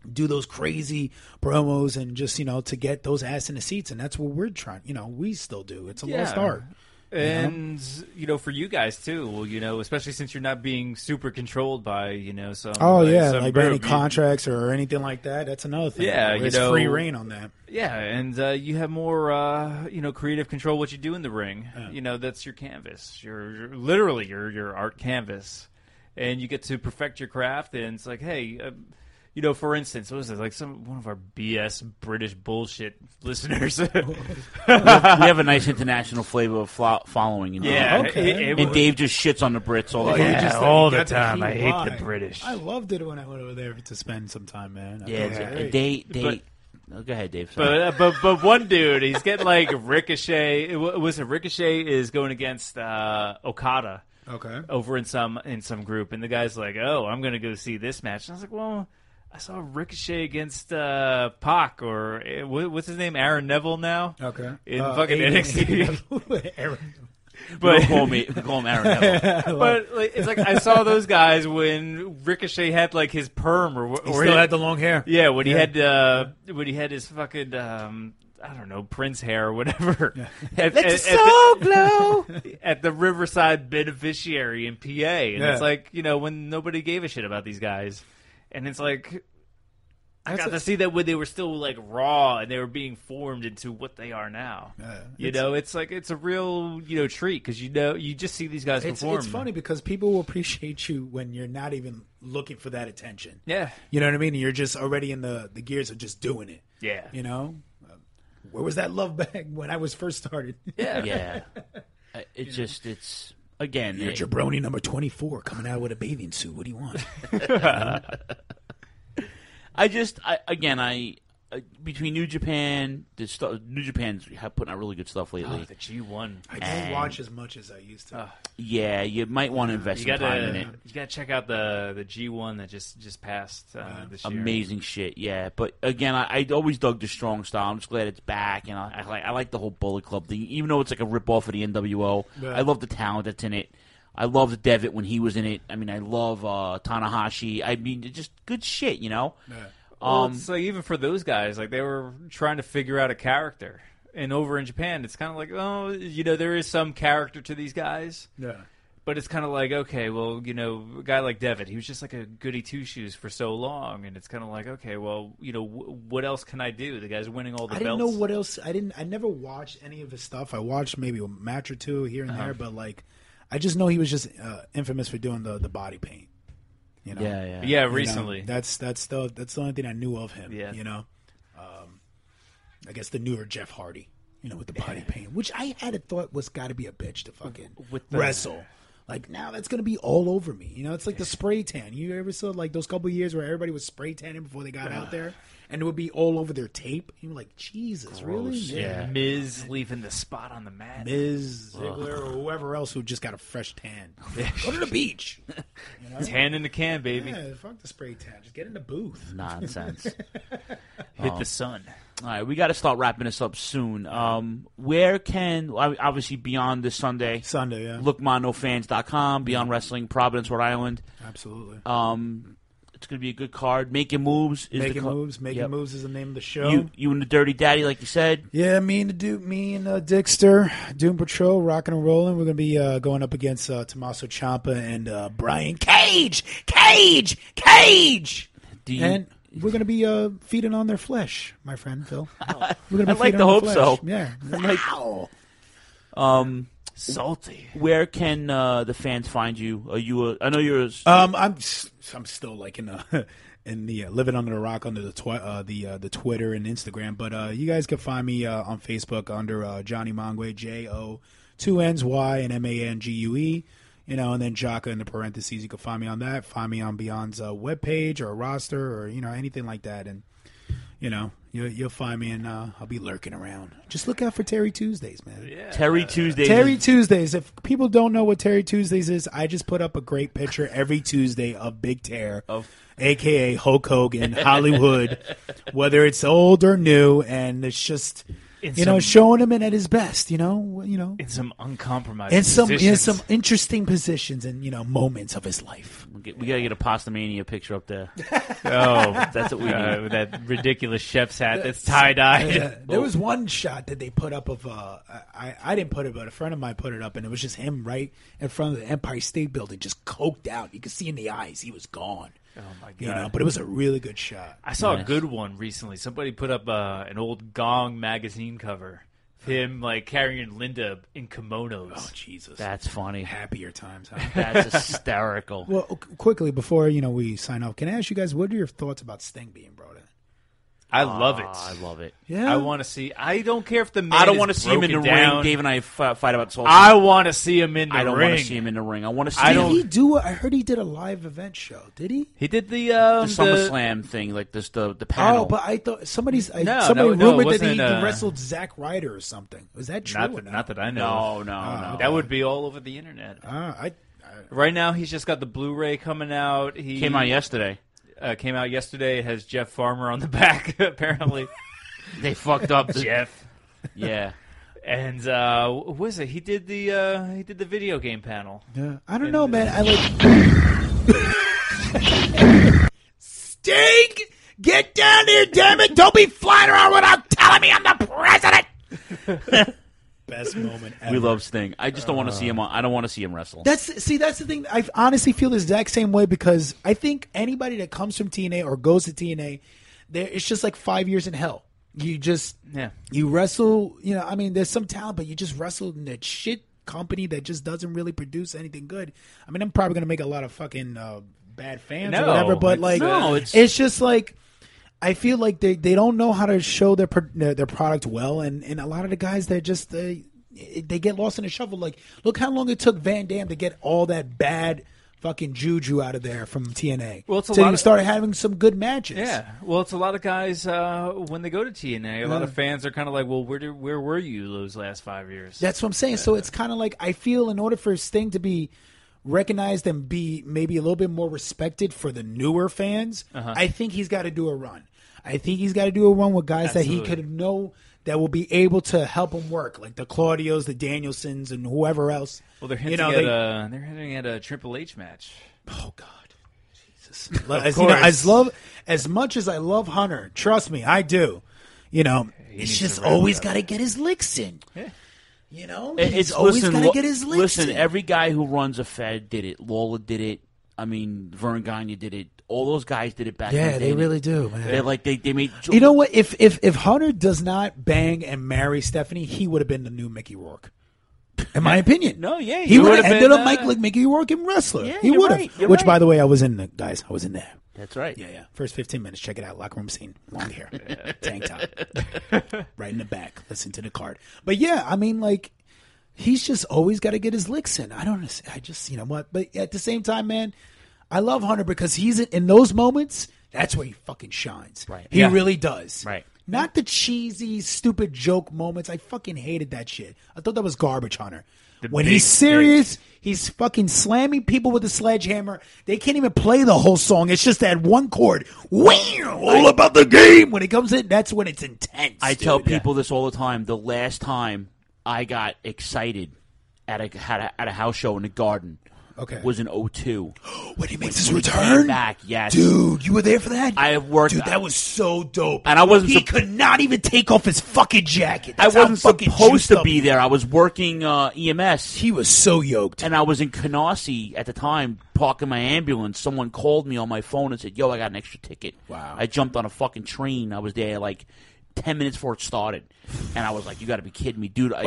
do those crazy promos and just, to get those ass in the seats. And that's what we're trying, we still do. It's a lost art. And, for you guys, too, well, especially since you're not being super controlled by, some... Oh, yeah, some like group. any contracts or anything like that. That's another thing. Yeah, There's free reign on that. Yeah, and you have more, creative control what you do in the ring. Yeah. That's your canvas. You're literally your art canvas. And you get to perfect your craft, and it's like, hey... for instance, what was it? Like one of our BS British bullshit listeners. we have a nice international flavor of following. Yeah, okay. And Dave just shits on the Brits all the time. Yeah, all the time. I hate the British. I loved it when I went over there to spend some time, man. They go ahead, Dave. But one dude, he's getting like Ricochet. Was it Ricochet is going against Okada? Okay. Over in some group, and the guy's like, "Oh, I'm going to go see this match." And I was like, "Well, I saw Ricochet against Pac, or what's his name, Aaron Neville now." Okay. In fucking NXT. Aaron. But call him Aaron Neville. But it's like I saw those guys when Ricochet had like his perm, or he still had the long hair. Yeah, when he had his fucking. I don't know, Prince hair or whatever. Yeah. Glow at the Riverside Beneficiary in PA, and it's like when nobody gave a shit about these guys, and it's like I got to see that when they were still like raw and they were being formed into what they are now. It's like it's a real treat because you just see these guys perform. It's funny because people will appreciate you when you're not even looking for that attention. Yeah, you know what I mean. You're just already in the gears of just doing it. Yeah, Where was that love bag when I was first started? Yeah. It's again. You're jabroni number 24 coming out with a bathing suit. What do you want? Between New Japan, New Japan's putting out really good stuff lately. The G1. I don't watch as much as I used to. Yeah, you might want to invest some time in it. You got to check out the G1 that just passed this year. Amazing shit, yeah. But again, I always dug the strong style. I'm just glad it's back, and I like the whole Bullet Club thing, even though it's like a rip-off of the NWO. Yeah. I love the talent that's in it. I loved Devitt when he was in it. I mean, I love Tanahashi. I mean, just good shit, Yeah. Well, it's like even for those guys, like they were trying to figure out a character, and over in Japan, it's kind of like, there is some character to these guys. Yeah. But it's kind of like, okay, well, a guy like Devitt, he was just like a goody two shoes for so long, and it's kind of like, okay, well, what else can I do? The guy's winning all the belts. I didn't know what else. I never watched any of his stuff. I watched maybe a match or two here and there, but like, I just know he was just infamous for doing the body paint. Yeah. Recently, that's the only thing I knew of him. Yeah. I guess the newer Jeff Hardy, with the body paint, which I had thought was got to be a bitch to fucking wrestle. Like now that's gonna be all over me. It's like the spray tan. You ever saw like those couple of years where everybody was spray tanning before they got out there, and it would be all over their tape. You were like, Jesus, really? Yeah. Miz leaving the spot on the mat. Miz, Ziggler, or whoever else who just got a fresh tan. Go to the beach. Tan in the can, baby. Yeah, fuck the spray tan. Just get in the booth. Nonsense. Hit the sun. All right, we got to start wrapping this up soon. Where can, obviously beyond this Sunday, yeah. LookMondoFans.com, Beyond Wrestling, Providence, Rhode Island. Absolutely. It's going to be a good card. Making Moves is Making Moves is the name of the show. You and the Dirty Daddy, like you said. Yeah, me and Dickster, Doom Patrol, rocking and rolling. We're going to be going up against Tommaso Ciampa and Brian Cage. And we're going to be feeding on their flesh, my friend Phil. We're I'd like to hope so. Yeah. Salty. Where can the fans find you? Are you? I know you're. I'm still like in the living under the rock under the Twitter and Instagram, but you guys can find me on Facebook under Johnny Mangue, J-O-2-N-Y and M-A-N-G-U-E. And then Jaka in the parentheses. You can find me on that. Find me on Beyond's webpage or roster or anything like that, and you'll find me, and I'll be lurking around. Just look out for Terry Tuesdays, man. Yeah. Terry Tuesdays. Terry Tuesdays. If people don't know what Terry Tuesdays is, I just put up a great picture every Tuesday of Big Tear, a.k.a. Hulk Hogan, Hollywood, whether it's old or new, and it's just showing him at his best. You know, in some uncompromised, in positions. some interesting positions and moments of his life. We gotta get a Pastamania picture up there. Oh, that's what we need. With that ridiculous chef's hat that's tie-dyed. Yeah. There was one shot that they put up of I didn't put it, but a friend of mine put it up, and it was just him right in front of the Empire State Building, just coked out. You could see in the eyes he was gone. Oh my god! But it was a really good shot. I saw a good one recently. Somebody put up an old Gong magazine cover. Him carrying Linda in kimonos. Oh Jesus, that's funny. Happier times, huh? That's hysterical. Well, quickly before we sign off, can I ask you guys what are your thoughts about Sting being brought in? I love it. I love it. Yeah, I want to see. I don't care if the man. I don't want to see him in the down. ring. Dave and I fight about this all the I time. want to see him in the ring. I don't want to see him in the ring. I want to see. Did he do? I heard he did a live event show. Did he? He did the SummerSlam thing, like this the panel. Oh, but I thought somebody No, rumored it that he wasn't, wrestled Zack Ryder or something. Was that true? Not that I know. No. That would be all over the internet. I Right now, he's just got the Blu-ray coming out. He came out yesterday. Came out yesterday. It has Jeff Farmer on the back. Apparently, they fucked up Jeff. Yeah, and what was it? He did the video game panel. Yeah, I don't know, man. I like Sting. Get down here, damn it! Don't be flying around without telling me I'm the president. Best moment ever. We love Sting. I just don't want to see him. I don't want to see him wrestle. That's the thing. I honestly feel the exact same way because I think anybody that comes from TNA or goes to TNA, it's just like 5 years in hell. You just you wrestle. I mean, there's some talent, but you just wrestle in that shit company that just doesn't really produce anything good. I mean, I'm probably gonna make a lot of fucking bad fans or whatever, but it's just like. I feel like they don't know how to show their product well, and a lot of the guys that just they get lost in the shuffle. Like, look how long it took Van Dam to get all that bad fucking juju out of there from TNA. Well, it's he started having some good matches. Yeah, well, it's a lot of guys when they go to TNA. A lot of fans are kind of like, well, where were you those last 5 years? That's what I'm saying. So it's kind of like I feel in order for Sting to be recognized and be maybe a little bit more respected for the newer fans, I think he's got to do a run. I think he's got to do a run with guys that he could know that will be able to help him work, like the Claudios, the Danielsons, and whoever else. Well, they're hinting at a Triple H match. Oh God, Jesus! As much as I love Hunter, trust me, I do. It's just always got to get his licks in. Yeah. He's always got to get his licks in. Listen, every guy who runs a Fed did it. Lawler did it. I mean, Vern Gagne did it. All those guys did it back in the day. Yeah, they really do, man. They're like they made. You know what? If Hunter does not bang and marry Stephanie, he would have been the new Mickey Rourke. In my opinion, he would have ended up like Mickey Rourke in Wrestler. Yeah, he would have. Right, Which, by the way, I was in there. That's right. Yeah. First 15 minutes, check it out. Locker room scene, long hair, tank top, right in the back. Listen to the card. But yeah, I mean, like. He's just always got to get his licks in. I just, you know what? But at the same time, man, I love Hunter because he's in those moments. That's where he fucking shines. Right. He really does. Right. Not the cheesy, stupid joke moments. I fucking hated that shit. I thought that was garbage, Hunter. When he's serious, he's fucking slamming people with a sledgehammer. They can't even play the whole song. It's just that one chord. All about the game. When it comes in, that's when it's intense. I tell people this all the time. The last time I got excited at a house show in the Garden. Was in 2002. When he makes his return? Back, yes. Dude, you were there for that? I worked. Dude, that was so dope. And I wasn't. He could not even take off his fucking jacket. I wasn't supposed to be there. I was working EMS. He was so yoked. And I was in Canarsie at the time, parking my ambulance. Someone called me on my phone and said, "Yo, I got an extra ticket." Wow. I jumped on a fucking train. I was there like 10 minutes before it started. And I was like, you got to be kidding me, dude.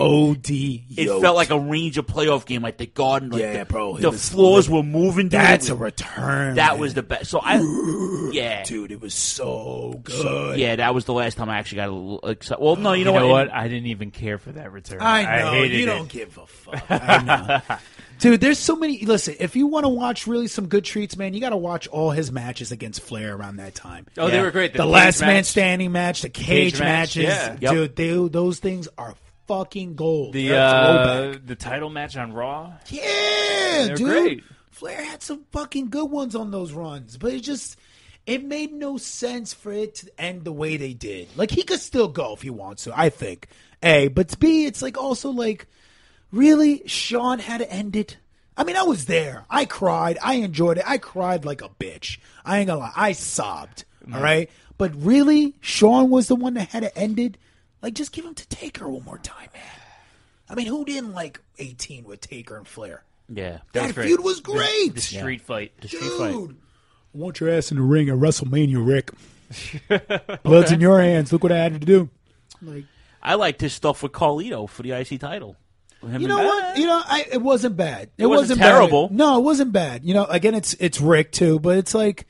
It felt like a Ranger playoff game, like the Garden. Like the floors were moving. Dude. That's a return. That was the best. So dude, it was so good. That was the last time I actually got a little excited. Well, no, you know what? I didn't even care for that return. I know. I hated you don't give a fuck. I know. Dude, there's so many. Listen, if you want to watch really some good treats, man, you got to watch all his matches against Flair around that time. Oh, they were great. The last man standing match, the cage matches. Yeah. Dude, those things are fucking gold. The title match on Raw. Yeah, they're dude. Great. Flair had some fucking good ones on those runs, but it it made no sense for it to end the way they did. Like, he could still go if he wants to, I think. A, but B, it's like also like, really? Shawn had to end it? I mean, I was there. I cried. I enjoyed it. I cried like a bitch. I ain't gonna lie. I sobbed. All right? But really? Shawn was the one that had to end it? Like, just give him to Taker one more time, man. I mean, who didn't like 18 with Taker and Flair? Yeah. That feud was great. The street fight. The street fight. Dude, I want your ass in the ring at WrestleMania, Rick. Blood's in your hands. Look what I had to do. Like, I liked his stuff with Carlito for the IC title. You know what? It wasn't bad. It wasn't terrible. Bad. No, it wasn't bad. Again, it's Rick too, but it's like,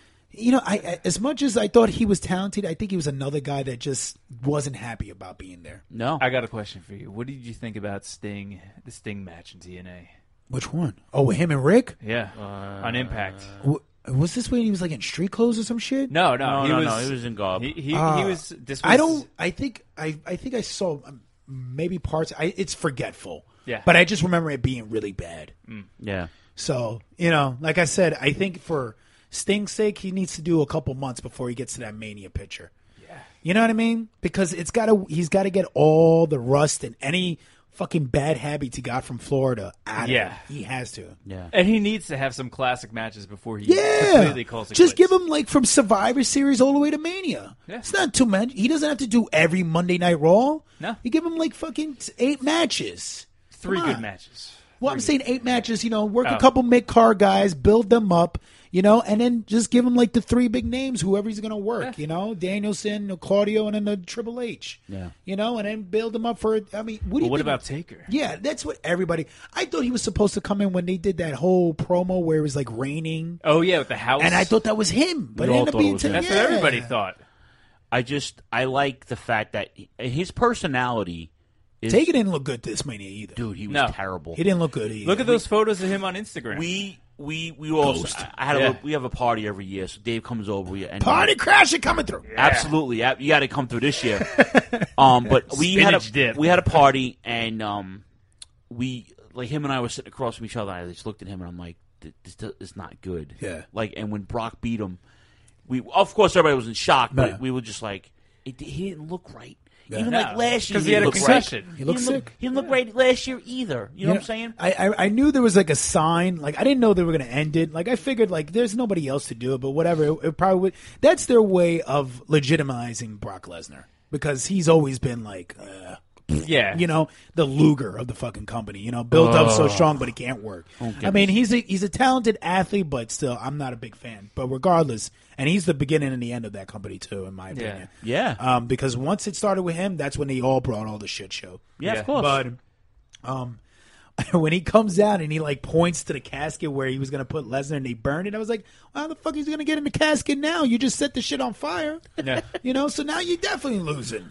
I as much as I thought he was talented, I think he was another guy that just wasn't happy about being there. No. I got a question for you. What did you think about the Sting match in TNA? Which one? Oh, with him and Rick? Yeah, on Impact. Was this when he was like in street clothes or some shit? No, he was in garb. He was. This was. I don't. I think I saw maybe parts. It's forgetful. Yeah. But I just remember it being really bad. Yeah. So like I said, I think for Sting's sake, he needs to do a couple months before he gets to that Mania picture. Yeah. You know what I mean? Because he's got to get all the rust and any fucking bad habits he got from Florida out of him. He has to. Yeah. And he needs to have some classic matches before he completely calls it Just quits. give him like from Survivor Series all the way to Mania. Yeah. It's not too much. He doesn't have to do every Monday Night Raw. No. You give him like fucking 8 matches. 3 Come good on. matches. Well, I'm saying 8 matches, work a couple mid-card guys, build them up, and then just give them like the 3 big names, whoever he's going to work, Danielson, Claudio, and then the Triple H. Yeah. And then build them up for, I mean, what do you What think? about Taker? Yeah, that's what everybody, I thought he was supposed to come in when they did that whole promo where it was like raining. Oh, yeah, with the house. And I thought that was him, but We it all ended up thought it being was him. That's what everybody thought. I like the fact that his personality is... Taker didn't look good this Mania either. Dude, he was terrible. He didn't look good either. Look at those photos of him on Instagram. We also we have a party every year, so Dave comes over. And Party crasher coming through. Absolutely, you got to come through this year. But we had a party, and him and I were sitting across from each other. I just looked at him, and I'm like, "This is not good." Yeah. And when Brock beat him, of course everybody was in shock, but Yeah. we were just like, he didn't look right. Yeah. Even No, like last year, 'cause he had a looked concussion. right. He looked sick. He didn't look right last year either. You know what I'm saying? I knew there was like a sign. Like I didn't know they were going to end it. Like I figured like there's nobody else to do it, but whatever. It probably would. That's their way of legitimizing Brock Lesnar because he's always been like, Yeah. the Luger of the fucking company. Built up so strong, but it can't work. I mean, he's a talented athlete, but still, I'm not a big fan. But regardless, and he's the beginning and the end of that company too, in my opinion. Yeah. Because once it started with him, that's when they all brought all the shit show. Yeah, of course. But when he comes out and he like points to the casket where he was going to put Lesnar and they burned it, I was like, well, how the fuck is he going to get in the casket now? You just set the shit on fire. Yeah. So now you're definitely losing,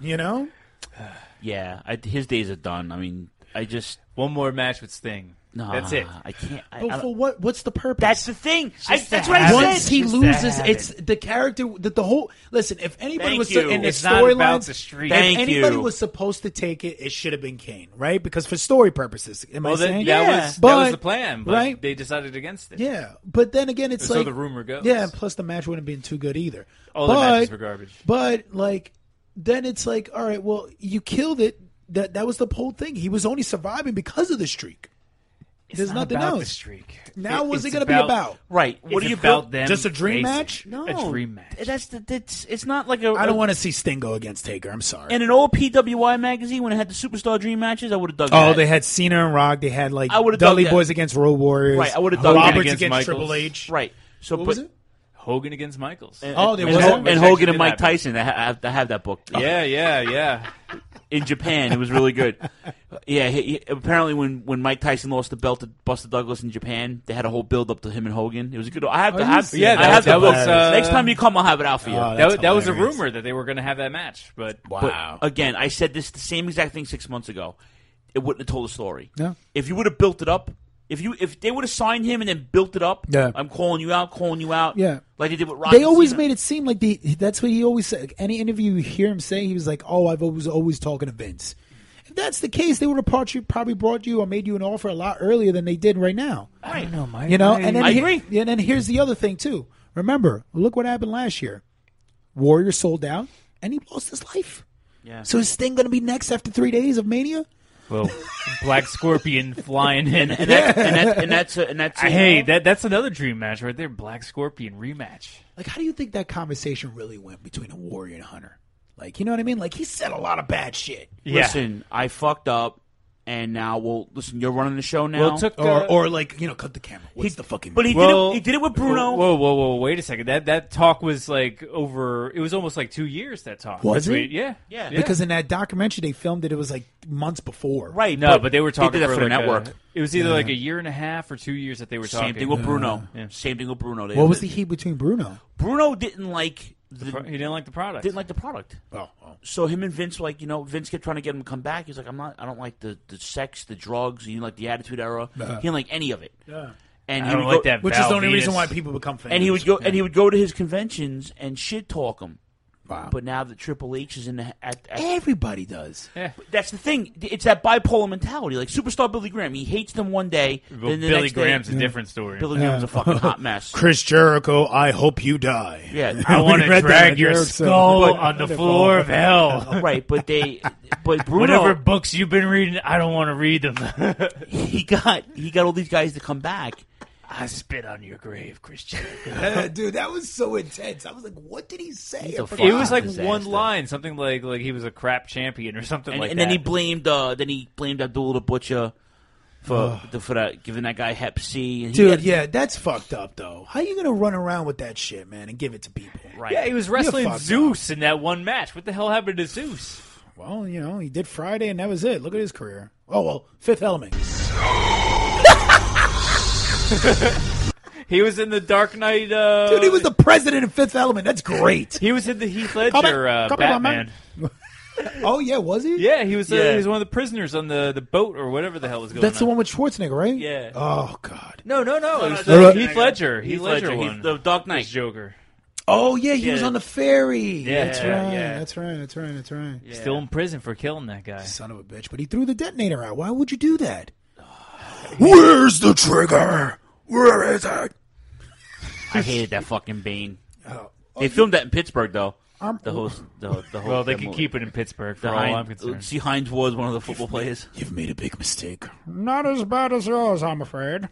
Yeah, his days are done. I mean, one more match with Sting. No, That's it. I can't. But for what? What's the purpose? That's the thing. Just That's to what I have said. Once he Just to loses, have it's the character that the whole. Listen, if anybody Thank was you. in the It's not about storylines, the street. if Thank anybody you. was supposed to take it, it should have been Kane, right? Because for story purposes, am I saying? that But- was the plan, but right? they decided against it. Yeah, but then again, it's So like the rumor goes. Yeah, plus the match wouldn't have been too good either. All the matches were garbage. But then it's like, all right, well, you killed it. That was the whole thing. He was only surviving because of the streak. There's not nothing about else. the streak. Now, what's it It's going to be about? Right. What It's do you about build? them Just a dream facing. match? No, A dream match. It's not like a. I don't want to see Sting go against Taker. I'm sorry. In an old PWI magazine, when it had the Superstar Dream matches, I would have dug Oh, that. they had Cena and Rock. They had like I would've Dudley dug that. Boys against Road Warriors. Right, I would've dug Roberts against against Michaels. Triple H. Right. So, What was it? Hogan against Michaels. Oh, there and, was Ho- that. and Which Hogan actually and Mike did happen. Tyson. I have that book. Yeah. In Japan, it was really good. Yeah, apparently when Mike Tyson lost the belt to Buster Douglas in Japan, they had a whole build up to him and Hogan. It was a good. I have to have. Yeah, I have that the book. was, Next time you come, I'll have it out for you. Oh, that's That was a hilarious. rumor that they were going to have that match, but Wow. But again, I said this the same exact thing 6 months ago. It wouldn't have told the story. No. If you would have built it up, if they would have signed him and then built it up, Yeah. I'm calling you out, Yeah. like they did with Rock. They and always Cena. made it seem like that's what he always said. Any interview you hear him say, he was like, "Oh, I've always talking to Vince." If that's the case, they would have probably brought you or made you an offer a lot earlier than they did right now. Right. know, Mike. And then I agree. And then here's the other thing too. Remember, look what happened last year. Warrior sold out, and he lost his life. Yeah. So is Sting going to be next after 3 days of Mania? Well, Black Scorpion flying in, and that's that's another dream match right there. Black Scorpion rematch. Like, how do you think that conversation really went between a Warrior and Hunter? Like, you know what I mean? Like, he said a lot of bad shit. Yeah. Listen, I fucked up, and now, listen, you're running the show now. Well, it took, or like, cut the camera. What's the fucking... But he did it with Bruno. Whoa, wait a second. That talk was like over... It was almost like 2 years, that talk. Was it? Yeah. Because in that documentary they filmed it was like months before. Right. No, but they were talking did that for the like network. It was either like a year and a half or 2 years that they were talking. Same thing with Bruno. Yeah. Same thing with Bruno. What was the heat between Bruno? Bruno didn't like... he didn't like the product. Didn't like the product. Oh. So him and Vince, Vince kept trying to get him to come back. He's like, I don't like the sex, the drugs. He didn't like the Attitude Era. He didn't like any of it. Yeah. And I don't like that. Which is the only reason why people become fans. And he would go, and he would go to his conventions and shit talk him. Wow. But now that Triple H is in the... Everybody does. Yeah. That's the thing. It's that bipolar mentality. Like Superstar Billy Graham. He hates them one day. Then the Billy next Graham's day, a different story. Billy Graham's a fucking hot mess. Chris Jericho, I hope you die. Yeah. I want to drag your skull on the floor of hell. Right, but Bruno... Whatever books you've been reading, I don't want to read them. he got all these guys to come back. I spit on your grave, Chris Jericho. Dude, that was so intense. I was like, what did he say? It was like one line, something like he was a crap champion or something like that. And then he blamed Abdullah the Butcher for that, giving that guy Hep C. And yeah, that's fucked up though. How you gonna run around with that shit, man, and give it to people? Right. Yeah, he was wrestling Zeus in that one match. What the hell happened to Zeus? Well, he did Friday and that was it. Look at his career. Oh well, Fifth Element. He was in the Dark Knight. Dude, he was the president of Fifth Element. That's great. He was in the Heath Ledger Batman. Oh yeah, was he? Yeah, he was. He was one of the prisoners on the boat or whatever the hell was going on. That's the one with Schwarzenegger, right? Yeah. Oh god. No. It was the Heath Ledger. Heath Ledger one. The Dark Knight Joker. Oh yeah, he was on the ferry. Yeah, That's right. That's right. Yeah. Still in prison for killing that guy. Son of a bitch! But he threw the detonator out. Why would you do that? Where's the trigger? Where is it? I hated that fucking Bane. They filmed that in Pittsburgh, though. The whole. Well, they can keep it in Pittsburgh for all I'm concerned. See, Hines was one of the football players. You've made a big mistake. Not as bad as yours, I'm afraid.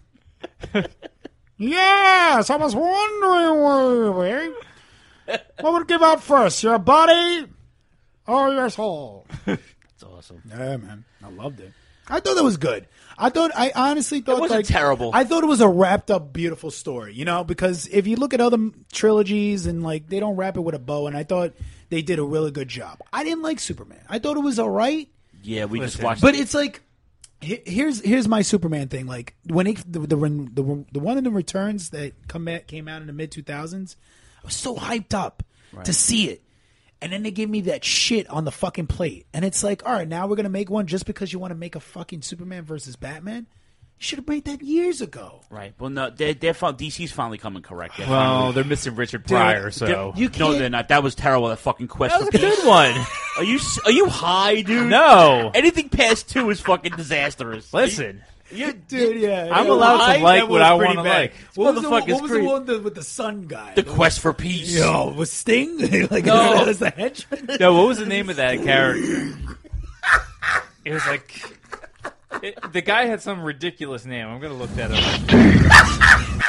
Yes, I was wondering what would give out first, your body or your soul? That's awesome. Yeah, man, I loved it. I thought that was good. I honestly thought it wasn't terrible. I thought it was a wrapped up, beautiful story. Because if you look at other trilogies and they don't wrap it with a bow, and I thought they did a really good job. I didn't like Superman. I thought it was all right. Yeah, we just watched. But it's like, here's my Superman thing. Like when the one in the Returns that came out in the mid 2000s, I was so hyped up to see it. And then they give me that shit on the fucking plate. And it's like, all right, now we're going to make one just because you want to make a fucking Superman versus Batman? You should have made that years ago. Right. Well, no, DC's finally coming correct. They're missing Richard Pryor, so. No, they're not. That was terrible, that fucking Quest for Peace. That was a good one. Are you high, dude? No. Anything past 2 is fucking disastrous. Listen. Dude, yeah. I'm allowed to like what I want to like. What was the one with the sun guy? The Quest for Peace. Yo, was Sting? No. That was the henchman? No, what was the name of that character? It was like... the guy had some ridiculous name. I'm going to look that up.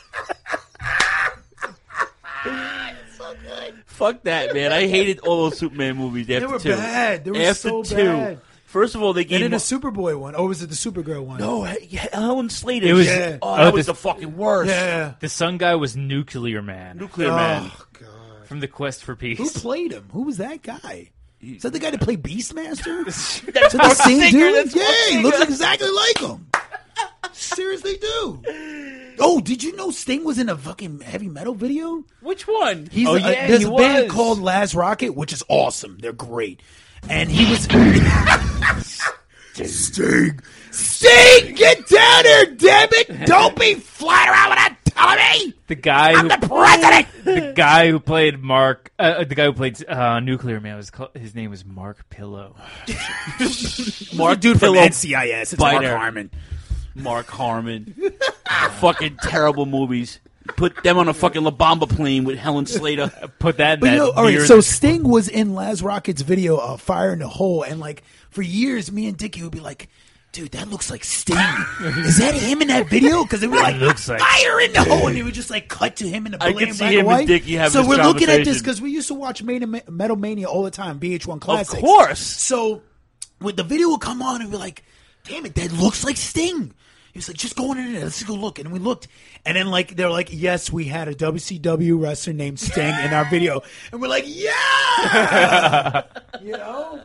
So good. Fuck that, man. I hated all those Superman movies after 2. They were bad. They were so bad. First of all, they gave and then the Superboy one. Or was it the Supergirl one? No, Helen Slater. It was, that was the fucking worst. Yeah. The sun guy was Nuclear Man. Nuclear Man. Oh, God. From the Quest for Peace. Who played him? Who was that guy? Is that the guy that played Beastmaster? That's the same Singer, dude? Yeah, he looks exactly like him. Seriously, do. Oh, did you know Sting was in a fucking heavy metal video? Which one? There's a band called Laz Rocket, which is awesome. They're great. And he was... Sting, get down here, damn it! Don't be flying around without telling me! The guy I'm the president! The guy who played Mark... the guy who played Nuclear Man, his name was Mark Pillow. Mark dude from NCIS. It's Biter. Mark Harmon. Mark Harmon. Fucking terrible movies. Put them on a fucking La Bamba plane with Helen Slater. Put that. But all right. So Sting was in Laz Rocket's video, "Fire in the Hole," and like for years, me and Dickie would be like, "Dude, that looks like Sting. Is that him in that video?" Because it was like, looks like "Fire in the Hole," and he would just like cut to him in the I black could see and him white. and Dickie having So this we're looking at this conversation. because we used to watch Metal Mania all the time, VH1 Classics. Of course. So when the video would come on, and we're like, "Damn it, that looks like Sting." He was like, "Just go in there. Let's go look." And we looked, and then like they're like, "Yes, we had a WCW wrestler named Sting in our video," and we're like, "Yeah." You know.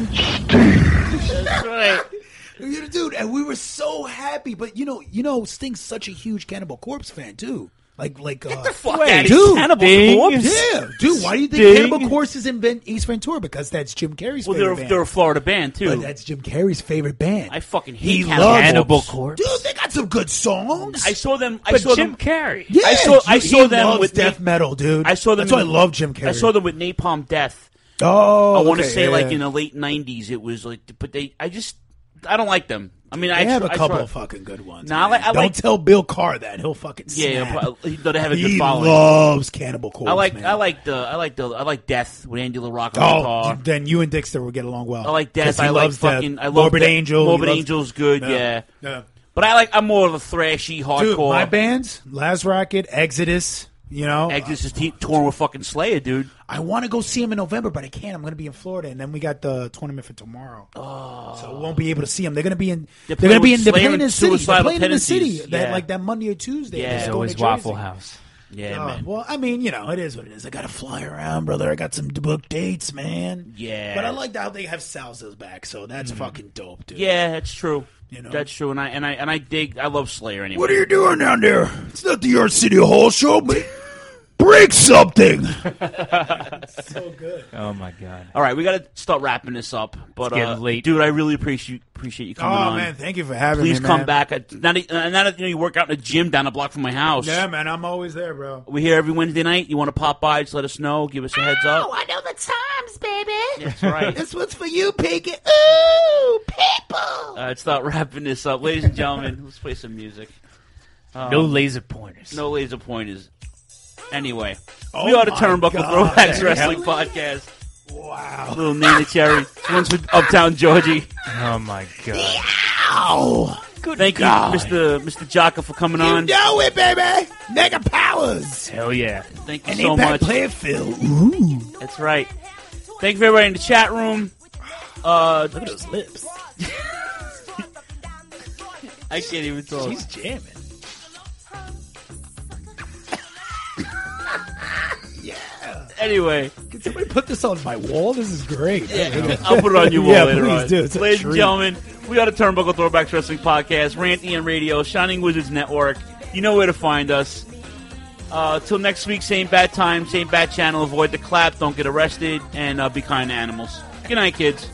That's right. Dude, and we were so happy. But you know, Sting's such a huge Cannibal Corpse fan too. Like, Get the fuck wait, out of dude, Cannibal Sting? Corpse? yeah, dude. Why do you think Sting? Cannibal Corpse is in East Ventura? Because that's Jim Carrey's Well, favorite band. they're a Florida band too. But that's Jim Carrey's favorite band. I fucking He hate loves Cannibal Corpse. Dude, they got some good songs. I saw them. I But saw Jim them. Carrey. yeah, I saw he them loves with death metal, dude. I saw them. That's why I love Jim Carrey. I saw them with Napalm Death. Oh, I want to okay, say yeah, like yeah. in the late '90s. It was like, but I don't like them. I mean, They have a I couple try. of fucking good ones. Nah, man. I Don't like- tell Bill Carr that he'll fucking Yeah, snap. they have a good He following. loves Cannibal Corpse. I like man. I like Death with Andy LaRocque on Oh, guitar. then you and Dexter will get along well. I like Death. 'Cause he I like loves Death. fucking. I love Morbid Death. Angel. Morbid He loves- Angel's good. Yeah. Yeah. But I'm more of a thrashy hardcore. Dude, my bands, Laz Rocket, Exodus. You know, Exodus is touring with fucking Slayer, dude. I want to go see him in November, but I can't. I'm going to be in Florida, and then we got the tournament for tomorrow. Oh, so we won't be able to see him. They're going to be in. They're going to be in. They're playing in the city. They're playing in the city. That Monday or Tuesday. Yeah, They're There's going always to Jersey. Waffle House. Yeah, man. Well, I mean, you know, it is what it is. I got to fly around, brother. I got some booked dates, man. Yeah. But I like how they have Salsa's back, so that's fucking dope, dude. Yeah, that's true. You know? That's true, and I dig. I love Slayer anyway. What are you doing down there? It's not the York City Hall show, but break something. So good. Oh my god. All right, we got to start wrapping this up. But getting late. dude, I really appreciate you coming on. Oh man, thank you for having Please me. come man. back. Now that you work out in a gym down the block from my house. Yeah, man, I'm always there, bro. We're here every Wednesday night. You want to pop by? Just let us know. Give us a heads up. Oh, I know the times, baby. That's right. This one's for you, Piggy. Ooh, people. All right, start wrapping this up, ladies and gentlemen. Let's play some music. No laser pointers. No laser pointers. Anyway, Oh we are the my Turnbuckle God. Throwbacks Wrestling Podcast. Wow. Little Nina Cherry. One's for Uptown Georgie. Oh my god. Ow. Thank God. you, Mr. Jocka, for coming on. You know it, baby. Mega powers. Hell yeah. Thank you And so Impact much. Player Phil. Ooh. That's right. Thank you for everybody in the chat room. Look at those lips. I can't even talk. She's jamming. Anyway, Can somebody put this on my wall? This is great. I'll put it on your wall Yeah, later please on. do. It's a Ladies and treat. gentlemen, we are the Turnbuckle Throwbacks Wrestling Podcast, Ranty and Radio, Shining Wizards Network. You know where to find us. Till next week, same bad time, same bad channel. Avoid the clap, don't get arrested, and be kind to animals. Good night, kids.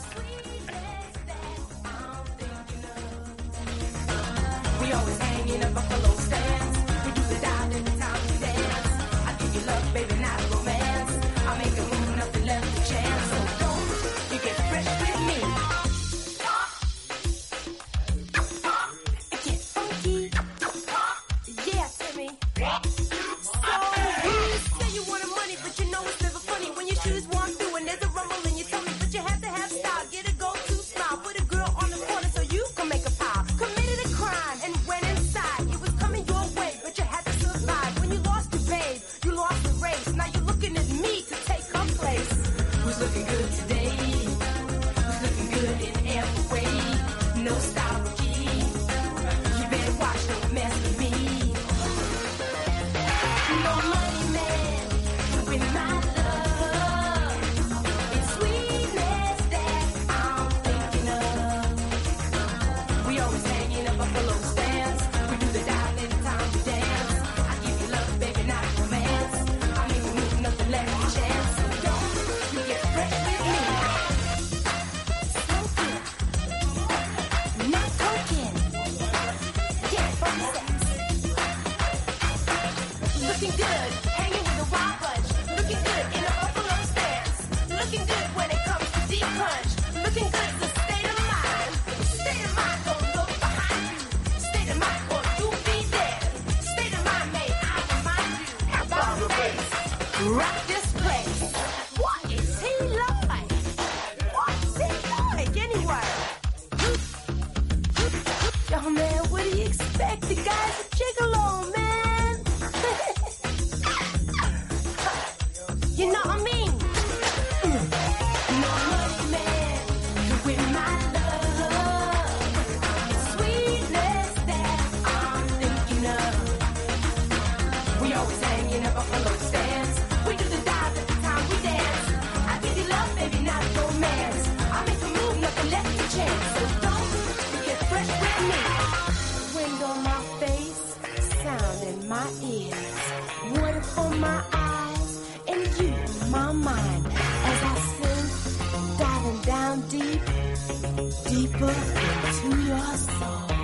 We always hang in a buffalo stands. We do the dive in the time we dance. I give you love, baby, not romance. I make a move, nothing left to chance. So don't you get fresh with me. Get funky. Yeah, Timmy. So you say you wanted money, but you know it's never funny when your shoes walk through and there's a rumble in your tummy. But you have to have style. Get a go-to smile. Put a girl on the corner so you can make a pile. Committed a crime and went inside. It was coming your way, but you had to survive. When you lost your babe, you lost the race. Now you're looking at me to take her place. Who's looking good today? Who's looking good in every way? No style rookie. You better watch, don't mess with me. No money man, you be my love. It's sweetness that I'm thinking of. We always hang in a buffalo stands. We do the dive anytime we dance. I give you love, baby, not romance. I make a move, nothing left to chance. So don't you get fresh with me. my eyes and you in my mind as I sing, diving down deep, deeper into your soul.